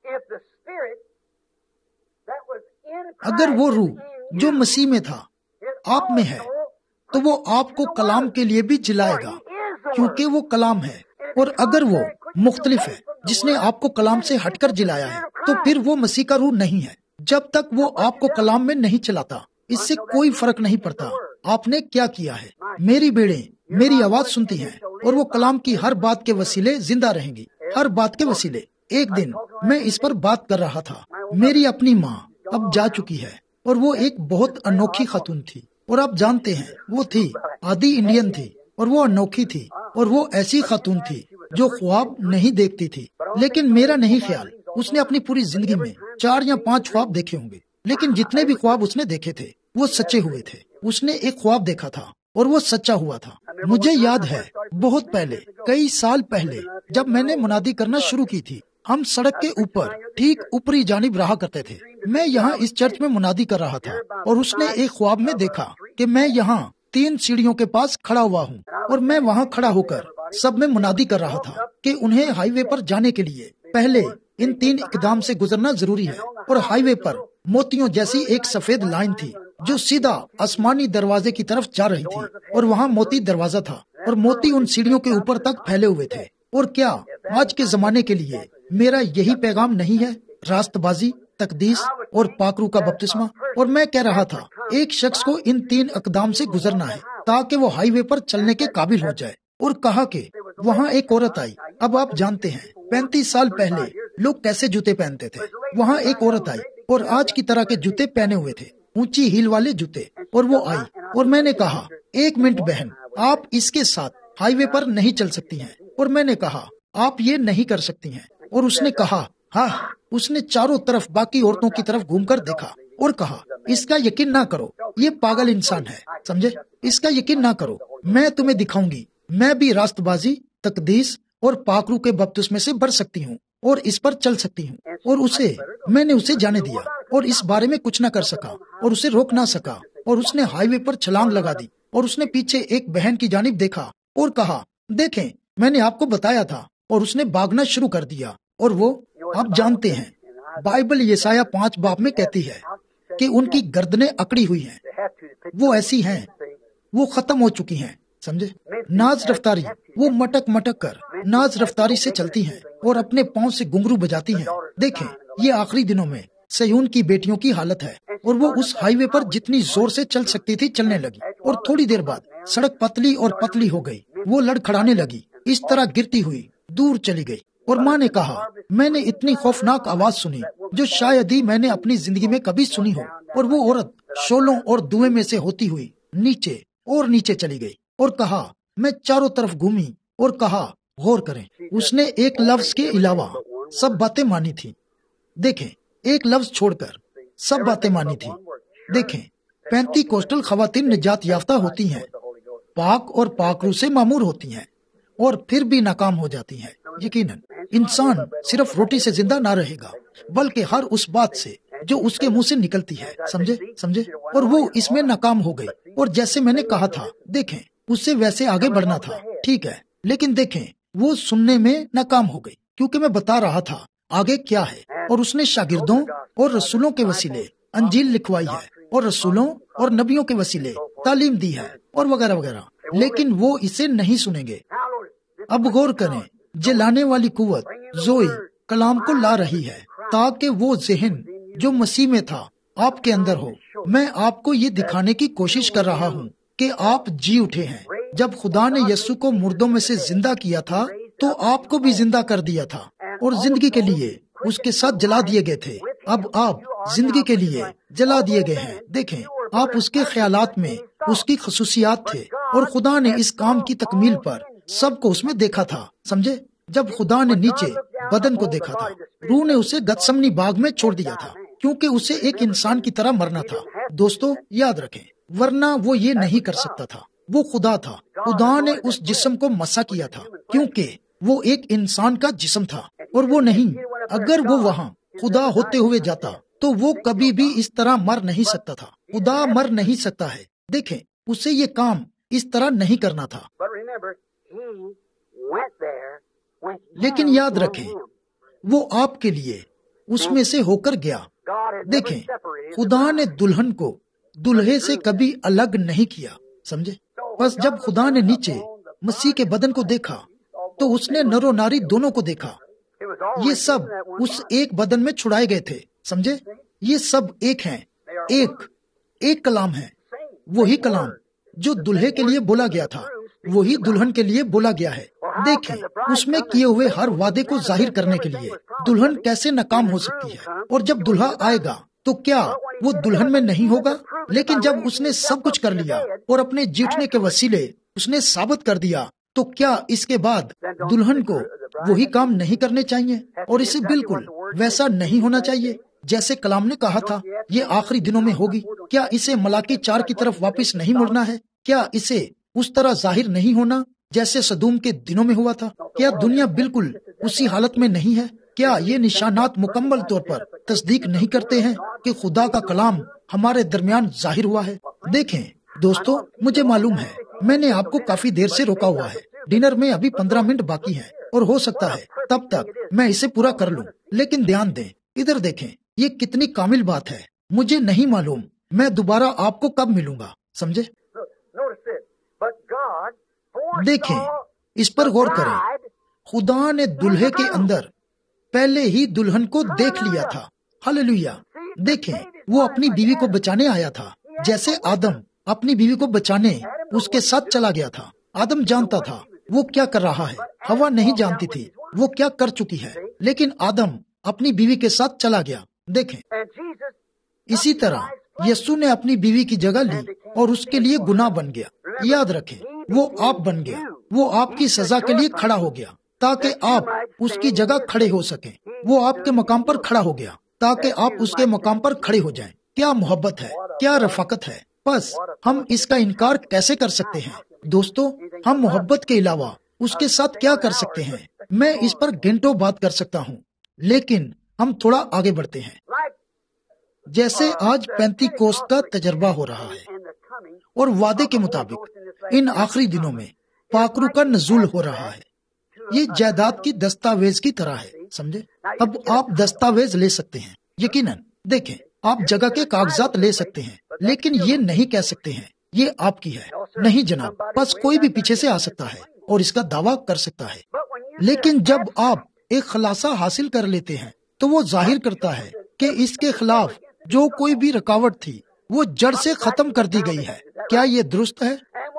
اگر وہ روح جو مسیح میں تھا آپ میں ہے تو وہ آپ کو کلام کے لیے بھی جلائے گا، کیونکہ وہ کلام ہے۔ اور اگر وہ مختلف ہے جس نے آپ کو کلام سے ہٹ کر جلایا ہے تو پھر وہ مسیح کا روح نہیں ہے۔ جب تک وہ آپ کو کلام میں نہیں چلاتا، اس سے کوئی فرق نہیں پڑتا آپ نے کیا کیا ہے۔ میری بیڑے میری آواز سنتی ہیں اور وہ کلام کی ہر بات کے وسیلے زندہ رہیں گی، ہر بات کے وسیلے۔ ایک دن میں اس پر بات کر رہا تھا۔ میری اپنی ماں اب جا چکی ہے اور وہ ایک بہت انوکھی خاتون تھی، اور آپ جانتے ہیں وہ تھی آدھی انڈین تھی، اور وہ انوکھی تھی، اور وہ ایسی خاتون تھی جو خواب نہیں دیکھتی تھی۔ لیکن میرا نہیں خیال اس نے اپنی پوری زندگی میں 4 یا 5 خواب دیکھے ہوں گے، لیکن جتنے بھی خواب اس نے دیکھے تھے وہ سچے ہوئے تھے۔ اس نے ایک خواب دیکھا تھا اور وہ سچا ہوا تھا۔ مجھے یاد ہے بہت پہلے، کئی سال پہلے، جب میں نے منادی کرنا شروع کی تھی، ہم سڑک کے اوپر ٹھیک اوپری جانب رہا کرتے تھے۔ میں یہاں اس چرچ میں منادی کر رہا تھا، اور اس نے ایک خواب میں دیکھا کہ میں یہاں 3 سیڑھیوں کے پاس کھڑا ہوا ہوں، اور میں وہاں کھڑا ہو کر سب میں منادی کر رہا تھا کہ انہیں ہائی وے پر جانے کے لیے پہلے ان 3 اقدام سے گزرنا ضروری ہے۔ اور ہائی وے پر موتیوں جیسی ایک سفید لائن تھی جو سیدھا آسمانی دروازے کی طرف جا رہی تھی، اور وہاں موتی دروازہ تھا، اور موتی ان سیڑھیوں کے اوپر تک پھیلے ہوئے تھے۔ اور کیا آج کے زمانے کے لیے میرا یہی پیغام نہیں ہے؟ راست بازی، تقدیس اور پاک روح کا بپتسمہ۔ اور میں کہہ رہا تھا ایک شخص کو ان 3 اقدام سے گزرنا ہے تاکہ وہ ہائی وے پر چلنے کے قابل ہو جائے۔ اور کہا کہ وہاں ایک عورت آئی۔ اب آپ جانتے ہیں 35 سال پہلے لوگ کیسے جوتے پہنتے تھے۔ وہاں ایک عورت آئی اور آج کی طرح کے جوتے پہنے ہوئے تھے، اونچی ہیل والے جوتے، اور وہ آئی اور میں نے کہا 1 منٹ بہن، آپ اس کے ساتھ ہائی وے پر نہیں چل سکتی ہیں۔ اور میں نے کہا آپ یہ نہیں کر سکتی ہیں۔ اور اس نے کہا ہاں۔ اس نے چاروں طرف باقی عورتوں کی طرف گھوم کر دیکھا اور کہا اس کا یقین نہ کرو، یہ پاگل انسان ہے، سمجھے؟ اس کا یقین نہ کرو، میں تمہیں دکھاؤں گی، میں بھی راست بازی، تقدیس اور پاک روح کے بپتسمے سے بھر سکتی ہوں اور اس پر چل سکتی ہوں۔ اور میں نے اسے جانے دیا اور اس بارے میں کچھ نہ کر سکا اور اسے روک نہ سکا، اور اس نے ہائی وے پر چھلانگ لگا دی، اور اس نے پیچھے ایک بہن کی جانب دیکھا اور کہا دیکھیں میں نے آپ کو بتایا تھا، اور اس نے بھاگنا شروع کر دیا۔ اور وہ آپ جانتے ہیں بائبل یسایہ 5 باب میں کہتی ہے کہ ان کی گردنیں اکڑی ہوئی ہیں، وہ ایسی ہیں، وہ ختم ہو چکی ہیں، سمجھے؟ ناز رفتاری، وہ مٹک مٹک کر ناز رفتاری سے چلتی ہیں اور اپنے پاؤں سے گھنگرو بجاتی ہیں۔ دیکھیں یہ آخری دنوں میں سیون کی بیٹیوں کی حالت ہے، اور وہ اس ہائی وے پر جتنی زور سے چل سکتی تھی چلنے لگی، اور تھوڑی دیر بعد سڑک پتلی اور پتلی ہو گئی، وہ لڑکھڑانے لگی، اس طرح گرتی ہوئی دور چلی گئی۔ اور ماں نے کہا میں نے اتنی خوفناک آواز سنی جو شاید ہی میں نے اپنی زندگی میں کبھی سنی ہو، اور وہ عورت شولوں اور دھوئیں میں سے ہوتی ہوئی نیچے اور نیچے چلی گئی۔ اور کہا میں چاروں طرف گھومی اور کہا غور کریں، اس نے ایک لفظ کے علاوہ سب باتیں مانی تھی۔ دیکھیں ایک لفظ چھوڑ کر سب باتیں مانی تھی۔ دیکھیں 35 کوسٹل خواتین نجات یافتہ ہوتی ہیں، پاک اور پاک روح سے معمور ہوتی ہیں، اور پھر بھی ناکام ہو جاتی ہیں۔ یقیناً انسان صرف روٹی سے زندہ نہ رہے گا بلکہ ہر اس بات سے جو اس کے منہ سے نکلتی ہے، سمجھے؟ اور وہ اس میں ناکام ہو گئی، اور جیسے میں نے کہا تھا دیکھیں اس سے ویسے آگے بڑھنا تھا، ٹھیک ہے، لیکن دیکھیں وہ سننے میں ناکام ہو گئی کیونکہ میں بتا رہا تھا آگے کیا ہے۔ اور اس نے شاگردوں اور رسولوں کے وسیلے انجیل لکھوائی ہے، اور رسولوں اور نبیوں کے وسیلے تعلیم دی ہے، اور وغیرہ وغیرہ، لیکن وہ اسے نہیں سنیں گے۔ اب غور کریں، جلانے والی قوت زوئی کلام کو لا رہی ہے تاکہ وہ ذہن جو مسیح میں تھا آپ کے اندر ہو۔ میں آپ کو یہ دکھانے کی کوشش کر رہا ہوں کہ آپ جی اٹھے ہیں۔ جب خدا نے یسوع کو مردوں میں سے زندہ کیا تھا تو آپ کو بھی زندہ کر دیا تھا اور زندگی کے لیے اس کے ساتھ جلا دیے گئے تھے۔ اب آپ زندگی کے لیے جلا دیے گئے ہیں۔ دیکھیں، آپ اس کے خیالات میں اس کی خصوصیات تھے اور خدا نے اس کام کی تکمیل پر سب کو اس میں دیکھا تھا۔ سمجھے؟ جب خدا نے نیچے بدن کو دیکھا تھا، روح نے اسے گتسمنی باغ میں چھوڑ دیا تھا کیونکہ اسے ایک انسان کی طرح مرنا تھا۔ دوستو یاد رکھیں، ورنہ وہ یہ نہیں کر سکتا تھا۔ وہ خدا تھا۔ خدا نے اس جسم کو مسح کیا تھا کیونکہ وہ ایک انسان کا جسم تھا اور وہ نہیں۔ اگر وہ وہاں خدا ہوتے ہوئے جاتا تو وہ کبھی بھی اس طرح مر نہیں سکتا تھا۔ خدا مر نہیں سکتا ہے۔ دیکھیں، اسے یہ کام اس طرح نہیں کرنا تھا۔ لیکن یاد رکھیں، وہ آپ کے لیے اس میں سے ہو کر گیا۔ دیکھیں، خدا نے دلہن کو دلہے سے کبھی الگ نہیں کیا۔ سمجھے؟ بس جب خدا نے نیچے مسیح کے بدن کو دیکھا تو اس نے نر و ناری دونوں کو دیکھا۔ یہ سب اس ایک بدن میں چھڑائے گئے تھے۔ سمجھے؟ یہ سب ایک ہیں، ایک کلام ہے۔ وہی کلام جو دلہے کے لیے بولا گیا تھا وہی دلہن کے لیے بولا گیا ہے۔ دیکھیں، اس میں کیے ہوئے ہر وعدے کو ظاہر کرنے کے لیے دلہن کیسے ناکام ہو سکتی ہے، اور جب دلہا آئے گا تو کیا وہ دلہن میں نہیں ہوگا؟ لیکن جب اس نے سب کچھ کر لیا اور اپنے جیٹنے کے وسیلے اس نے ثابت کر دیا تو کیا اس کے بعد دلہن کو وہی کام نہیں کرنے چاہیے؟ اور اسے بالکل ویسا نہیں ہونا چاہیے جیسے کلام نے کہا تھا یہ آخری دنوں میں ہوگی۔ کیا اسے ملاکی 4 کی طرف واپس نہیں مڑنا ہے؟ کیا اسے اس طرح ظاہر نہیں ہونا جیسے سدوم کے دنوں میں ہوا تھا؟ کیا دنیا بالکل اسی حالت میں نہیں ہے؟ کیا یہ نشانات مکمل طور پر تصدیق نہیں کرتے ہیں کہ خدا کا کلام ہمارے درمیان ظاہر ہوا ہے؟ دیکھیں دوستو، مجھے معلوم ہے میں نے آپ کو کافی دیر سے روکا ہوا ہے۔ ڈنر میں ابھی 15 منٹ باقی ہے اور ہو سکتا ہے تب تک میں اسے پورا کر لوں۔ لیکن دھیان دیں، ادھر دیکھیں، یہ کتنی کامل بات ہے۔ مجھے نہیں معلوم میں دوبارہ آپ کو کب ملوں گا۔ سمجھے؟ دیکھیں، اس پر غور کریں۔ خدا نے دلہے کے اندر پہلے ہی دلہن کو دیکھ لیا تھا۔ ہاللیلویا! دیکھیں، وہ اپنی بیوی کو بچانے آیا تھا، جیسے آدم اپنی بیوی کو بچانے اس کے ساتھ چلا گیا تھا۔ آدم جانتا تھا وہ کیا کر رہا ہے، ہوا نہیں جانتی تھی وہ کیا کر چکی ہے، لیکن آدم اپنی بیوی کے ساتھ چلا گیا۔ دیکھیں، اسی طرح یسوع نے اپنی بیوی کی جگہ لی اور اس کے لیے گناہ بن گیا۔ یاد رکھیں، وہ آپ بن گیا، وہ آپ کی سزا کے لیے کھڑا ہو گیا تاکہ آپ اس کی جگہ کھڑے ہو سکیں۔ وہ آپ کے مقام پر کھڑا ہو گیا تاکہ آپ اس کے مقام پر کھڑے ہو جائیں۔ کیا محبت ہے، کیا رفاقت ہے۔ بس ہم اس کا انکار کیسے کر سکتے ہیں؟ دوستو، ہم محبت کے علاوہ اس کے ساتھ کیا کر سکتے ہیں؟ میں اس پر گھنٹوں بات کر سکتا ہوں، لیکن ہم تھوڑا آگے بڑھتے ہیں۔ جیسے آج پینتی کوست کا تجربہ ہو رہا ہے اور وعدے کے مطابق ان آخری دنوں میں پاکرو کا نزول ہو رہا ہے۔ یہ جائیداد کی دستاویز کی طرح ہے۔ سمجھے؟ اب آپ دستاویز لے سکتے ہیں، یقیناً۔ دیکھیں، آپ جگہ کے کاغذات لے سکتے ہیں، لیکن یہ نہیں کہہ سکتے ہیں یہ آپ کی ہے۔ نہیں جناب، بس کوئی بھی پیچھے سے آ سکتا ہے اور اس کا دعویٰ کر سکتا ہے۔ لیکن جب آپ ایک خلاصہ حاصل کر لیتے ہیں تو وہ ظاہر کرتا ہے کہ اس کے خلاف جو کوئی بھی رکاوٹ تھی وہ جڑ سے ختم کر دی گئی ہے۔ کیا یہ درست ہے؟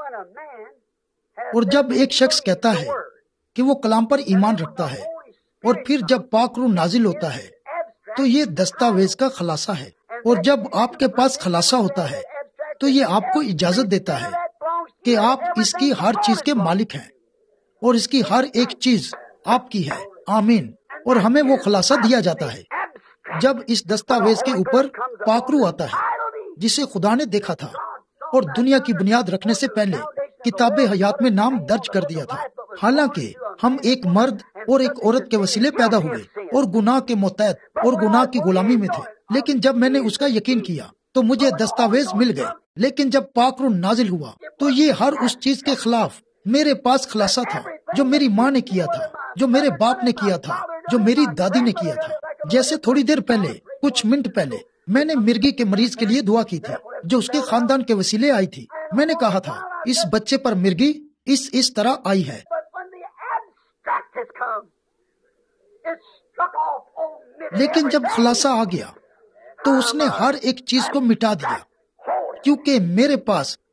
اور جب ایک شخص کہتا ہے کہ وہ کلام پر ایمان رکھتا ہے اور پھر جب پاک روح نازل ہوتا ہے تو یہ دستاویز کا خلاصہ ہے، اور جب آپ کے پاس خلاصہ ہوتا ہے تو یہ آپ کو اجازت دیتا ہے کہ آپ اس کی ہر چیز کے مالک ہیں اور اس کی ہر ایک چیز آپ کی ہے۔ آمین۔ اور ہمیں وہ خلاصہ دیا جاتا ہے جب اس دستاویز کے اوپر پاک روح آتا ہے جسے خدا نے دیکھا تھا اور دنیا کی بنیاد رکھنے سے پہلے کتاب حیات میں نام درج کر دیا تھا۔ حالانکہ ہم ایک مرد اور ایک عورت کے وسیلے پیدا ہوئے اور گناہ کے متحد اور گناہ کی غلامی میں تھے، لیکن جب میں نے اس کا یقین کیا تو مجھے دستاویز مل گئے۔ لیکن جب پاک روح نازل ہوا تو یہ ہر اس چیز کے خلاف میرے پاس خلاصہ تھا جو میری ماں نے کیا تھا، جو میرے باپ نے کیا تھا، جو میری دادی نے کیا تھا۔ جیسے تھوڑی دیر پہلے، کچھ منٹ پہلے، میں نے مرگی کے مریض کے لیے دعا کی تھی جو اس کے خاندان کے وسیلے آئی تھی۔ میں نے کہا تھا اس بچے پر مرگی اس طرح آئی ہے۔ لیکن جب خلاصہ آ گیا تو اس نے ہر ایک چیز کو مٹا دیا، کیونکہ میرے پاس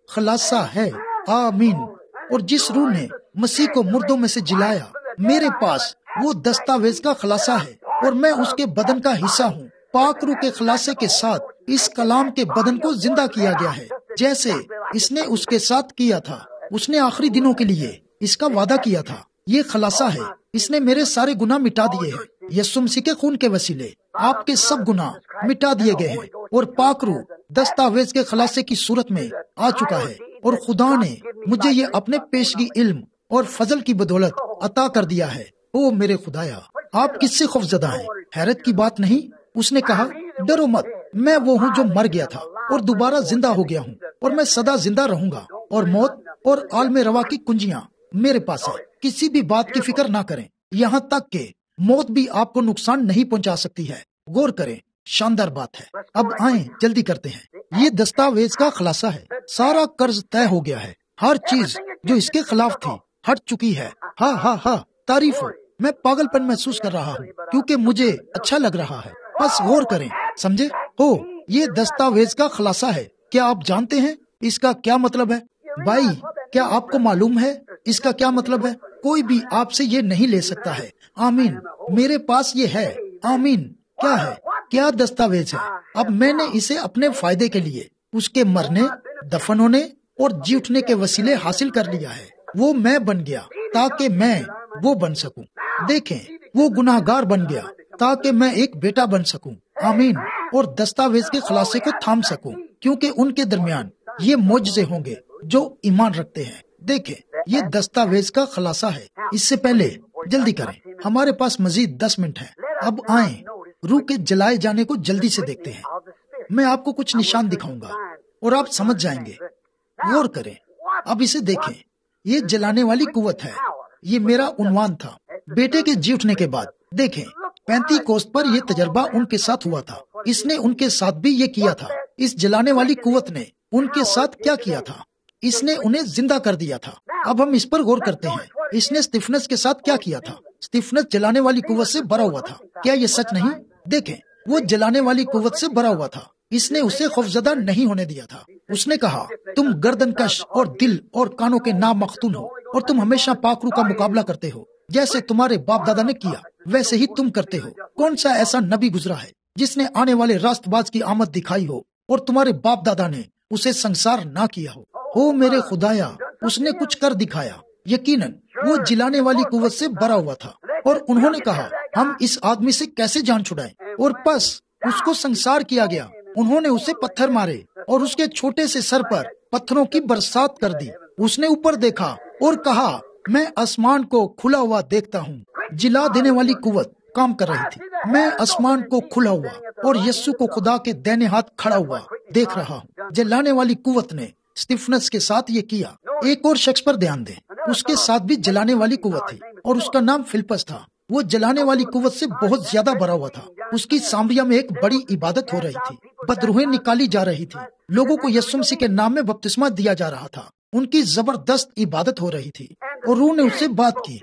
خلاصہ ہے، آمین۔ اور جس روح نے مسیح کو مردوں میں سے جلایا، میرے پاس وہ دستاویز کا خلاصہ ہے اور میں اس کے بدن کا حصہ ہوں۔ پاک روح کے خلاصے کے ساتھ اس کلام کے بدن کو زندہ کیا گیا ہے، جیسے اس نے اس کے ساتھ کیا تھا۔ اس نے آخری دنوں کے لیے اس کا وعدہ کیا تھا۔ یہ خلاصہ ہے، اس نے میرے سارے گناہ مٹا دیے ہیں۔ یسوع مسیح کے خون کے وسیلے آپ کے سب گناہ مٹا دیے گئے ہیں، اور پاک روح دستاویز کے خلاصے کی صورت میں آ چکا ہے، اور خدا نے مجھے یہ اپنے پیشگی علم اور فضل کی بدولت عطا کر دیا ہے۔ او میرے خدایا، آپ کس سے خوفزدہ ہیں؟ حیرت کی بات نہیں؟ اس نے کہا، ڈرو مت، میں وہ ہوں جو مر گیا تھا اور دوبارہ زندہ ہو گیا ہوں، اور میں سدا زندہ رہوں گا، اور موت اور عالم روا کی کنجیاں میرے پاس ہے۔ کسی بھی بات کی فکر نہ کریں، یہاں تک کہ موت بھی آپ کو نقصان نہیں پہنچا سکتی ہے۔ غور کریں، شاندار بات ہے۔ اب آئیں جلدی کرتے ہیں۔ یہ دستاویز کا خلاصہ ہے۔ سارا قرض طے ہو گیا ہے، ہر چیز جو اس کے خلاف تھی ہٹ چکی ہے۔ ہاں ہاں ہاں، تعریف ہو۔ میں پاگل پن محسوس کر رہا ہوں کیونکہ مجھے اچھا لگ رہا ہے۔ بس غور کریں، سمجھے ہو؟ یہ دستاویز کا خلاصہ ہے۔ کیا آپ جانتے ہیں اس کا کیا مطلب ہے؟ بھائی، کیا آپ کو معلوم ہے اس کا کیا مطلب ہے؟ کوئی بھی آپ سے یہ نہیں لے سکتا ہے۔ آمین۔ میرے پاس یہ ہے۔ آمین۔ کیا ہے؟ کیا دستاویز ہے؟ اب میں نے اسے اپنے فائدے کے لیے اس کے مرنے، دفن ہونے اور جی اٹھنے کے وسیلے حاصل کر لیا ہے۔ وہ میں بن گیا تاکہ میں وہ بن سکوں۔ دیکھیں، وہ گناہگار بن گیا تاکہ میں ایک بیٹا بن سکوں۔ آمین۔ اور دستاویز کے خلاصے کو تھام سکوں، کیونکہ ان کے درمیان یہ معجزے ہوں گے جو ایمان رکھتے ہیں۔ دیکھیں، یہ دستاویز کا خلاصہ ہے۔ اس سے پہلے جلدی کریں، ہمارے پاس مزید 10 منٹ ہے۔ اب آئیں روح کے جلائے جانے کو جلدی سے دیکھتے ہیں۔ میں آپ کو کچھ نشان دکھاؤں گا اور آپ سمجھ جائیں گے۔ غور کریں، اب اسے دیکھیں۔ یہ جلانے والی قوت ہے۔ یہ میرا عنوان تھا، بیٹے کے جی اٹھنے کے بعد۔ دیکھیں، 35 کوست پر یہ تجربہ ان کے ساتھ ہوا تھا۔ اس نے ان کے ساتھ بھی یہ کیا تھا۔ اس جلانے والی قوت نے ان کے ساتھ کیا کیا تھا؟ اس نے انہیں زندہ کر دیا تھا۔ اب ہم اس پر غور کرتے ہیں۔ اس نے اسطفنس کے ساتھ کیا کیا تھا؟ اسطفنس جلانے والی قوت سے بھرا ہوا تھا۔ کیا یہ سچ نہیں؟ دیکھیں، وہ جلانے والی قوت سے بھرا ہوا تھا۔ اس نے اسے خوفزدہ نہیں ہونے دیا تھا۔ اس نے کہا، تم گردن کش اور دل اور کانوں کے نامختون ہو، اور تم ہمیشہ پاک روح کا مقابلہ کرتے ہو۔ جیسے تمہارے باپ دادا نے کیا ویسے ہی تم کرتے ہو۔ کون سا ایسا نبی گزرا ہے جس نے آنے والے راست باز کی آمد دکھائی ہو اور تمہارے باپ دادا نے اسے سنسار نہ کیا ہو؟ میرے خدایا، اس نے کچھ کر دکھایا۔ یقیناً وہ جلانے والی قوت سے بھرا ہوا تھا، اور انہوں نے کہا، ہم اس آدمی سے کیسے جان چھڑائیں؟ اور پس اس کو سنسار کیا گیا۔ انہوں نے اسے پتھر مارے اور اس کے چھوٹے سے سر پر پتھروں کی برسات کر دی۔ اس نے اوپر دیکھا اور کہا، میں آسمان کو کھلا ہوا دیکھتا ہوں۔ جلا دینے والی قوت کام کر رہی تھی۔ میں آسمان کو کھلا ہوا اور یسوع کو خدا کے دائیں ہاتھ کھڑا ہوا دیکھ رہا ہوں۔ جلانے والی قوت نے اسطفنس کے ساتھ یہ کیا۔ ایک اور شخص پر دھیان دیں، اس کے ساتھ بھی جلانے والی قوت تھی اور اس کا نام فلپس تھا۔ وہ جلانے والی قوت سے بہت زیادہ بھرا ہوا تھا۔ اس کی سامریا میں ایک بڑی عبادت ہو رہی تھی، بدروہیں نکالی جا رہی تھی، لوگوں کو یسوع مسیح کے نام میں بپتسمہ دیا جا رہا تھا۔ ان کی زبردست عبادت ہو رہی تھی، اور روح نے اس سے بات کی۔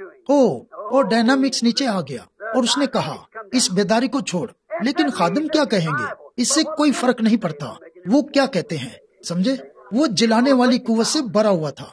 اور ڈائنامکس نیچے آ گیا اور اس نے کہا، اس بیداری کو چھوڑ۔ لیکن خادم کیا کہیں گے؟ اس سے کوئی فرق نہیں پڑتا وہ کیا کہتے ہیں، سمجھے؟ وہ جلانے والی قوت سے بھرا ہوا تھا۔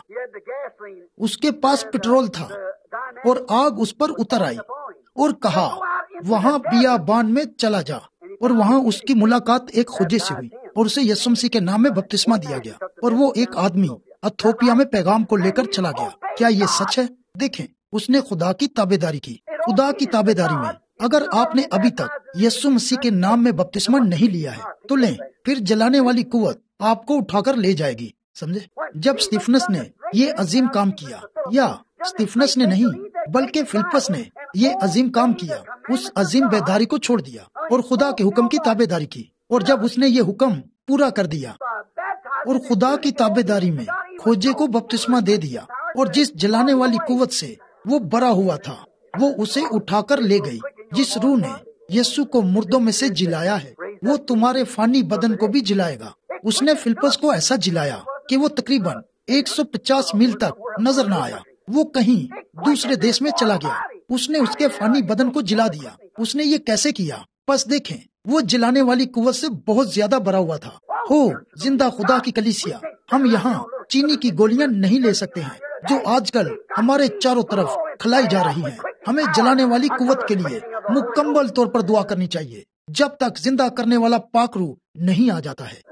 اس کے پاس پٹرول تھا اور آگ اس پر اتر آئی اور کہا، وہاں بیابان میں چلا جا۔ اور وہاں اس کی ملاقات ایک خوجے سے ہوئی اور اسے یسوع مسیح کے نام میں بپتسمہ دیا گیا، اور وہ ایک آدمی ایتھوپیا میں پیغام کو لے کر چلا گیا۔ کیا یہ سچ ہے؟ دیکھیں، اس نے خدا کی تابعداری کی۔ خدا کی تابعداری میں اگر آپ نے ابھی تک یسوع مسیح کے نام میں بپتسمہ نہیں لیا ہے تو لیں، پھر جلانے والی قوت آپ کو اٹھا کر لے جائے گی، سمجھے؟ جب اسطفنس نے یہ عظیم کام کیا، یا اسطفنس نے نہیں بلکہ فلپس نے یہ عظیم کام کیا، اس عظیم بیداری کو چھوڑ دیا اور خدا کے حکم کی تابعداری کی۔ اور جب اس نے یہ حکم پورا کر دیا اور خدا کی تابعداری میں کھوجے کو بپتسمہ دے دیا، اور جس جلانے والی قوت سے وہ بھرا ہوا تھا وہ اسے اٹھا کر لے گئی۔ جس روح نے یسوع کو مردوں میں سے جلایا ہے وہ تمہارے فانی بدن کو بھی جلائے گا۔ اس نے فلپس کو ایسا جلایا کہ وہ تقریباً 150 میل تک نظر نہ آیا۔ وہ کہیں دوسرے دیش میں چلا گیا۔ اس نے اس کے فانی بدن کو جلا دیا۔ اس نے یہ کیسے کیا؟ پس دیکھیں، وہ جلانے والی قوت سے بہت زیادہ بھرا ہوا تھا۔ زندہ خدا کی کلیسیا، ہم یہاں چینی کی گولیاں نہیں لے سکتے ہیں جو آج کل ہمارے چاروں طرف کھلائی جا رہی ہیں. ہمیں جلانے والی قوت کے لیے مکمل طور پر دعا کرنی چاہیے جب تک زندہ کرنے والا پاک روح نہیں آ جاتا ہے،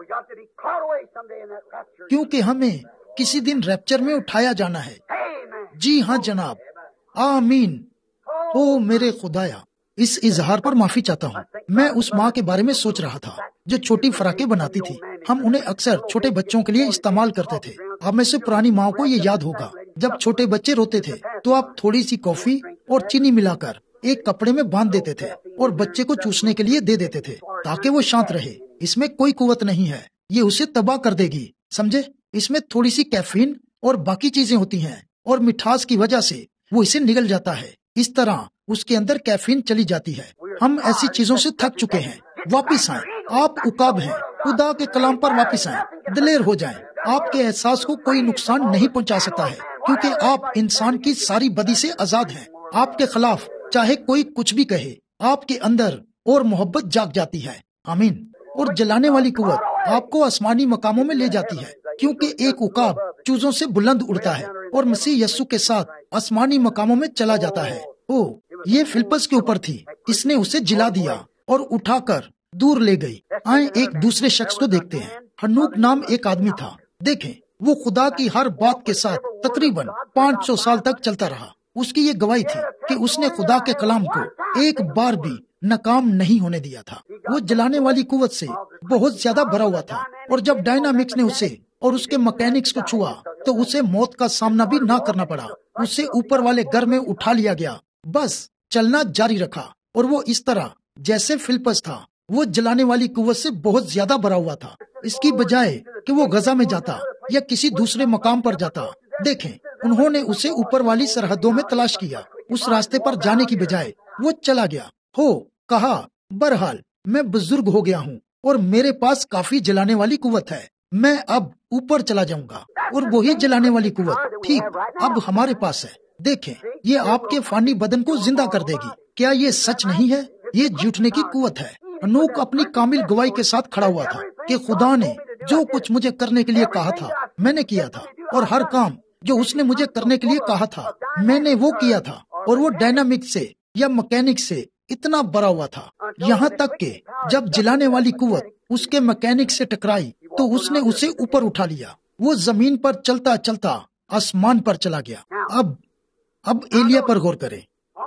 کیونکہ ہمیں کسی دن ریپچر میں اٹھایا جانا ہے. جی ہاں جناب، آمین. او میرے خدایا، اس اظہار پر معافی چاہتا ہوں. میں اس ماں کے بارے میں سوچ رہا تھا جو چھوٹی فراقیں بناتی تھی. ہم انہیں اکثر چھوٹے بچوں کے لیے استعمال کرتے تھے. آپ میں سے پرانی ماں کو یہ یاد ہوگا، جب چھوٹے بچے روتے تھے تو آپ تھوڑی سی کافی اور چینی ملا کر ایک کپڑے میں باندھ دیتے تھے اور بچے کو چوسنے کے لیے دے دیتے تھے تاکہ وہ شانت رہے. اس میں کوئی قوت نہیں ہے، یہ اسے تباہ کر دے گی، سمجھے؟ اس میں تھوڑی سی کیفین اور باقی چیزیں ہوتی ہیں اور مٹھاس کی وجہ سے وہ اسے نگل جاتا ہے. اس طرح اس کے اندر کیفین چلی جاتی ہے. ہم ایسی چیزوں سے تھک چکے ہیں. واپس آئیں، آپ عقاب ہیں. خدا کے کلام پر واپس آئیں، دلیر ہو جائیں. آپ کے احساس کو کوئی نقصان نہیں پہنچا سکتا ہے کیونکہ آپ انسان کی ساری بدی سے آزاد ہیں. آپ کے خلاف چاہے کوئی کچھ بھی کہے، آپ کے اندر اور محبت جاگ جاتی ہے. آمین. اور جلانے والی قوت آپ کو آسمانی مقاموں میں لے جاتی ہے کیونکہ ایک عقاب چوزوں سے بلند اڑتا ہے اور مسیح یسوع کے ساتھ آسمانی مقاموں میں چلا جاتا ہے. یہ فلپس کے اوپر تھی، اس نے اسے جلا دیا اور اٹھا کر دور لے گئی. آئیں ایک دوسرے شخص کو دیکھتے ہیں. ہنوک نام ایک آدمی تھا. دیکھیں، وہ خدا کی ہر بات کے ساتھ تقریباً 500 سال تک چلتا رہا. اس کی یہ گواہی تھی کہ اس نے خدا کے کلام کو ایک بار بھی ناکام نہیں ہونے دیا تھا. وہ جلانے والی قوت سے بہت زیادہ بھرا ہوا تھا اور جب ڈائنامکس نے اسے اور اس کے مکینکس کو چھوا تو اسے موت کا سامنا بھی نہ کرنا پڑا. اسے اوپر والے گھر میں اٹھا لیا گیا، بس چلنا جاری رکھا. اور وہ اس طرح جیسے فلپس تھا، وہ جلانے والی قوت سے بہت زیادہ بھرا ہوا تھا. اس کی بجائے کہ وہ غزہ میں جاتا یا کسی دوسرے مقام پر جاتا، دیکھیں انہوں نے اسے اوپر والی سرحدوں میں تلاش کیا. اس راستے پر جانے کی بجائے وہ چلا گیا. کہا بہرحال میں بزرگ ہو گیا ہوں اور میرے پاس کافی جلانے والی قوت ہے، میں اب اوپر چلا جاؤں گا. اور وہی جلانے والی قوت ٹھیک اب ہمارے پاس ہے. دیکھیں، یہ آپ کے فانی بدن کو زندہ کر دے گی. کیا یہ سچ نہیں ہے؟ یہ جھوٹنے کی قوت ہے. انوک اپنی کامل گواہی کے ساتھ کھڑا ہوا تھا کہ خدا نے جو کچھ مجھے کرنے کے لیے کہا تھا میں نے کیا تھا، اور ہر کام جو اس نے مجھے کرنے کے لیے کہا تھا میں نے وہ کیا تھا. اور وہ ڈائنامک سے یا مکینک سے اتنا بھرا ہوا تھا یہاں تک کہ جب جلانے والی قوت اس کے مکینک سے ٹکرائی تو اس نے اسے اوپر اٹھا لیا. وہ زمین پر چلتا چلتا آسمان پر چلا گیا. اب ایلیا پر غور کریں.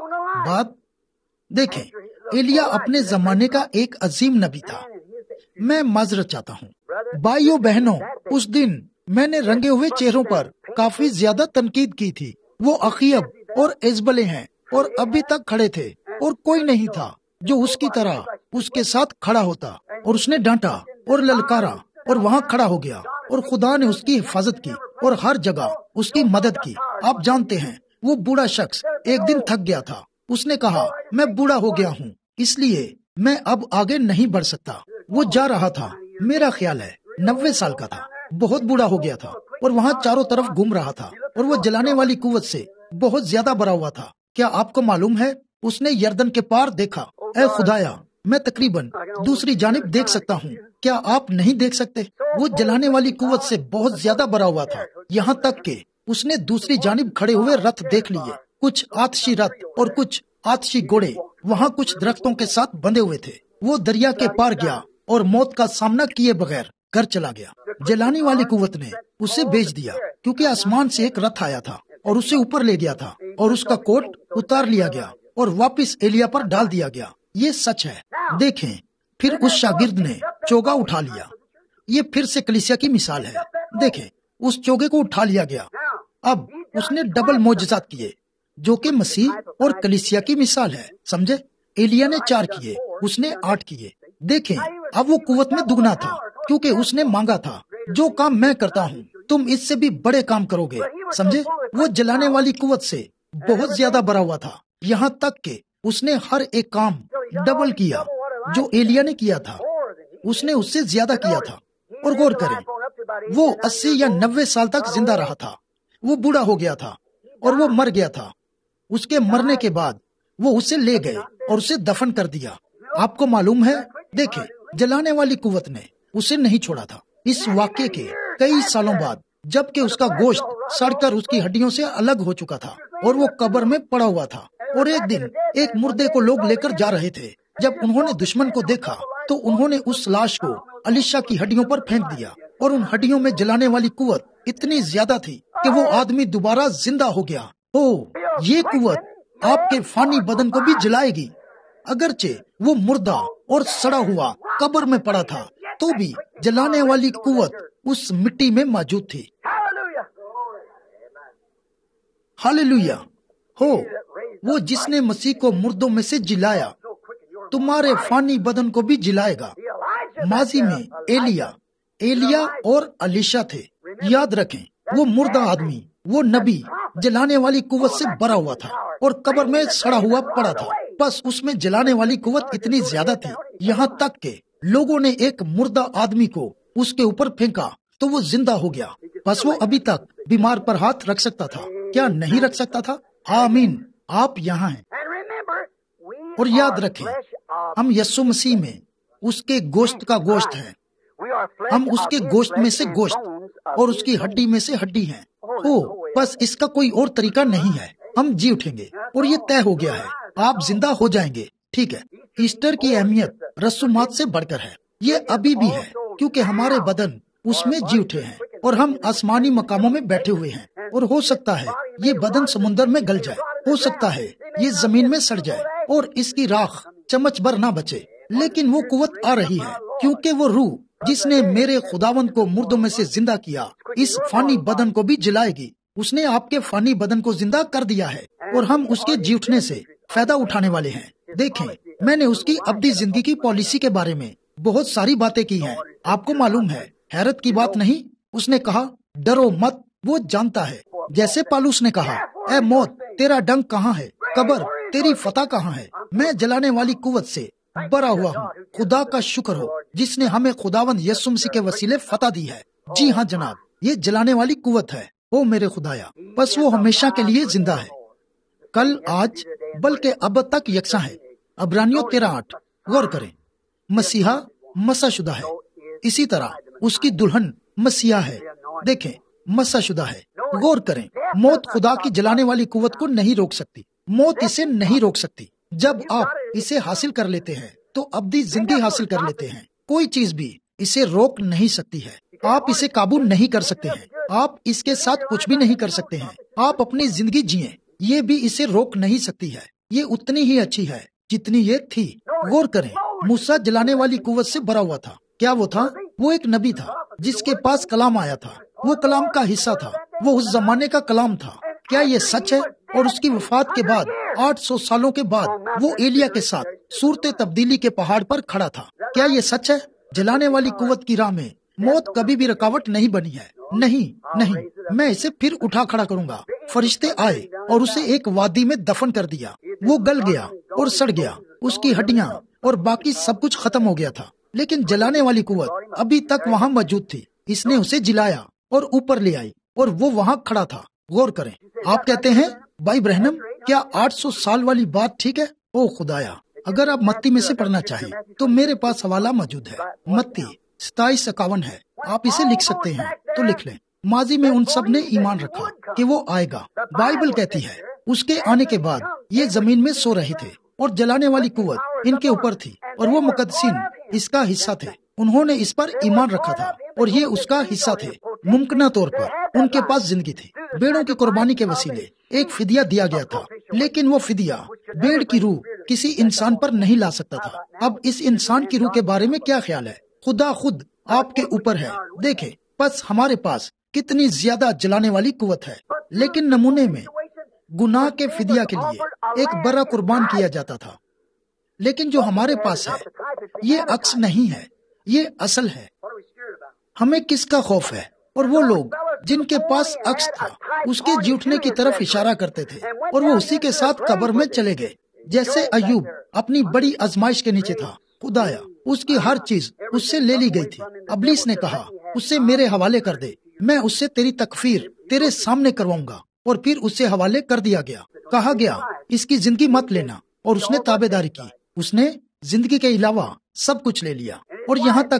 بات دیکھیں، ایلیا اپنے زمانے کا ایک عظیم نبی تھا. میں معذرت چاہتا ہوں بھائیوں بہنوں، اس دن میں نے رنگے ہوئے چہروں پر کافی زیادہ تنقید کی تھی. وہ اخیب اور ایزبلے ہیں اور ابھی تک کھڑے تھے اور کوئی نہیں تھا جو اس کی طرح اس کے ساتھ کھڑا ہوتا. اور اس نے ڈانٹا اور للکارا اور وہاں کھڑا ہو گیا اور خدا نے اس کی حفاظت کی اور ہر جگہ اس کی مدد کی. آپ جانتے ہیں وہ بوڑھا شخص ایک دن تھک گیا تھا. اس نے کہا میں بوڑھا ہو گیا ہوں اس لیے میں اب آگے نہیں بڑھ سکتا. وہ جا رہا تھا، میرا خیال ہے 90 سال کا تھا، بہت بوڑھا ہو گیا تھا اور وہاں چاروں طرف گھوم رہا تھا اور وہ جلانے والی قوت سے بہت زیادہ بھرا ہوا تھا. کیا آپ کو معلوم ہے اس نے یردن کے پار دیکھا. اے خدایا، میں تقریباً دوسری جانب دیکھ سکتا ہوں، کیا آپ نہیں دیکھ سکتے؟ وہ جلانے والی قوت سے بہت زیادہ بھرا ہوا تھا یہاں تک کہ اس نے دوسری جانب کھڑے ہوئے رتھ دیکھ لیے. کچھ آتشی رتھ اور کچھ آتشی گھوڑے وہاں کچھ درختوں کے ساتھ بندھے ہوئے تھے. وہ دریا کے پار گیا اور موت کا سامنا کیے بغیر گھر چلا گیا. جلانے والی قوت نے اسے بھیج دیا کیونکہ آسمان سے ایک رتھ آیا تھا اور اسے اوپر لے گیا تھا اور اس کا کوٹ اتار لیا گیا اور واپس ایلیا پر ڈال دیا گیا. یہ سچ ہے. دیکھیں، پھر اس شاگرد نے چوگا اٹھا لیا. یہ پھر سے کلیسیا کی مثال ہے. دیکھیں، اس چوگے کو اٹھا لیا گیا. اب اس نے ڈبل معجزات کیے جو کہ مسیح اور کلیسیا کی مثال ہے. سمجھے؟ ایلیا نے 4 کیے، اس نے 8 کیے. دیکھیں، اب وہ قوت میں دگنا تھا کیونکہ اس نے مانگا تھا جو کام میں کرتا ہوں تم اس سے بھی بڑے کام کرو گے. سمجھے؟ وہ جلانے والی قوت سے بہت زیادہ بھرا ہوا تھا یہاں تک کہ اس نے ہر ایک کام ڈبل کیا جو ایلیا نے کیا تھا. اس نے اس سے زیادہ کیا تھا. اور غور کریں، وہ 80 یا 90 سال تک زندہ رہا تھا. وہ بوڑھا ہو گیا تھا اور وہ مر گیا تھا. اس کے مرنے کے بعد وہ اسے لے گئے اور اسے دفن کر دیا. آپ کو معلوم ہے، دیکھیں، جلانے والی قوت نے اسے نہیں چھوڑا تھا. اس واقعے کے کئی سالوں بعد، جبکہ اس کا گوشت سڑ کر اس کی ہڈیوں سے الگ ہو چکا تھا اور وہ قبر میں پڑا ہوا تھا، اور ایک دن ایک مردے کو لوگ لے کر جا رہے تھے۔ جب انہوں نے دشمن کو دیکھا تو انہوں نے اس لاش کو الیشا کی ہڈیوں پر پھینک دیا، اور ان ہڈیوں میں جلانے والی قوت اتنی زیادہ تھی کہ وہ آدمی دوبارہ زندہ ہو گیا۔ یہ قوت آپ کے فانی بدن کو بھی جلائے گی۔ اگرچہ وہ مردہ اور سڑا ہوا قبر میں پڑا تھا تو بھی جلانے والی قوت اس مٹی میں موجود تھی۔ ہاللویا! وہ جس نے مسیح کو مردوں میں سے جلایا تمہارے فانی بدن کو بھی جلائے گا۔ ماضی میں ایلیا اور الیشا تھے۔ یاد رکھیں، وہ مردہ آدمی، وہ نبی جلانے والی قوت سے بھرا ہوا تھا اور قبر میں سڑا ہوا پڑا تھا۔ بس اس میں جلانے والی قوت اتنی زیادہ تھی، یہاں تک کہ لوگوں نے ایک مردہ آدمی کو اس کے اوپر پھینکا تو وہ زندہ ہو گیا۔ بس وہ ابھی تک بیمار پر ہاتھ رکھ سکتا تھا، کیا نہیں رکھ سکتا تھا؟ آمین، آپ یہاں ہیں۔ اور یاد رکھیں، ہم یسوع مسیح میں اس کے گوشت کا گوشت ہیں، ہم اس کے گوشت میں سے گوشت اور اس کی ہڈی میں سے ہڈی ہیں۔ بس اس کا کوئی اور طریقہ نہیں ہے۔ ہم جی اٹھیں گے اور یہ طے ہو گیا ہے، آپ زندہ ہو جائیں گے۔ ٹھیک ہے، ایسٹر کی اہمیت رسومات سے بڑھ کر ہے۔ یہ ابھی بھی ہے کیونکہ ہمارے بدن اس میں جی اٹھے ہیں اور ہم آسمانی مقاموں میں بیٹھے ہوئے ہیں، اور ہو سکتا ہے یہ بدن سمندر میں گل جائے، ہو سکتا ہے یہ زمین میں سڑ جائے اور اس کی راکھ چمچ بھر نہ بچے، لیکن وہ قوت آ رہی ہے کیونکہ وہ روح جس نے میرے خداوند کو مردوں میں سے زندہ کیا اس فانی بدن کو بھی جلائے گی۔ اس نے آپ کے فانی بدن کو زندہ کر دیا ہے اور ہم اس کے جی اٹھنے سے فائدہ اٹھانے والے ہیں۔ دیکھیں، میں نے اس کی ابدی زندگی کی پالیسی کے بارے میں بہت ساری باتیں کی ہیں، آپ کو معلوم ہے، حیرت کی بات نہیں۔ اس نے کہا ڈرو مت، وہ جانتا ہے، جیسے پالوس نے کہا اے موت تیرا ڈنگ کہاں ہے، قبر تیری فتح کہاں ہے؟ میں جلانے والی قوت سے بھرا ہوا ہوں۔ خدا کا شکر ہو جس نے ہمیں خداوند یسوع مسیح کے وسیلے فتح دی ہے۔ جی ہاں جناب، یہ جلانے والی قوت ہے۔ او میرے خدایا، بس وہ ہمیشہ کے لیے زندہ ہے، کل، آج، بلکہ اب تک یکساں ہے۔ عبرانیوں 13:8 غور کریں، مسیحا مسح شدہ ہے، اسی طرح اس کی دلہن مسیحا ہے۔ دیکھیں، مسح شدہ ہے۔ غور کریں، موت خدا کی جلانے والی قوت کو نہیں روک سکتی، موت اسے نہیں روک سکتی۔ جب آپ اسے حاصل کر لیتے ہیں تو ابدی زندگی حاصل کر لیتے ہیں۔ کوئی چیز بھی اسے روک نہیں سکتی ہے، آپ اسے قابو نہیں کر سکتے ہیں، آپ اس کے ساتھ کچھ بھی نہیں کر سکتے ہیں۔ آپ اپنی زندگی جیئیں، یہ بھی اسے روک نہیں سکتی ہے، یہ اتنی ہی اچھی ہے جتنی یہ تھی۔ غور کریں، موسیٰ جلانے والی قوت سے بھرا ہوا تھا۔ کیا وہ تھا؟ وہ ایک نبی تھا جس کے پاس کلام آیا تھا، وہ کلام کا حصہ تھا، وہ اس زمانے کا کلام تھا۔ کیا یہ سچ ہے؟ اور اس کی وفات کے بعد 800 سالوں کے بعد وہ ایلیا کے ساتھ صورت تبدیلی کے پہاڑ پر کھڑا تھا۔ کیا یہ سچ ہے؟ جلانے والی قوت کی راہ میں موت کبھی بھی رکاوٹ نہیں بنی ہے۔ نہیں، میں اسے پھر اٹھا کھڑا کروں گا۔ فرشتے آئے اور اسے ایک وادی میں دفن کر دیا، وہ گل گیا اور سڑ گیا، اس کی ہڈیاں اور باقی سب کچھ ختم ہو گیا تھا، لیکن جلانے والی قوت ابھی تک وہاں موجود تھی۔ اس نے اسے جلایا اور اوپر لے آئی اور وہ وہاں کھڑا تھا۔ غور کریں، آپ کہتے ہیں بھائی برہنم کیا 800 سال والی بات ٹھیک ہے؟ او خدایا، اگر آپ متی میں سے پڑھنا چاہیں تو میرے پاس حوالہ موجود ہے، متی 27:51 ہے، آپ اسے لکھ سکتے ہیں تو لکھ لیں۔ ماضی میں ان سب نے ایمان رکھا کہ وہ آئے گا۔ بائبل کہتی ہے اس کے آنے کے بعد یہ زمین میں سو رہے تھے اور جلانے والی قوت ان کے اوپر تھی اور وہ مقدسین اس کا حصہ تھے، انہوں نے اس پر ایمان رکھا تھا اور یہ اس کا حصہ تھے۔ ممکنہ طور پر ان کے پاس زندگی تھی، بیڑوں کی قربانی کے وسیلے ایک فدیہ دیا گیا تھا، لیکن وہ فدیہ بیڑ کی روح کسی انسان پر نہیں لا سکتا تھا۔ اب اس انسان کی روح کے بارے میں کیا خیال ہے؟ خدا خود آپ کے اوپر ہے۔ دیکھیں، بس ہمارے پاس کتنی زیادہ جلانے والی قوت ہے، لیکن نمونے میں گناہ کے فدیہ کے لیے ایک برا قربان کیا جاتا تھا، لیکن جو ہمارے پاس ہے یہ عکس نہیں ہے، یہ اصل ہے۔ ہمیں کس کا خوف ہے؟ اور وہ لوگ جن کے پاس عکس تھا اس کے جی اٹھنے کی طرف اشارہ کرتے تھے اور وہ اسی کے ساتھ قبر میں چلے گئے، جیسے ایوب اپنی بڑی آزمائش کے نیچے تھا۔ خدایا، اس کی ہر چیز اس سے لے لی گئی تھی۔ ابلیس نے کہا اسے میرے حوالے کر دے، میں اس سے تیری تکفیر تیرے سامنے کرواؤں گا، اور پھر اسے حوالے کر دیا گیا۔ کہا گیا اس کی زندگی مت لینا، اور اس نے تابع داری کی، اس نے زندگی کے علاوہ سب کچھ لے لیا، اور یہاں تک کہ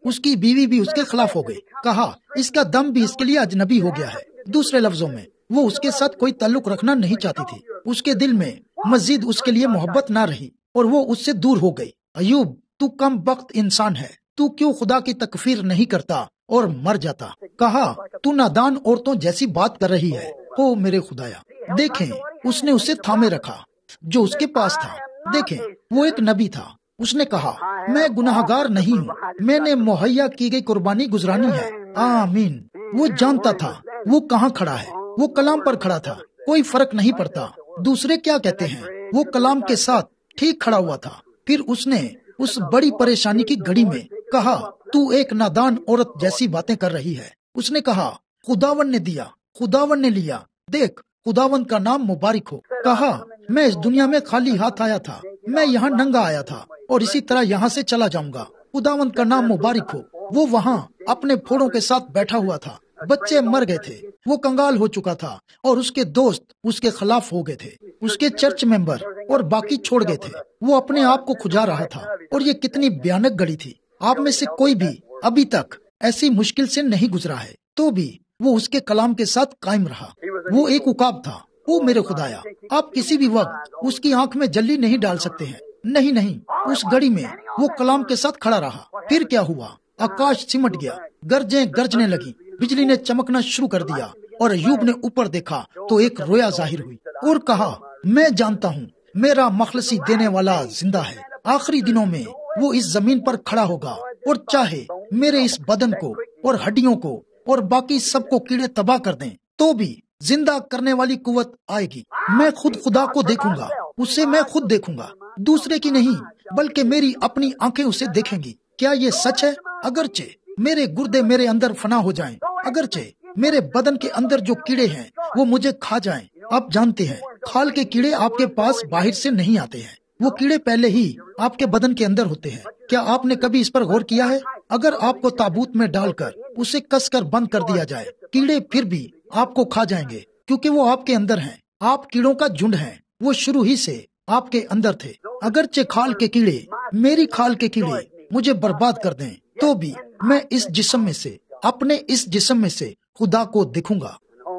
اس کی بیوی بھی اس کے خلاف ہو گئی. کہا اس کا دم بھی اس کے لیے اجنبی ہو گیا ہے. دوسرے لفظوں میں وہ اس کے ساتھ کوئی تعلق رکھنا نہیں چاہتی تھی. اس کے دل میں مزید اس کے لیے محبت نہ رہی اور وہ اس سے دور ہو گئی. ایوب تو کم بخت انسان ہے، تو کیوں خدا کی تکفیر نہیں کرتا اور مر جاتا. کہا تو نادان عورتوں جیسی بات کر رہی ہے. او میرے خدایا. دیکھیں اس نے اسے تھامے رکھا جو اس کے پاس تھا. دیکھیں وہ ایک نبی تھا. اس نے کہا میں گناہگار نہیں ہوں، میں نے مہیا کی گئی قربانی گزرانی ہے. آمین. وہ جانتا تھا وہ کہاں کھڑا ہے. وہ کلام پر کھڑا تھا. کوئی فرق نہیں پڑتا دوسرے کیا کہتے ہیں، وہ کلام کے ساتھ ٹھیک کھڑا ہوا تھا. پھر اس نے اس بڑی پریشانی کی گھڑی میں کہا تو ایک نادان عورت جیسی باتیں کر رہی ہے. اس نے کہا خداوند نے دیا، خداوند نے لیا، دیکھ خداوند کا نام مبارک ہو. کہا میں اس دنیا میں خالی ہاتھ آیا تھا، میں یہاں ننگا آیا تھا اور اسی طرح یہاں سے چلا جاؤں گا. خداوند کا نام مبارک ہو. وہ وہاں اپنے پھوڑوں کے ساتھ بیٹھا ہوا تھا. بچے مر گئے تھے، وہ کنگال ہو چکا تھا اور اس کے دوست اس کے خلاف ہو گئے تھے. اس کے چرچ ممبر اور باقی چھوڑ گئے تھے. وہ اپنے آپ کو کھجا رہا تھا اور یہ کتنی بھیانک گھڑی تھی. آپ میں سے کوئی بھی ابھی تک ایسی مشکل سے نہیں گزرا ہے، تو بھی وہ اس کے کلام کے ساتھ قائم رہا. وہ ایک عقاب تھا. او میرے خدایا، آپ کسی بھی وقت اس کی آنکھ میں جلی نہیں ڈال سکتے ہیں. نہیں، اس گھڑی میں وہ کلام کے ساتھ کھڑا رہا. پھر کیا ہوا؟ آکاش سمٹ گیا، گرجیں گرجنے لگی، بجلی نے چمکنا شروع کر دیا اور ایوب نے اوپر دیکھا تو ایک رویا ظاہر ہوئی اور کہا میں جانتا ہوں میرا مخلصی دینے والا زندہ ہے. آخری دنوں میں وہ اس زمین پر کھڑا ہوگا اور چاہے میرے اس بدن کو اور ہڈیوں کو اور باقی سب کو کیڑے تباہ کر دیں تو بھی زندہ کرنے والی قوت آئے گی. میں خود خدا کو دیکھوں گا، اسے میں خود دیکھوں گا، دوسرے کی نہیں بلکہ میری اپنی آنکھیں اسے دیکھیں گی. کیا یہ سچ ہے؟ اگرچہ میرے گردے میرے اندر فنا ہو جائیں، اگرچہ میرے بدن کے اندر جو کیڑے ہیں وہ مجھے کھا جائیں. آپ جانتے ہیں کھال کے کیڑے آپ کے پاس باہر سے نہیں آتے ہیں، وہ کیڑے پہلے ہی آپ کے بدن کے اندر ہوتے ہیں. کیا آپ نے کبھی اس پر غور کیا ہے؟ اگر آپ کو تابوت میں ڈال کر اسے کس کر بند کر دیا جائے، کیڑے پھر بھی آپ کو کھا جائیں گے کیونکہ وہ آپ کے اندر ہیں. آپ کیڑوں کا جھنڈ ہیں، وہ شروع ہی سے آپ کے اندر تھے. اگرچہ کھال کے کیڑے، میری کھال کے کیڑے مجھے برباد کر دیں تو بھی میں اس جسم میں سے، اپنے اس جسم میں سے خدا کو دیکھوں گا.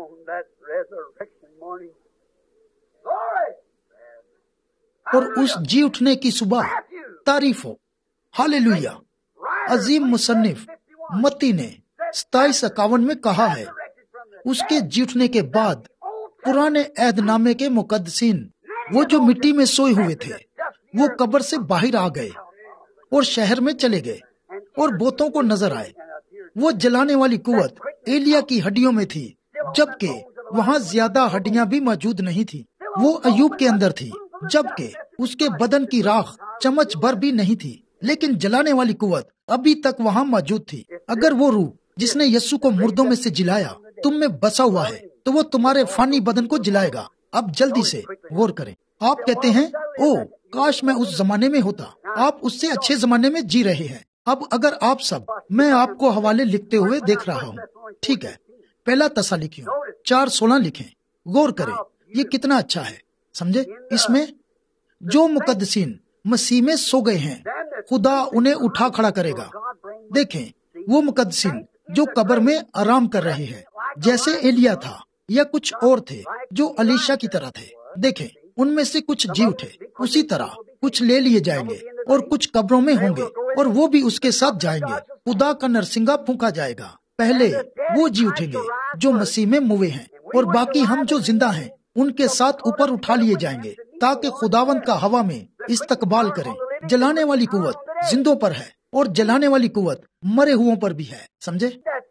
اور اس جی اٹھنے کی صبح تعریف ہو. ہاللیلویہ. عظیم مصنف متی نے 27:51 میں کہا ہے اس کے جی اٹھنے کے بعد پرانے عہد نامے کے مقدسین، وہ جو مٹی میں سوئے ہوئے تھے، وہ قبر سے باہر آ گئے اور شہر میں چلے گئے اور بوتوں کو نظر آئے. وہ جلانے والی قوت ایلیا کی ہڈیوں میں تھی، جبکہ وہاں زیادہ ہڈیاں بھی موجود نہیں تھی. وہ ایوب کے اندر تھی، جبکہ اس کے بدن کی راکھ چمچ بھر بھی نہیں تھی، لیکن جلانے والی قوت ابھی تک وہاں موجود تھی. اگر وہ روح جس نے یسوع کو مردوں میں سے جلایا تم میں بسا ہوا ہے تو وہ تمہارے فانی بدن کو جلائے گا. اب جلدی سے غور کریں. آپ کہتے ہیں او کاش میں اس زمانے میں ہوتا. آپ اس سے اچھے زمانے میں جی رہے ہیں. اب اگر آپ سب، میں آپ کو حوالے لکھتے ہوئے دیکھ رہا ہوں، ٹھیک ہے؟ پہلا تسالونیکیوں 4:16 لکھیں. غور کریں یہ کتنا اچھا ہے. سمجھے؟ اس میں جو مقدسین مسیح میں سو گئے ہیں خدا انہیں اٹھا کھڑا کرے گا. دیکھیں وہ مقدسین جو قبر میں آرام کر رہے ہیں، جیسے ایلیا تھا یا کچھ اور تھے جو الیشا کی طرح تھے. دیکھیں ان میں سے کچھ جی اٹھے، اسی طرح کچھ لے لیے جائیں گے اور کچھ قبروں میں ہوں گے اور وہ بھی اس کے ساتھ جائیں گے. خدا کا نرسنگا پھونکا جائے گا. پہلے وہ جی اٹھیں گے جو مسیح میں موے ہیں اور باقی ہم جو زندہ ہیں ان کے ساتھ اوپر اٹھا لیے جائیں گے تاکہ خداوند کا ہوا میں استقبال کریں. جلانے والی قوت زندوں پر ہے اور جلانے والی قوت مرے ہووں پر بھی ہے. سمجھے؟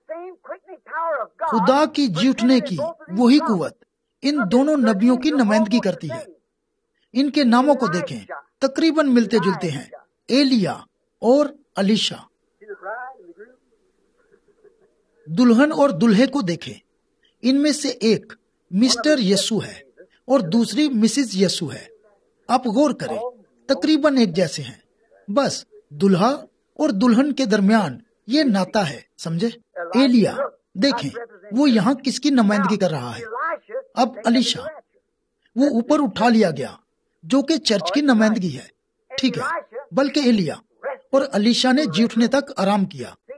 خدا کی جی اٹھنے کی وہی قوت ان دونوں نبیوں کی نمائندگی کرتی ہے. ان کے ناموں کو دیکھیں، تقریباً ملتے جلتے ہیں، ایلیا اور الیشا. دلہن اور دلہے کو دیکھیں، ان میں سے ایک مسٹر یسوع ہے اور دوسری مسز یسوع ہے. آپ غور کریں، تقریباً ایک جیسے ہیں، بس دلہا اور دلہن کے درمیان یہ ناتا ہے. سمجھے؟ ایلیا دیکھیں وہ یہاں کس کی نمائندگی کر رہا ہے. اب الیشا، وہ اوپر اٹھا لیا گیا جو کہ چرچ کی نمائندگی ہے، ٹھیک ہے؟ بلکہ ایلیا اور الیشا نے جی اٹھنے تک آرام کیا.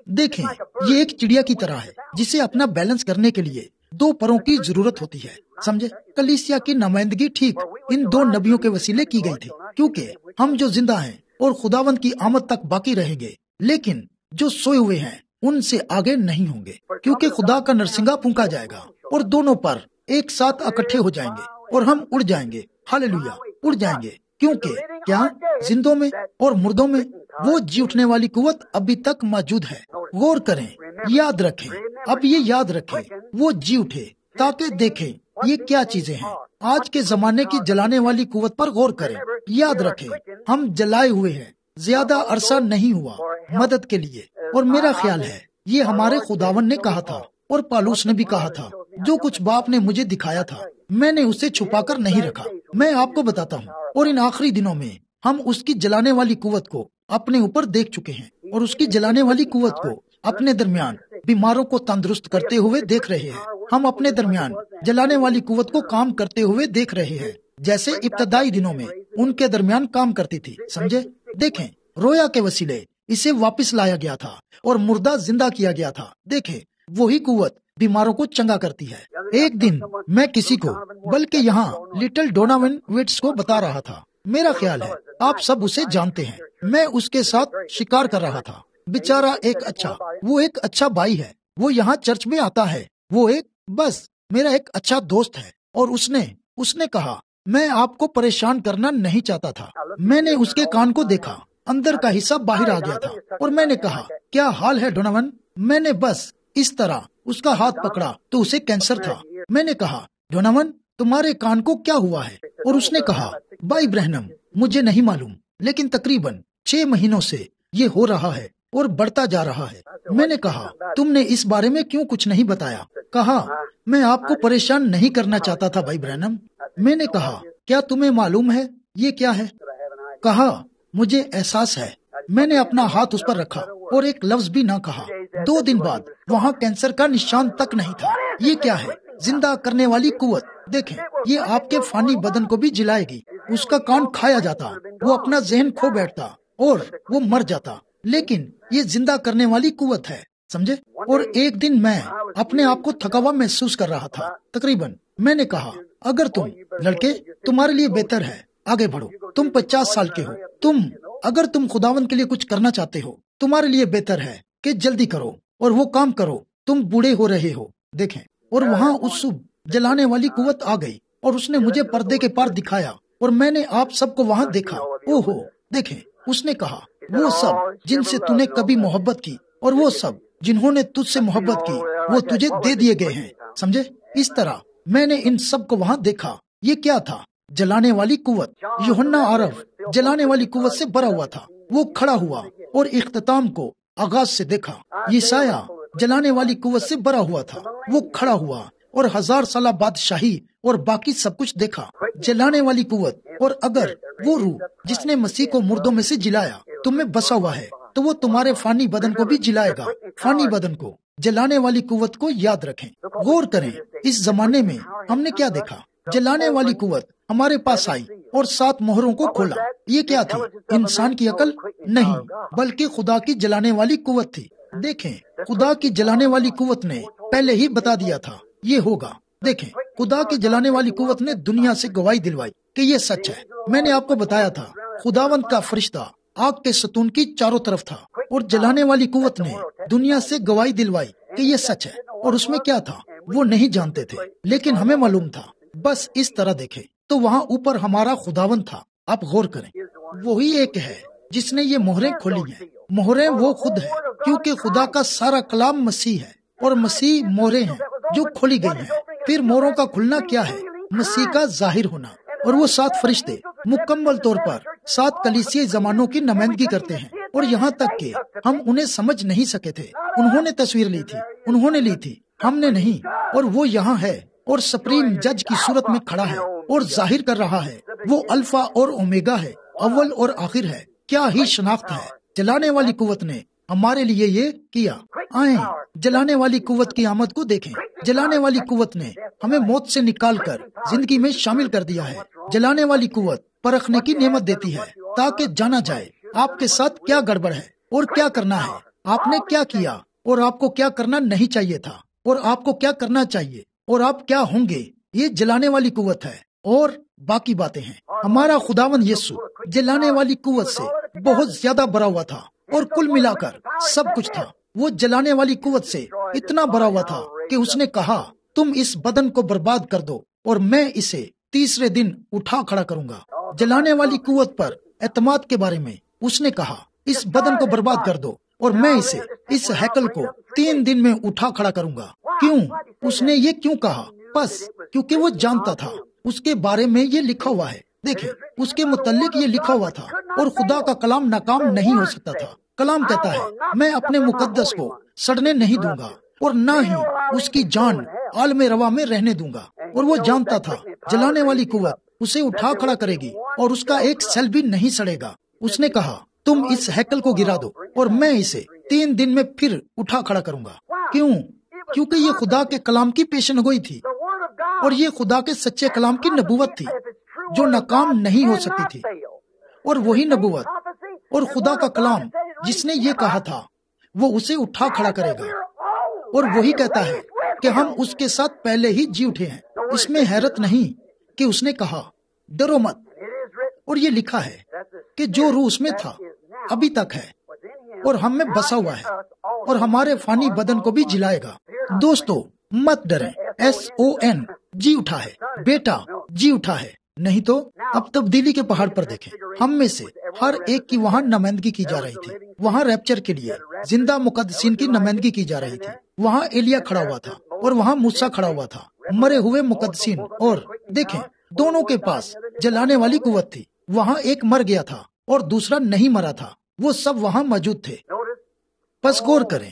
دیکھیں یہ ایک چڑیا کی طرح ہے جسے اپنا بیلنس کرنے کے لیے 2 پروں کی ضرورت ہوتی ہے. سمجھے؟ کلیسیا کی نمائندگی ٹھیک ان 2 نبیوں کے وسیلے کی گئی تھی، کیونکہ ہم جو زندہ ہیں اور خداوند کی آمد تک باقی رہیں گے، لیکن جو سوئے ہوئے ہیں ان سے آگے نہیں ہوں گے، کیونکہ خدا کا نرسنگا پھونکا جائے گا اور دونوں پر ایک ساتھ اکٹھے ہو جائیں گے اور ہم اڑ جائیں گے. ہاللیلویا، اڑ جائیں گے، کیونکہ کیا زندوں میں اور مردوں میں وہ جی اٹھنے والی قوت ابھی تک موجود ہے. غور کریں، یاد رکھیں، اب یہ یاد رکھیں وہ جی اٹھے تاکہ دیکھیں یہ کیا چیزیں ہیں. آج کے زمانے کی جلانے والی قوت پر غور کریں. یاد رکھیں ہم جلائے ہوئے ہیں، زیادہ عرصہ نہیں ہوا مدد کے لیے، اور میرا خیال ہے یہ ہمارے خداوند نے کہا تھا اور پالوس نے بھی کہا تھا. جو کچھ باپ نے مجھے دکھایا تھا میں نے اسے چھپا کر نہیں رکھا. میں آپ کو بتاتا ہوں، اور ان آخری دنوں میں ہم اس کی جلانے والی قوت کو اپنے اوپر دیکھ چکے ہیں، اور اس کی جلانے والی قوت کو اپنے درمیان بیماروں کو تندرست کرتے ہوئے دیکھ رہے ہیں. ہم اپنے درمیان جلانے والی قوت کو کام کرتے ہوئے دیکھ رہے ہیں، جیسے ابتدائی دنوں میں ان کے درمیان کام کرتی تھی. سمجھے؟ دیکھیں رویا کے وسیلے اسے واپس لایا گیا تھا اور مردہ زندہ کیا گیا تھا. دیکھیں وہی قوت بیماروں کو چنگا کرتی ہے. ایک دن میں کسی کو، بلکہ یہاں لٹل ڈوناون ویٹس کو بتا رہا تھا. میرا خیال ہے آپ سب اسے جانتے ہیں. میں اس کے ساتھ شکار کر رہا تھا. بیچارہ وہ ایک اچھا بھائی ہے. وہ یہاں چرچ میں آتا ہے. وہ بس میرا ایک اچھا دوست ہے. اور اس نے کہا میں آپ کو پریشان کرنا نہیں چاہتا تھا. میں نے اس کے کان کو دیکھا، اندر کا حصہ باہر آ گیا تھا، اور میں نے کہا کیا حال ہے ڈوناون؟ میں نے بس اس طرح اس کا ہاتھ پکڑا تو اسے کینسر تھا. میں نے کہا ڈوناون تمہارے کان کو کیا ہوا ہے؟ اور اس نے کہا بھائی برہنم مجھے نہیں معلوم، لیکن تقریباً 6 مہینوں سے یہ ہو رہا ہے اور بڑھتا جا رہا ہے. میں نے کہا تم نے اس بارے میں کیوں کچھ نہیں بتایا؟ کہا میں آپ کو پریشان نہیں کرنا چاہتا تھا بھائی برہنم. میں نے کہا کیا تمہیں معلوم ہے یہ کیا ہے؟ کہا مجھے احساس ہے. میں نے اپنا ہاتھ اس پر رکھا اور ایک لفظ بھی نہ کہا. 2 دن بعد وہاں کینسر کا نشان تک نہیں تھا. یہ کیا ہے؟ زندہ کرنے والی قوت. دیکھیں یہ آپ کے فانی بدن کو بھی جلائے گی. اس کا کان کھایا جاتا، وہ اپنا ذہن کھو بیٹھتا اور وہ مر جاتا، لیکن یہ زندہ کرنے والی قوت ہے. سمجھے؟ اور ایک دن میں اپنے آپ کو تھکا ہوا محسوس کر رہا تھا تقریباً. میں نے کہا اگر تم لڑکے تمہارے لیے بہتر ہے آگے بڑھو. تم 50 سال کے ہو. اگر تم خداوند کے لیے کچھ کرنا چاہتے ہو تمہارے لیے بہتر ہے کہ جلدی کرو اور وہ کام کرو. تم بوڑھے ہو رہے ہو. دیکھیں اور وہاں اس صبح جلانے والی قوت آ گئی اور اس نے مجھے پردے کے پار دکھایا اور میں نے آپ سب کو وہاں دیکھا. اوہو دیکھیں اس نے کہا وہ سب جن سے تو نے کبھی محبت کی اور وہ سب جنہوں نے تجھ سے محبت کی وہ تجھے دے دیے گئے ہیں. سمجھے؟ اس طرح میں نے ان سب کو وہاں دیکھا. یہ کیا تھا؟ جلانے والی قوت. یوحنا عارف جلانے والی قوت سے بھرا ہوا تھا. وہ کھڑا ہوا اور اختتام کو آغاز سے دیکھا. یسایہ جلانے والی قوت سے بھرا ہوا تھا. وہ کھڑا ہوا اور 1000 سالہ بادشاہی اور باقی سب کچھ دیکھا. جلانے والی قوت. اور اگر وہ روح جس نے مسیح کو مردوں میں سے جلایا تم میں بسا ہوا ہے تو وہ تمہارے فانی بدن کو بھی جلائے گا. فانی بدن کو جلانے والی قوت کو یاد رکھیں. غور کریں اس زمانے میں ہم نے کیا دیکھا. جلانے والی قوت ہمارے پاس آئی اور 7 مہروں کو کھولا. یہ کیا تھی؟ انسان کی عقل نہیں بلکہ خدا کی جلانے والی قوت تھی. دیکھیں خدا کی جلانے والی قوت نے پہلے ہی بتا دیا تھا یہ ہوگا. دیکھیں خدا کی جلانے والی قوت نے دنیا سے گواہی دلوائی کہ یہ سچ ہے. میں نے آپ کو بتایا تھا خداوند کا فرشتہ آگ کے ستون کی چاروں طرف تھا اور جلانے والی قوت نے دنیا سے گواہی دلوائی کہ یہ سچ ہے. اور اس میں کیا تھا وہ نہیں جانتے تھے لیکن ہمیں معلوم تھا. بس اس طرح دیکھیں تو وہاں اوپر ہمارا خداوند تھا. آپ غور کریں وہی ایک ہے جس نے یہ مہریں کھولی ہیں. مہریں وہ خود ہے کیونکہ خدا کا سارا کلام مسیح ہے اور مسیح مہریں ہیں جو کھولی گئی ہیں. پھر مہروں کا کھلنا کیا ہے؟ مسیح کا ظاہر ہونا. اور وہ 7 فرشتے مکمل طور پر 7 کلیسیائی زمانوں کی نمائندگی کرتے ہیں اور یہاں تک کہ ہم انہیں سمجھ نہیں سکے تھے. انہوں نے تصویر لی تھی، انہوں نے لی تھی، ہم نے نہیں. اور وہ یہاں ہے اور سپریم جج کی صورت میں کھڑا ہے اور ظاہر کر رہا ہے وہ الفا اور اومیگا ہے، اول اور آخر ہے. کیا ہی شناخت ہے. جلانے والی قوت نے ہمارے لیے یہ کیا. آئیں جلانے والی قوت کی آمد کو دیکھیں. جلانے والی قوت نے ہمیں موت سے نکال کر زندگی میں شامل کر دیا ہے. جلانے والی قوت پرکھنے کی نعمت دیتی ہے تاکہ جانا جائے آپ کے ساتھ کیا گڑبڑ ہے اور کیا کرنا ہے. آپ نے کیا کیا اور آپ کو کیا کرنا نہیں چاہیے تھا اور آپ کو کیا کرنا چاہیے اور آپ کیا ہوں گے، یہ جلانے والی قوت ہے اور باقی باتیں ہیں۔ ہمارا خداوند یسوع جلانے والی قوت سے بہت زیادہ بھرا ہوا تھا اور کل ملا کر سب کچھ تھا۔ وہ جلانے والی قوت سے اتنا بھرا ہوا تھا کہ اس نے کہا تم اس بدن کو برباد کر دو اور میں اسے تیسرے دن اٹھا کھڑا کروں گا۔ جلانے والی قوت پر اعتماد کے بارے میں اس نے کہا اس بدن کو برباد کر دو اور میں اسے، اس ہیکل کو 3 دن میں اٹھا کھڑا کروں گا۔ کیوں؟ اس نے یہ کیوں کہا؟ بس کیونکہ وہ جانتا تھا اس کے بارے میں یہ لکھا ہوا ہے۔ دیکھیں، اس کے متعلق یہ لکھا ہوا تھا اور خدا کا کلام ناکام نہیں ہو سکتا تھا۔ کلام کہتا ہے میں اپنے مقدس کو سڑنے نہیں دوں گا اور نہ ہی اس کی جان عالم روا میں رہنے دوں گا۔ اور وہ جانتا تھا جلانے والی قوت اسے اٹھا کھڑا کرے گی اور اس کا ایک سیل بھی نہیں سڑے گا۔ اس نے کہا تم اس ہیکل کو گرا دو اور میں اسے 3 دن میں پھر اٹھا کھڑا کروں گا۔ کیوں؟ کیونکہ یہ خدا کے کلام کی پیشن گوئی تھی اور یہ خدا کے سچے کلام کی نبوت تھی جو ناکام نہیں ہو سکتی تھی۔ اور وہی نبوت اور خدا کا کلام جس نے یہ کہا تھا وہ اسے اٹھا کھڑا کرے گا، اور وہی کہتا ہے کہ ہم اس کے ساتھ پہلے ہی جی اٹھے ہیں۔ اس میں حیرت نہیں کہ اس نے کہا ڈرو مت، اور یہ لکھا ہے کہ جو روح اس میں تھا ابھی تک ہے اور ہم میں بسا ہوا ہے اور ہمارے فانی بدن کو بھی جلائے گا۔ دوستو مت ڈریں، SON جی اٹھا ہے، بیٹا جی اٹھا ہے، نہیں تو۔ اب تبدیلی کے پہاڑ پر دیکھیں، ہم میں سے ہر ایک کی وہاں نمائندگی کی جا رہی تھی۔ وہاں ریپچر کے لیے زندہ مقدسین کی نمائندگی کی جا رہی تھی۔ وہاں ایلیا کھڑا ہوا تھا اور وہاں موسیٰ کھڑا ہوا تھا، مرے ہوئے مقدسین، اور دیکھیں دونوں کے پاس جلانے والی قوت تھی۔ وہاں ایک مر گیا تھا اور دوسرا نہیں مرا تھا، وہ سب وہاں موجود تھے۔ بس غور کریں،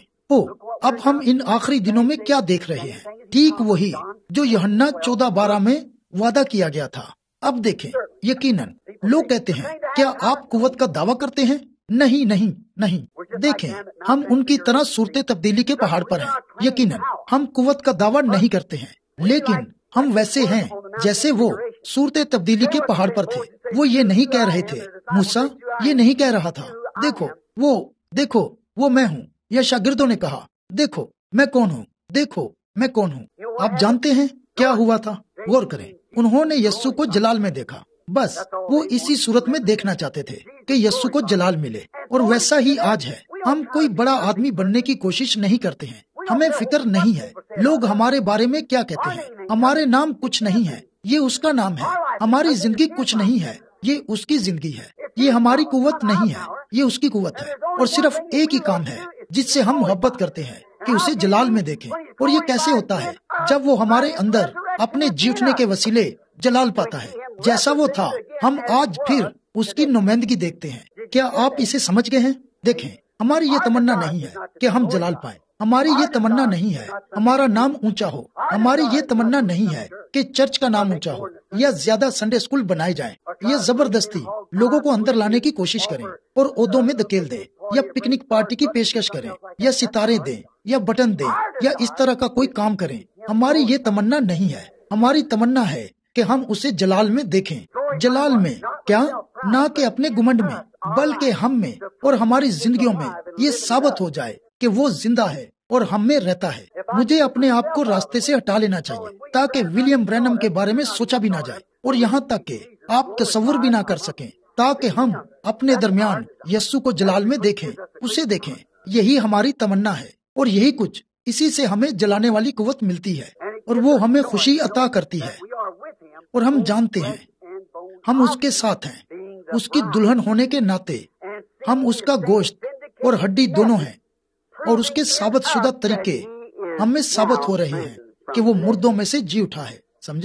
اب ہم ان آخری دنوں میں کیا دیکھ رہے ہیں؟ ٹھیک وہی جو یوحنا 14:12 میں وعدہ کیا گیا تھا۔ اب دیکھیں، یقیناً لوگ کہتے ہیں کیا آپ قوت کا دعویٰ کرتے ہیں؟ نہیں نہیں نہیں۔ دیکھیں، ہم ان کی طرح صورت تبدیلی کے پہاڑ پر ہیں۔ یقیناً ہم قوت کا دعویٰ نہیں کرتے ہیں، لیکن ہم ویسے ہیں جیسے وہ صورت تبدیلی کے پہاڑ پر تھے۔ وہ یہ نہیں کہہ رہے تھے، موسیٰ یہ نہیں کہہ رہا تھا دیکھو وہ میں ہوں، یا شاگردوں نے کہا دیکھو میں کون ہوں، دیکھو میں کون ہوں۔ آپ جانتے ہیں کیا ہوا تھا؟ غور کریں، انہوں نے یسوع کو جلال میں دیکھا۔ بس وہ اسی صورت میں دیکھنا چاہتے تھے کہ یسوع کو جلال ملے، اور ویسا ہی آج ہے۔ ہم کوئی بڑا آدمی بننے کی کوشش نہیں کرتے ہیں، ہمیں فکر نہیں ہے لوگ ہمارے بارے میں کیا کہتے ہیں۔ ہمارے نام کچھ نہیں ہے، یہ اس کا نام ہے۔ ہماری زندگی کچھ نہیں ہے، یہ اس کی زندگی ہے۔ یہ ہماری قوت نہیں ہے، یہ اس کی قوت ہے۔ اور صرف ایک ہی کام ہے جس سے ہم محبت کرتے ہیں کہ اسے جلال میں دیکھیں۔ اور یہ کیسے ہوتا ہے؟ جب وہ ہمارے اندر اپنے جی اٹھنے کے وسیلے جلال پاتا ہے جیسا وہ تھا، ہم آج پھر اس کی نمائندگی دیکھتے ہیں۔ کیا آپ اسے سمجھ گئے ہیں؟ دیکھیں، ہماری یہ تمنا نہیں ہے کہ ہم جلال پائیں، ہماری یہ تمنا نہیں ہے ہمارا نام اونچا ہو، ہماری یہ تمنا نہیں ہے کہ چرچ کا نام اونچا ہو یا زیادہ سنڈے اسکول بنائے جائیں، یا زبردستی لوگوں کو اندر لانے کی کوشش کریں اور عہدوں میں دھکیل دیں، یا پکنک پارٹی کی پیشکش کریں، یا ستارے دیں، یا بٹن دیں، یا اس طرح کا کوئی کام کریں۔ ہماری یہ تمنا نہیں ہے۔ ہماری تمنا ہے کہ ہم اسے جلال میں دیکھیں۔ جلال میں کیا؟ نہ کہ اپنے گمنڈ میں، بلکہ ہم میں اور ہماری زندگیوں میں یہ ثابت ہو جائے کہ وہ زندہ ہے اور ہم میں رہتا ہے۔ مجھے اپنے آپ کو راستے سے ہٹا لینا چاہیے تاکہ ولیم برینم کے بارے میں سوچا بھی نہ جائے، اور یہاں تک کہ آپ تصور بھی نہ کر سکیں، تاکہ ہم اپنے درمیان یسوع کو جلال میں دیکھیں، اسے دیکھیں۔ یہی ہماری تمنا ہے، اور یہی کچھ اسی سے ہمیں جلانے والی قوت ملتی ہے، اور وہ ہمیں خوشی عطا کرتی ہے۔ اور ہم جانتے ہیں ہم اس کے ساتھ ہیں، اس کی دلہن ہونے کے ناطے ہم اس کا گوشت اور ہڈی دونوں ہیں، اور اس کے ثابت شدہ طریقے ہم میں ثابت ہو رہے ہیں کہ وہ مردوں میں سے جی اٹھا ہے۔ سمجھے؟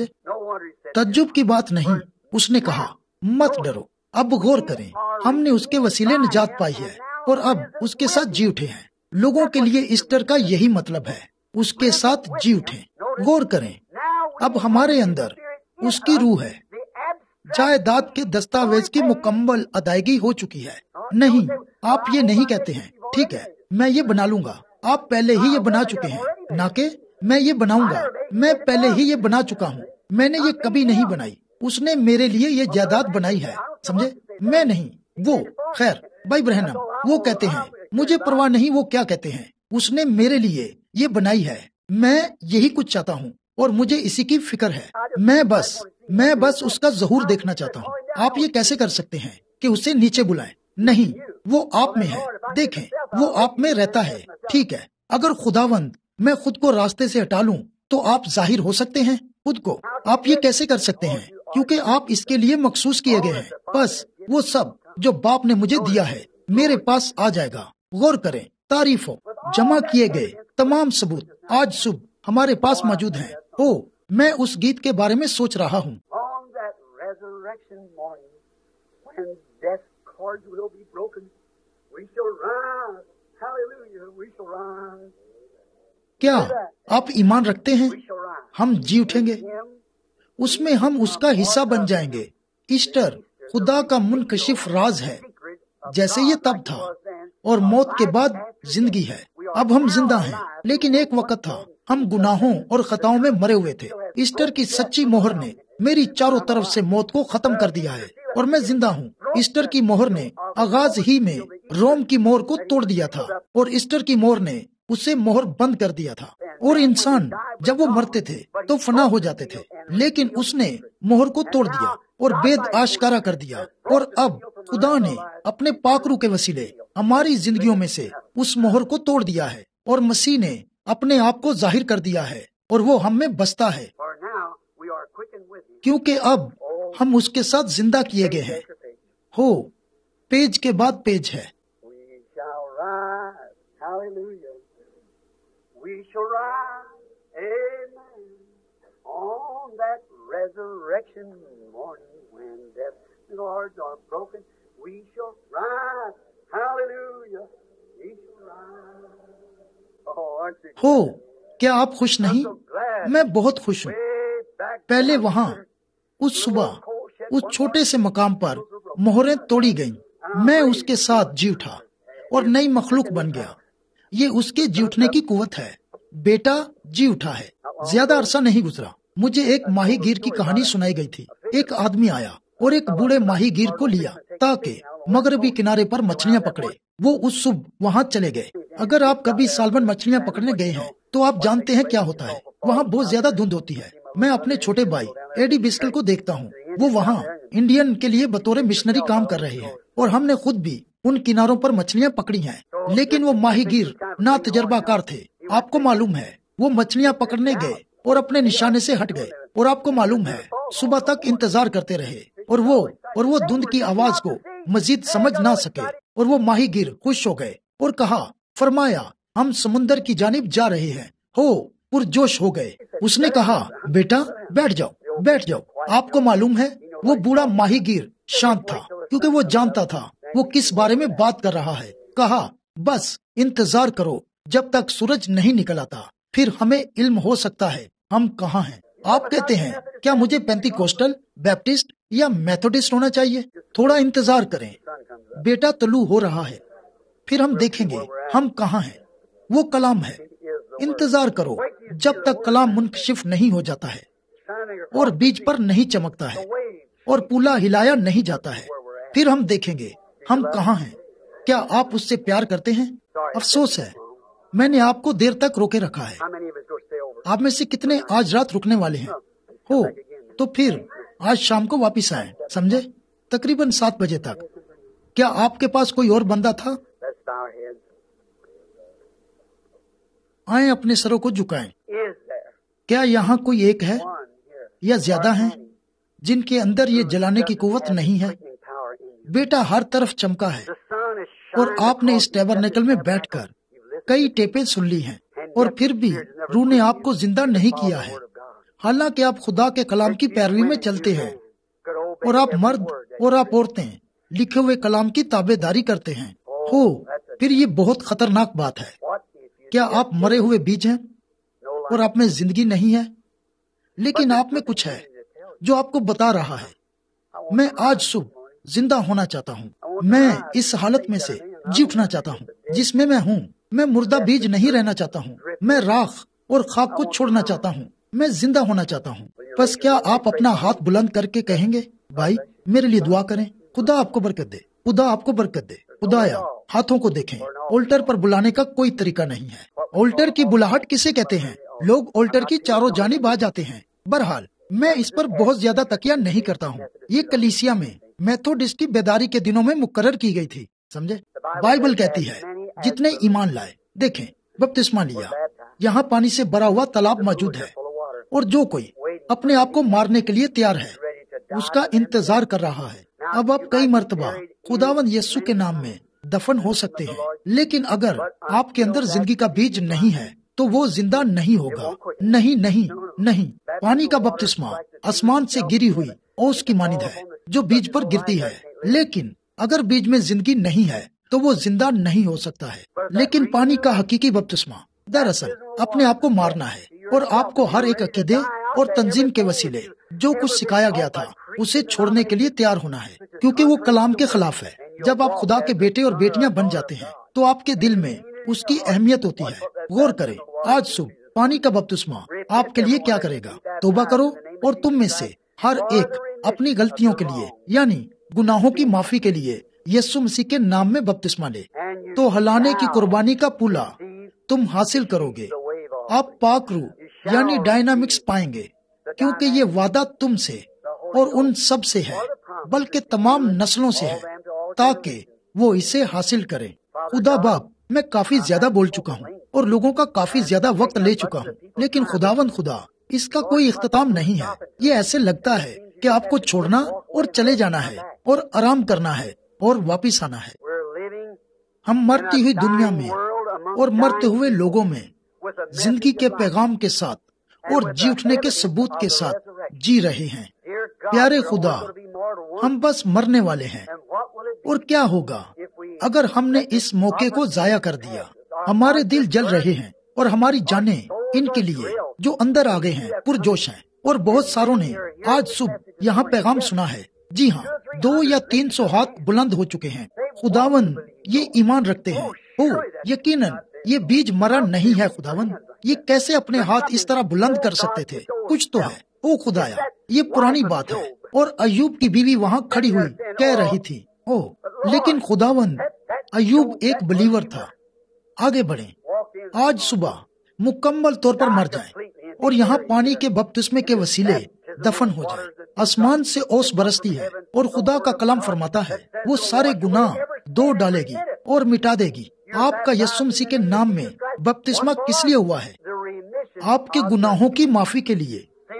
تعجب کی بات نہیں، اس نے کہا مت ڈرو۔ اب غور کریں، ہم نے اس کے وسیلے نجات پائی ہے اور اب اس کے ساتھ جی اٹھے ہیں۔ لوگوں کے لیے ایسٹر کا یہی مطلب ہے، اس کے ساتھ جی اٹھیں۔ غور کریں، اب ہمارے اندر اس کی روح ہے۔ جائیداد کے دستاویز کی مکمل ادائیگی ہو چکی ہے۔ نہیں، آپ یہ نہیں کہتے ہیں ٹھیک ہے میں یہ بنا لوں گا، آپ پہلے ہی یہ بنا چکے ہیں، نہ کہ میں یہ بناؤں گا، میں پہلے ہی یہ بنا چکا ہوں، میں نے یہ کبھی نہیں بنائی، اس نے میرے لیے یہ جائیداد بنائی ہے، سمجھے؟ میں نہیں، وہ۔ خیر بھائی برہنم وہ کہتے ہیں مجھے پرواہ نہیں وہ کیا کہتے ہیں، اس نے میرے لیے یہ بنائی ہے، میں یہی کچھ چاہتا ہوں اور مجھے اسی کی فکر ہے، میں بس اس کا ظہور دیکھنا چاہتا ہوں۔ آپ یہ کیسے کر سکتے ہیں کہ اسے نیچے بلائیں؟ نہیں، وہ آپ میں ہے، دیکھیں وہ آپ میں رہتا ہے۔ ٹھیک ہے، اگر خداوند میں خود کو راستے سے ہٹا لوں تو آپ ظاہر ہو سکتے ہیں خود کو؟ آپ یہ کیسے کر سکتے ہیں؟ کیونکہ آپ اس کے لیے مخصوص کیے گئے ہیں۔ بس وہ سب جو باپ نے مجھے دیا ہے میرے پاس آ جائے گا۔ غور کریں، تعریف ہو، جمع کیے گئے تمام ثبوت آج صبح ہمارے پاس موجود ہیں۔ میں اس گیت کے بارے میں سوچ رہا ہوں۔ On that resurrection morning, when death's cords will be broken, we shall rise. Hallelujah, we shall rise. کیا آپ ایمان رکھتے ہیں We shall rise. ہم جی اٹھیں گے؟ Him, اس میں ہم اس کا حصہ بن جائیں گے۔ ایسٹر خدا کا منکشف راز ہے، secret of جیسے یہ تب تھا اور موت کے بعد زندگی ہے۔ اب ہم زندہ ہیں، لیکن ایک وقت تھا ہم گناہوں اور خطاؤں میں مرے ہوئے تھے۔ ایسٹر کی سچی مہر نے میری چاروں طرف سے موت کو ختم کر دیا ہے اور میں زندہ ہوں۔ ایسٹر کی مہر نے آغاز ہی میں روم کی مہر کو توڑ دیا تھا اور ایسٹر کی مہر نے اسے مہر بند کر دیا تھا۔ اور انسان جب وہ مرتے تھے تو فنا ہو جاتے تھے، لیکن اس نے مہر کو توڑ دیا اور بید آشکارا کر دیا۔ اور اب خدا نے اپنے پاک روح کے وسیلے ہماری زندگیوں میں سے اس مہر کو توڑ دیا ہے اور مسیح نے اپنے آپ کو ظاہر کر دیا ہے اور وہ ہم میں بستا ہے، for now we are quickened with him. کیونکہ اب ہم اس کے ساتھ زندہ کیے گئے ہیں۔ ہو پیج کے بعد پیج ہے۔ We shall rise. Hallelujah. We shall rise. Amen. On that resurrection morning when death's cords are broken, we shall rise. Hallelujah. We shall rise. Oh, aren't you ہو کیا آپ خوش نہیں؟ so glad? میں بہت خوش ہوں۔ Way back پہلے وہاں اس صبح اس چھوٹے سے مقام پر مہریں توڑی گئیں، میں اس کے ساتھ جی اٹھا اور نئی مخلوق بن گیا۔ یہ اس کے جی اٹھنے کی قوت ہے۔ بیٹا جی اٹھا ہے۔ زیادہ عرصہ نہیں گزرا، مجھے ایک ماہی گیر کی کہانی سنائی گئی تھی۔ ایک آدمی آیا اور ایک بوڑھے ماہی گیر کو لیا تاکہ مغربی کنارے پر مچھلیاں پکڑے۔ وہ اس صبح وہاں چلے گئے۔ اگر آپ کبھی سالمن مچھلیاں پکڑنے گئے ہیں تو آپ جانتے ہیں کیا ہوتا ہے، وہاں بہت زیادہ دھند ہوتی ہے۔ میں اپنے چھوٹے بھائی ایڈی بسکل کو دیکھتا ہوں، وہ وہاں انڈین کے لیے بطور مشنری کام کر رہے ہیں اور ہم نے خود بھی ان کناروں پر مچھلیاں پکڑی ہیں، لیکن وہ ماہی گیر نا تجربہ کار تھے۔ آپ کو معلوم ہے وہ مچھلیاں پکڑنے گئے اور اپنے نشانے سے ہٹ گئے، اور آپ کو معلوم ہے صبح تک انتظار کرتے رہے اور وہ دھند کی آواز کو مزید سمجھ نہ سکے، اور وہ ماہی گیر خوش ہو گئے اور کہا، فرمایا ہم سمندر کی جانب جا رہے ہیں۔ ہو پرجوش ہو گئے۔ اس نے کہا، بیٹا بیٹھ جاؤ۔ آپ کو معلوم ہے وہ بوڑھا ماہی گیر شانت تھا کیونکہ وہ جانتا تھا وہ کس بارے میں بات کر رہا ہے۔ کہا، بس انتظار کرو جب تک سورج نہیں نکل آتا، پھر ہمیں علم ہو سکتا ہے ہم کہاں ہیں۔ آپ کہتے ہیں کیا مجھے پینتی کوسٹل، بیپٹسٹ یا میتھوڈسٹ ہونا چاہیے؟ تھوڑا انتظار کریں، بیٹا طلوع ہو رہا ہے، پھر ہم دیکھیں گے ہم کہاں ہیں۔ وہ کلام ہے، انتظار کرو جب تک کلام منکشف نہیں ہو جاتا ہے اور بیج پر نہیں چمکتا ہے اور پولا ہلایا نہیں جاتا ہے، پھر ہم دیکھیں گے ہم کہاں ہیں۔ کیا آپ اس سے پیار کرتے ہیں؟ افسوس ہے میں نے آپ کو دیر تک روکے رکھا ہے۔ How many of us go stay over? آپ میں سے کتنے آج رات رکنے والے ہیں؟ ہو تو پھر آج شام کو واپس آئیں، سمجھے؟ تقریباً 7 بجے تک۔ کیا آپ کے پاس کوئی اور بندہ تھا؟ Let's bow our heads. آئیں اپنے سروں کو جھکائیں۔ Is there کیا یہاں کوئی ایک ہے one here? یا زیادہ ہیں جن کے اندر یہ جلانے کی قوت نہیں ہے؟ Quickening power in you. بیٹا ہر طرف چمکا ہے The sun is اور shining آپ نے اس across you. ٹیبرنیکل میں بیٹھ کر کئی ٹیپیں سن لی ہیں، اور پھر بھی روح نے آپ کو زندہ نہیں کیا ہے، حالانکہ آپ خدا کے کلام کی پیروی میں چلتے ہیں، اور آپ مرد اور آپ عورتیں لکھے ہوئے کلام کی تابع داری کرتے ہیں۔ ہو پھر یہ بہت خطرناک بات ہے۔ What if you کیا آپ مرے ہوئے بیج ہیں no اور آپ میں زندگی نہیں ہے؟ لیکن آپ میں کچھ ہے جو آپ کو بتا رہا ہے، میں آج صبح زندہ ہونا چاہتا ہوں، میں اس حالت میں سے جی اٹھنا چاہتا ہوں جس میں ہوں۔ میں مردہ بیج نہیں رہنا چاہتا ہوں، میں راکھ اور خاک کو چھوڑنا چاہتا ہوں، میں زندہ ہونا چاہتا ہوں۔ بس کیا آپ اپنا ہاتھ بلند کر کے کہیں گے، بھائی میرے لیے دعا کریں، خدا آپ کو برکت دے، خدا آپ کو برکت دے۔ خدایا ہاتھوں کو دیکھیں، اولٹر پر بلانے کا کوئی طریقہ نہیں ہے۔ اولٹر کی بلاہٹ کسے کہتے ہیں؟ لوگ اولٹر کی چاروں جانب آ جاتے ہیں۔ بہرحال میں اس پر بہت زیادہ تکیہ نہیں کرتا ہوں۔ یہ کلیسیا میں میتھوڈسٹ کی بیداری کے دنوں میں مقرر کی گئی تھی، سمجھے؟ بائبل کہتی ہے جتنے ایمان لائے، دیکھیں بپتسمہ لیا، یہاں پانی سے بھرا ہوا تالاب موجود ہے، اور جو کوئی اپنے آپ کو مارنے کے لیے تیار ہے اس کا انتظار کر رہا ہے۔ اب آپ کئی مرتبہ خداوند یسوع کے نام میں دفن ہو سکتے ہیں، لیکن اگر آپ کے اندر زندگی کا بیج نہیں ہے تو وہ زندہ نہیں ہوگا۔ نہیں نہیں نہیں، پانی کا بپتسمہ آسمان سے گری ہوئی اوس کی مانند ہے جو بیج پر گرتی ہے، لیکن اگر بیج میں زندگی نہیں ہے تو وہ زندہ نہیں ہو سکتا ہے۔ لیکن پانی کا حقیقی بپتسمہ دراصل اپنے آپ کو مارنا ہے، اور آپ کو ہر ایک عقیدے اور تنظیم کے وسیلے جو کچھ سکھایا گیا تھا اسے چھوڑنے کے لیے تیار ہونا ہے، کیونکہ وہ کلام کے خلاف ہے۔ جب آپ خدا کے بیٹے اور بیٹیاں بن جاتے ہیں تو آپ کے دل میں اس کی اہمیت ہوتی ہے۔ غور کریں، آج صبح پانی کا بپتسمہ آپ کے لیے کیا کرے گا؟ توبہ کرو، اور تم میں سے ہر ایک اپنی غلطیوں کے لیے، یعنی گناہوں کی معافی کے لیے یسوع مسیح کے نام میں بپتسمہ لے، تو ہلانے کی قربانی کا پولا تم حاصل کرو گے۔ آپ پاک روح یعنی ڈائنامکس پائیں گے، کیونکہ یہ وعدہ تم سے اور ان سب سے ہے، بلکہ تمام نسلوں سے ہے، تاکہ وہ اسے حاصل کریں۔ خدا باپ، میں کافی زیادہ بول چکا ہوں اور لوگوں کا کافی زیادہ وقت لے چکا ہوں، لیکن خداوند خدا اس کا کوئی اختتام نہیں ہے۔ یہ ایسے لگتا ہے کہ آپ کو چھوڑنا اور چلے جانا ہے اور آرام کرنا ہے اور واپس آنا ہے۔ ہم مرتی ہوئی دنیا میں اور مرتے ہوئے لوگوں میں زندگی کے پیغام کے ساتھ اور جی اٹھنے کے ثبوت کے ساتھ جی رہے ہیں۔ پیارے خدا، ہم بس مرنے والے ہیں، اور کیا ہوگا اگر ہم نے اس موقع کو ضائع کر دیا؟ ہمارے دل جل رہے ہیں اور ہماری جانیں ان کے لیے جو اندر آ گئے ہیں پرجوش ہیں، اور بہت ساروں نے آج صبح یہاں پیغام سنا ہے۔ جی ہاں، 200 یا 300 ہاتھ بلند ہو چکے ہیں۔ خداوند یہ ایمان رکھتے ہیں، یقیناً یہ بیج مرا نہیں ہے۔ خداوند یہ کیسے اپنے ہاتھ اس طرح بلند کر سکتے تھے؟ کچھ تو ہے۔ او خدایا، یہ پرانی بات ہے، اور ایوب کی بیوی وہاں کھڑی ہوئی کہہ رہی تھی، او لیکن خداوند ایوب ایک بلیور تھا۔ آگے بڑھیں، آج صبح مکمل طور پر مر جائیں اور یہاں پانی کے بپتسمے کے وسیلے دفن ہو جائیں۔ آسمان سے اوس برستی ہے اور خدا کا کلام فرماتا ہے وہ سارے گناہ دو ڈالے گی اور مٹا دے گی۔ آپ کا یسوع مسیح کے نام میں بپتسمہ کس لیے ہوا ہے؟ آپ کے گناہوں کی معافی کے لیے۔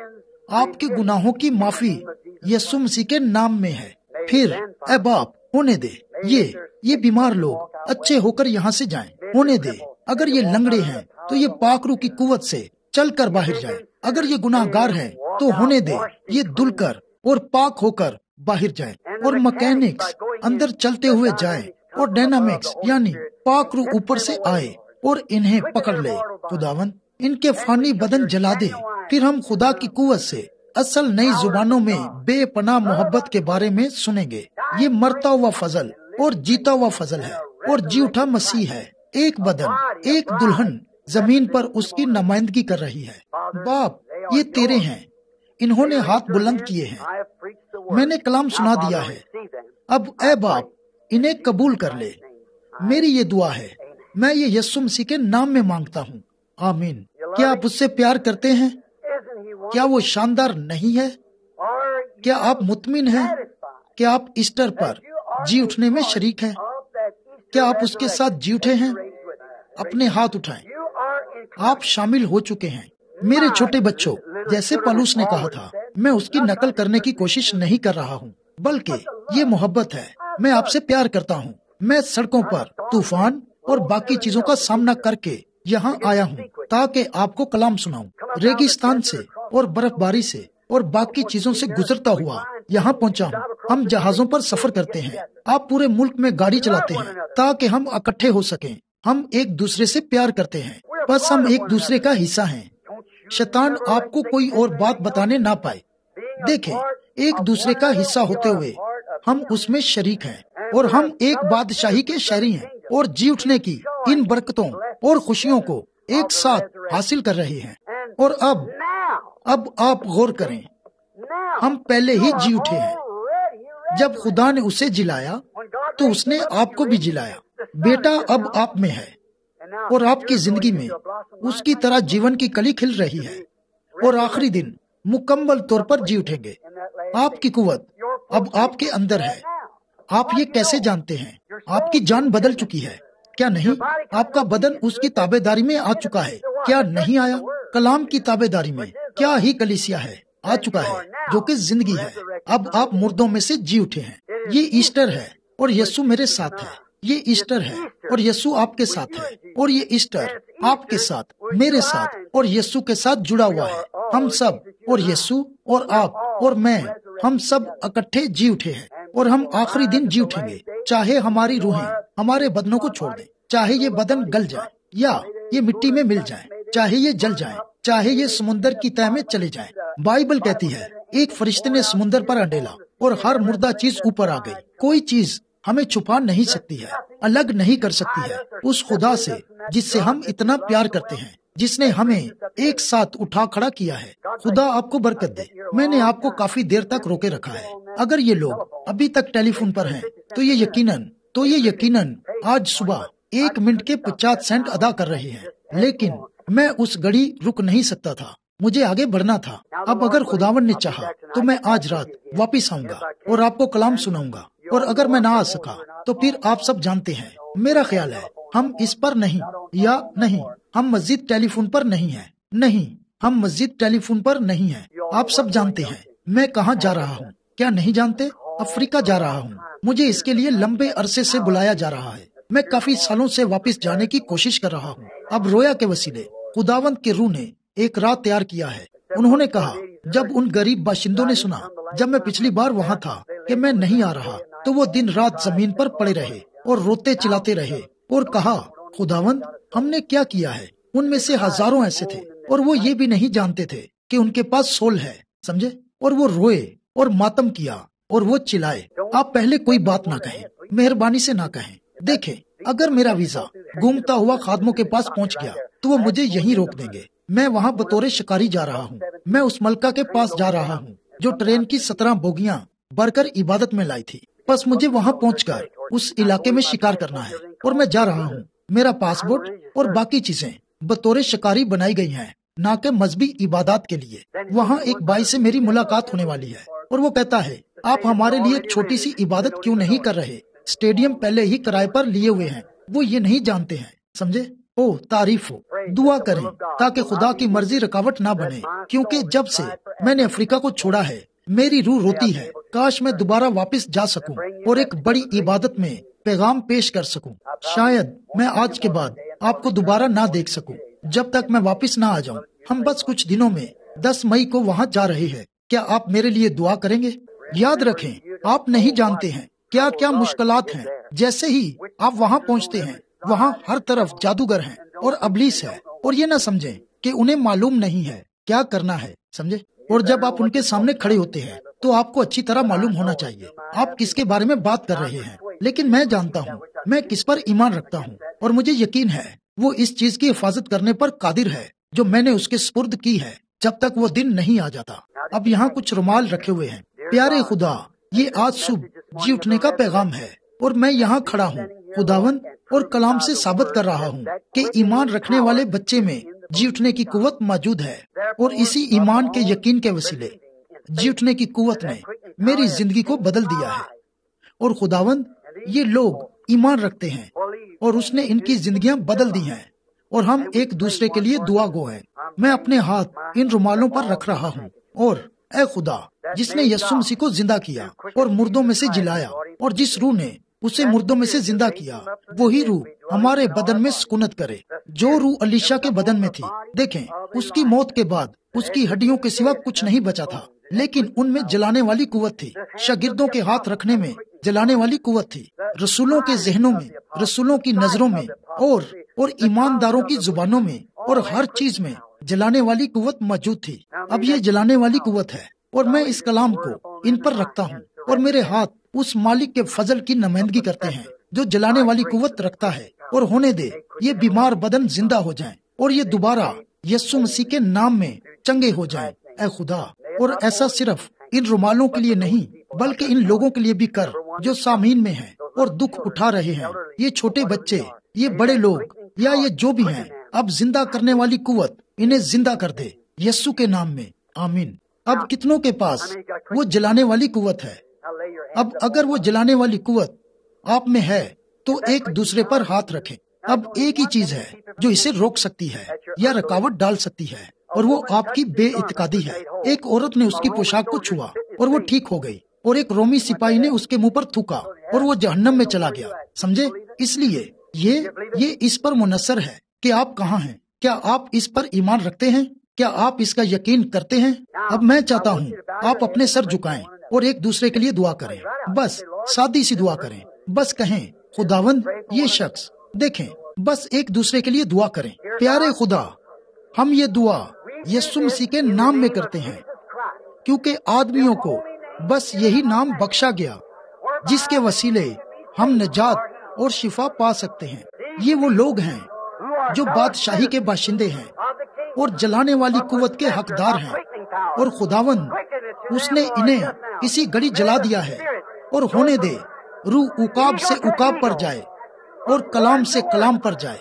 آپ کے گناہوں کی معافی یسوع مسیح کے نام میں ہے۔ پھر اے باپ، ہونے دے یہ بیمار لوگ اچھے ہو کر یہاں سے جائیں۔ ہونے دے، اگر یہ لنگڑے ہیں تو یہ پاک روح کی قوت سے چل کر باہر جائیں۔ اگر یہ گناہ گار ہیں تو ہونے دے یہ دھل کر اور پاک ہو کر باہر جائیں، اور مکینکس اندر چلتے ہوئے جائیں، اور ڈائنامکس یعنی پاک روح اوپر سے آئے اور انہیں پکڑ لے۔ خداوند ان کے فانی بدن جلا دے۔ پھر ہم خدا کی قوت سے اصل نئی زبانوں میں بے پناہ محبت کے بارے میں سنیں گے۔ یہ مرتا ہوا فضل اور جیتا ہوا فضل ہے، اور جی اٹھا مسیح ہے۔ ایک بدن، ایک دلہن زمین پر اس کی نمائندگی کر رہی ہے۔ باپ، یہ تیرے ہیں، انہوں نے ہاتھ بلند کیے ہیں، میں نے کلام سنا دیا ہے۔ اب اے باپ، انہیں قبول کر لے۔ میری یہ دعا ہے، میں یہ یسوع مسیح کے نام میں مانگتا ہوں، آمین۔ کیا آپ اس سے پیار کرتے ہیں؟ کیا وہ شاندار نہیں ہے؟ کیا آپ مطمئن ہیں؟ کیا آپ ایسٹر پر جی اٹھنے میں شریک ہیں؟ کیا آپ اس کے ساتھ جی اٹھے ہیں؟ اپنے ہاتھ اٹھائیں۔ آپ شامل ہو چکے ہیں۔ میرے چھوٹے بچوں، جیسے پالوس نے کہا تھا، میں اس کی نقل کرنے کی کوشش نہیں کر رہا ہوں، بلکہ یہ محبت ہے۔ میں آپ سے پیار کرتا ہوں۔ میں سڑکوں پر طوفان اور باقی چیزوں کا سامنا کر کے یہاں آیا ہوں تاکہ آپ کو کلام سناؤں۔ ریگستان سے اور برف باری سے اور باقی چیزوں سے گزرتا ہوا یہاں پہنچا ہوں۔ ہم جہازوں پر سفر کرتے ہیں، آپ پورے ملک میں گاڑی چلاتے ہیں تاکہ ہم اکٹھے ہو سکیں۔ ہم ایک دوسرے سے پیار کرتے ہیں، بس ہم ایک دوسرے کا حصہ ہیں۔ شیطان آپ کو کوئی اور بات بتانے نہ پائے۔ دیکھیں، ایک دوسرے کا حصہ ہوتے ہوئے ہم اس میں شریک ہیں، اور ہم ایک بادشاہی کے شہری ہیں، اور جی اٹھنے کی ان برکتوں اور خوشیوں کو ایک ساتھ حاصل کر رہے ہیں۔ اور اب آپ غور کریں، ہم پہلے ہی جی اٹھے ہیں۔ جب خدا نے اسے جلایا تو اس نے آپ کو بھی جلایا. بیٹا اب آپ میں ہے اور آپ کی زندگی میں اس کی طرح جیون کی کلی کھل رہی ہے اور آخری دن مکمل طور پر جی اٹھیں گے. آپ کی قوت اب آپ کے اندر ہے. آپ یہ کیسے جانتے ہیں؟ آپ کی جان بدل چکی ہے کیا نہیں؟ آپ کا بدن اس کی تابع داری میں آ چکا ہے کیا نہیں آیا؟ کلام کی تابع داری میں کیا ہی کلیسیا ہے آ چکا ہے جو کہ زندگی ہے. اب آپ مردوں میں سے جی اٹھے ہیں. یہ ایسٹر ہے اور یسوع میرے ساتھ ہے. یہ ایسٹر ہے اور یسوع آپ کے ساتھ ہے. اور یہ ایسٹر آپ کے ساتھ، میرے ساتھ اور یسوع کے ساتھ جڑا ہوا ہے. ہم سب اور یسوع اور آپ اور میں، ہم سب اکٹھے جی اٹھے ہیں اور ہم آخری دن جی اٹھیں گے. چاہے ہماری روحیں ہمارے بدنوں کو چھوڑ دیں، چاہے یہ بدن گل جائے یا یہ مٹی میں مل جائیں، چاہے یہ جل جائیں، چاہے یہ سمندر کی تہہ میں چلے جائیں. بائبل کہتی ہے ایک فرشتے نے سمندر پر انڈیلا اور ہر مردہ چیز اوپر آ گئی. کوئی چیز ہمیں چھپا نہیں سکتی ہے، الگ نہیں کر سکتی ہے اس خدا سے جس سے ہم اتنا پیار کرتے ہیں، جس نے ہمیں ایک ساتھ اٹھا کھڑا کیا ہے. خدا آپ کو برکت دے. میں نے آپ کو کافی دیر تک روکے رکھا ہے. اگر یہ لوگ ابھی تک ٹیلی فون پر ہیں تو یہ یقیناً آج صبح 1 منٹ کے 50 سینٹ ادا کر رہے ہیں. لیکن میں اس گھڑی رک نہیں سکتا تھا، مجھے آگے بڑھنا تھا. اب اگر خداوند نے چاہا تو میں آج رات واپس آؤں گا اور آپ کو کلام سناؤں گا. اور اگر میں نہ آ سکا تو پھر آپ سب جانتے ہیں. میرا خیال ہے ہم اس پر نہیں، یا نہیں، ہم مسجد ٹیلی فون پر نہیں ہیں. نہیں، ہم مسجد ٹیلی فون پر نہیں ہیں. آپ سب جانتے ہیں میں کہاں جا رہا ہوں. کیا نہیں جانتے؟ افریقہ جا رہا ہوں. مجھے اس کے لیے لمبے عرصے سے بلایا جا رہا ہے. میں کافی سالوں سے واپس جانے کی کوشش کر رہا ہوں. اب رویا کے وسیلے خداوند کے روح نے ایک راہ تیار کیا ہے. انہوں نے کہا جب ان غریب باشندوں نے سنا جب میں پچھلی بار وہاں تھا کہ میں نہیں آ رہا تو وہ دن رات زمین پر پڑے رہے اور روتے چلاتے رہے اور کہا خداوند ہم نے کیا کیا ہے. ان میں سے ہزاروں ایسے تھے اور وہ یہ بھی نہیں جانتے تھے کہ ان کے پاس سول ہے، سمجھے؟ اور وہ روئے اور ماتم کیا اور وہ چلائے. آپ پہلے کوئی بات نہ کہیں، مہربانی سے نہ کہیں. دیکھیں اگر میرا ویزا گھومتا ہوا خادموں کے پاس پہنچ گیا تو وہ مجھے یہیں روک دیں گے. میں وہاں بطور شکاری جا رہا ہوں. میں اس ملکہ کے پاس جا رہا ہوں جو ٹرین کی 17 بوگیاں بھر کر عبادت میں لائی تھی. بس مجھے وہاں پہنچ کر اس علاقے میں شکار کرنا ہے اور میں جا رہا ہوں. میرا پاسپورٹ اور باقی چیزیں بطور شکاری بنائی گئی ہیں، نہ کہ مذہبی عبادات کے لیے. وہاں ایک بھائی سے میری ملاقات ہونے والی ہے اور وہ کہتا ہے آپ ہمارے لیے ایک چھوٹی سی عبادت کیوں نہیں کر رہے؟ اسٹیڈیم پہلے ہی کرائے پر لیے ہوئے ہیں. وہ یہ نہیں جانتے ہیں، سمجھے؟ او تعریف ہو. دعا کریں تاکہ خدا کی مرضی رکاوٹ نہ بنے، کیونکہ جب سے میں نے افریقہ کو چھوڑا ہے میری روح روتی ہے. کاش میں دوبارہ واپس جا سکوں اور ایک بڑی عبادت میں پیغام پیش کر سکوں. شاید میں آج کے بعد آپ کو دوبارہ نہ دیکھ سکوں جب تک میں واپس نہ آ جاؤں. ہم بس کچھ دنوں میں 10 مئی کو وہاں جا رہے ہیں. کیا آپ میرے لیے دعا کریں گے؟ یاد رکھیں آپ نہیں جانتے ہیں کیا کیا مشکلات ہیں. جیسے ہی آپ وہاں پہنچتے ہیں وہاں ہر طرف جادوگر ہیں اور ابلیس ہے، اور یہ نہ سمجھیں کہ انہیں معلوم نہیں ہے کیا کرنا ہے، سمجھے؟ اور جب آپ ان کے سامنے کھڑے ہوتے ہیں تو آپ کو اچھی طرح معلوم ہونا چاہیے آپ کس کے بارے میں بات کر رہے ہیں. لیکن میں جانتا ہوں میں کس پر ایمان رکھتا ہوں اور مجھے یقین ہے وہ اس چیز کی حفاظت کرنے پر قادر ہے جو میں نے اس کے سپرد کی ہے جب تک وہ دن نہیں آ جاتا. اب یہاں کچھ رومال رکھے ہوئے ہیں. پیارے خدا، یہ آج صبح جی اٹھنے کا پیغام ہے اور میں یہاں کھڑا ہوں خداوند اور کلام سے ثابت کر رہا ہوں کہ ایمان رکھنے والے بچے میں جی اٹھنے کی قوت موجود ہے. اور اسی ایمان کے یقین کے وسیلے جی اٹھنے کی قوت نے میری زندگی کو بدل دیا ہے. اور خداوند یہ لوگ ایمان رکھتے ہیں اور اس نے ان کی زندگیاں بدل دی ہیں اور ہم ایک دوسرے کے لیے دعا گو ہیں. میں اپنے ہاتھ ان رومالوں پر رکھ رہا ہوں اور اے خدا جس نے یسوع مسیح کو زندہ کیا اور مردوں میں سے جلایا، اور جس روح نے اسے مردوں میں سے زندہ کیا، وہی روح ہمارے بدن میں سکونت کرے جو روح الیشا کے بدن میں تھی. دیکھیں اس کی موت کے بعد اس کی ہڈیوں کے سوا کچھ نہیں بچا تھا، لیکن ان میں جلانے والی قوت تھی. شاگردوں کے ہاتھ رکھنے میں جلانے والی قوت تھی، رسولوں کے ذہنوں میں، رسولوں کی نظروں میں اور ایمانداروں کی زبانوں میں اور ہر چیز میں جلانے والی قوت موجود تھی. اب یہ جلانے والی قوت ہے اور میں اس کلام کو ان پر رکھتا ہوں اور میرے ہاتھ اس مالک کے فضل کی نمائندگی کرتے ہیں جو جلانے والی قوت رکھتا ہے. اور ہونے دے یہ بیمار بدن زندہ ہو جائیں اور یہ دوبارہ یسوع مسیح کے نام میں چنگے ہو جائیں اے خدا. اور ایسا صرف ان رومالوں کے لیے نہیں بلکہ ان لوگوں کے لیے بھی کر جو سامعین میں ہیں اور دکھ اٹھا رہے ہیں، یہ چھوٹے بچے، یہ بڑے لوگ، یا یہ جو بھی ہیں، اب زندہ کرنے والی قوت انہیں زندہ کر دے یسوع کے نام میں، آمین۔ اب کتنوں کے پاس وہ جلانے والی قوت ہے؟ اب اگر وہ جلانے والی قوت آپ میں ہے تو ایک دوسرے پر ہاتھ رکھیں۔ اب ایک ہی چیز ہے جو اسے روک سکتی ہے یا رکاوٹ ڈال سکتی ہے، اور وہ آپ کی بے اعتقادی ہے۔ ایک عورت نے اس کی پوشاک کو چھوا اور وہ ٹھیک ہو گئی، اور ایک رومی سپاہی نے اس کے منہ پر تھوکا اور وہ جہنم میں چلا گیا، سمجھے؟ اس لیے یہ اس پر منحصر ہے کہ آپ کہاں ہیں۔ کیا آپ اس پر ایمان رکھتے ہیں؟ کیا آپ اس کا یقین کرتے ہیں؟ اب میں چاہتا ہوں آپ اپنے سر جھکائیں اور ایک دوسرے کے لیے دعا کریں، بس سادی سی دعا کریں، بس کہیں خداوند یہ شخص، دیکھیں، بس ایک دوسرے کے لیے دعا کریں۔ پیارے خدا، ہم یہ دعا یسوع مسیح کے نام میں کرتے ہیں، کیونکہ آدمیوں کو بس یہی نام بخشا گیا جس کے وسیلے ہم نجات اور شفا پا سکتے ہیں۔ یہ وہ لوگ ہیں جو بادشاہی کے باشندے ہیں اور جلانے والی قوت کے حقدار ہیں، اور خداوند اس نے انہیں اسی گھڑی جلا دیا ہے، اور ہونے دے روح عقاب سے عقاب پر جائے اور کلام سے کلام پر جائے،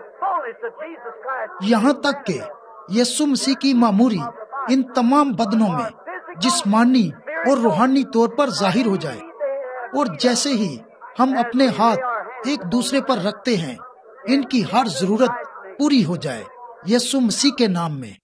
یہاں تک کہ یسوع مسیح کی معموری ان تمام بدنوں میں جسمانی اور روحانی طور پر ظاہر ہو جائے۔ اور جیسے ہی ہم اپنے ہاتھ ایک دوسرے پر رکھتے ہیں، ان کی ہر ضرورت پوری ہو جائے یسوع مسیح کے نام میں۔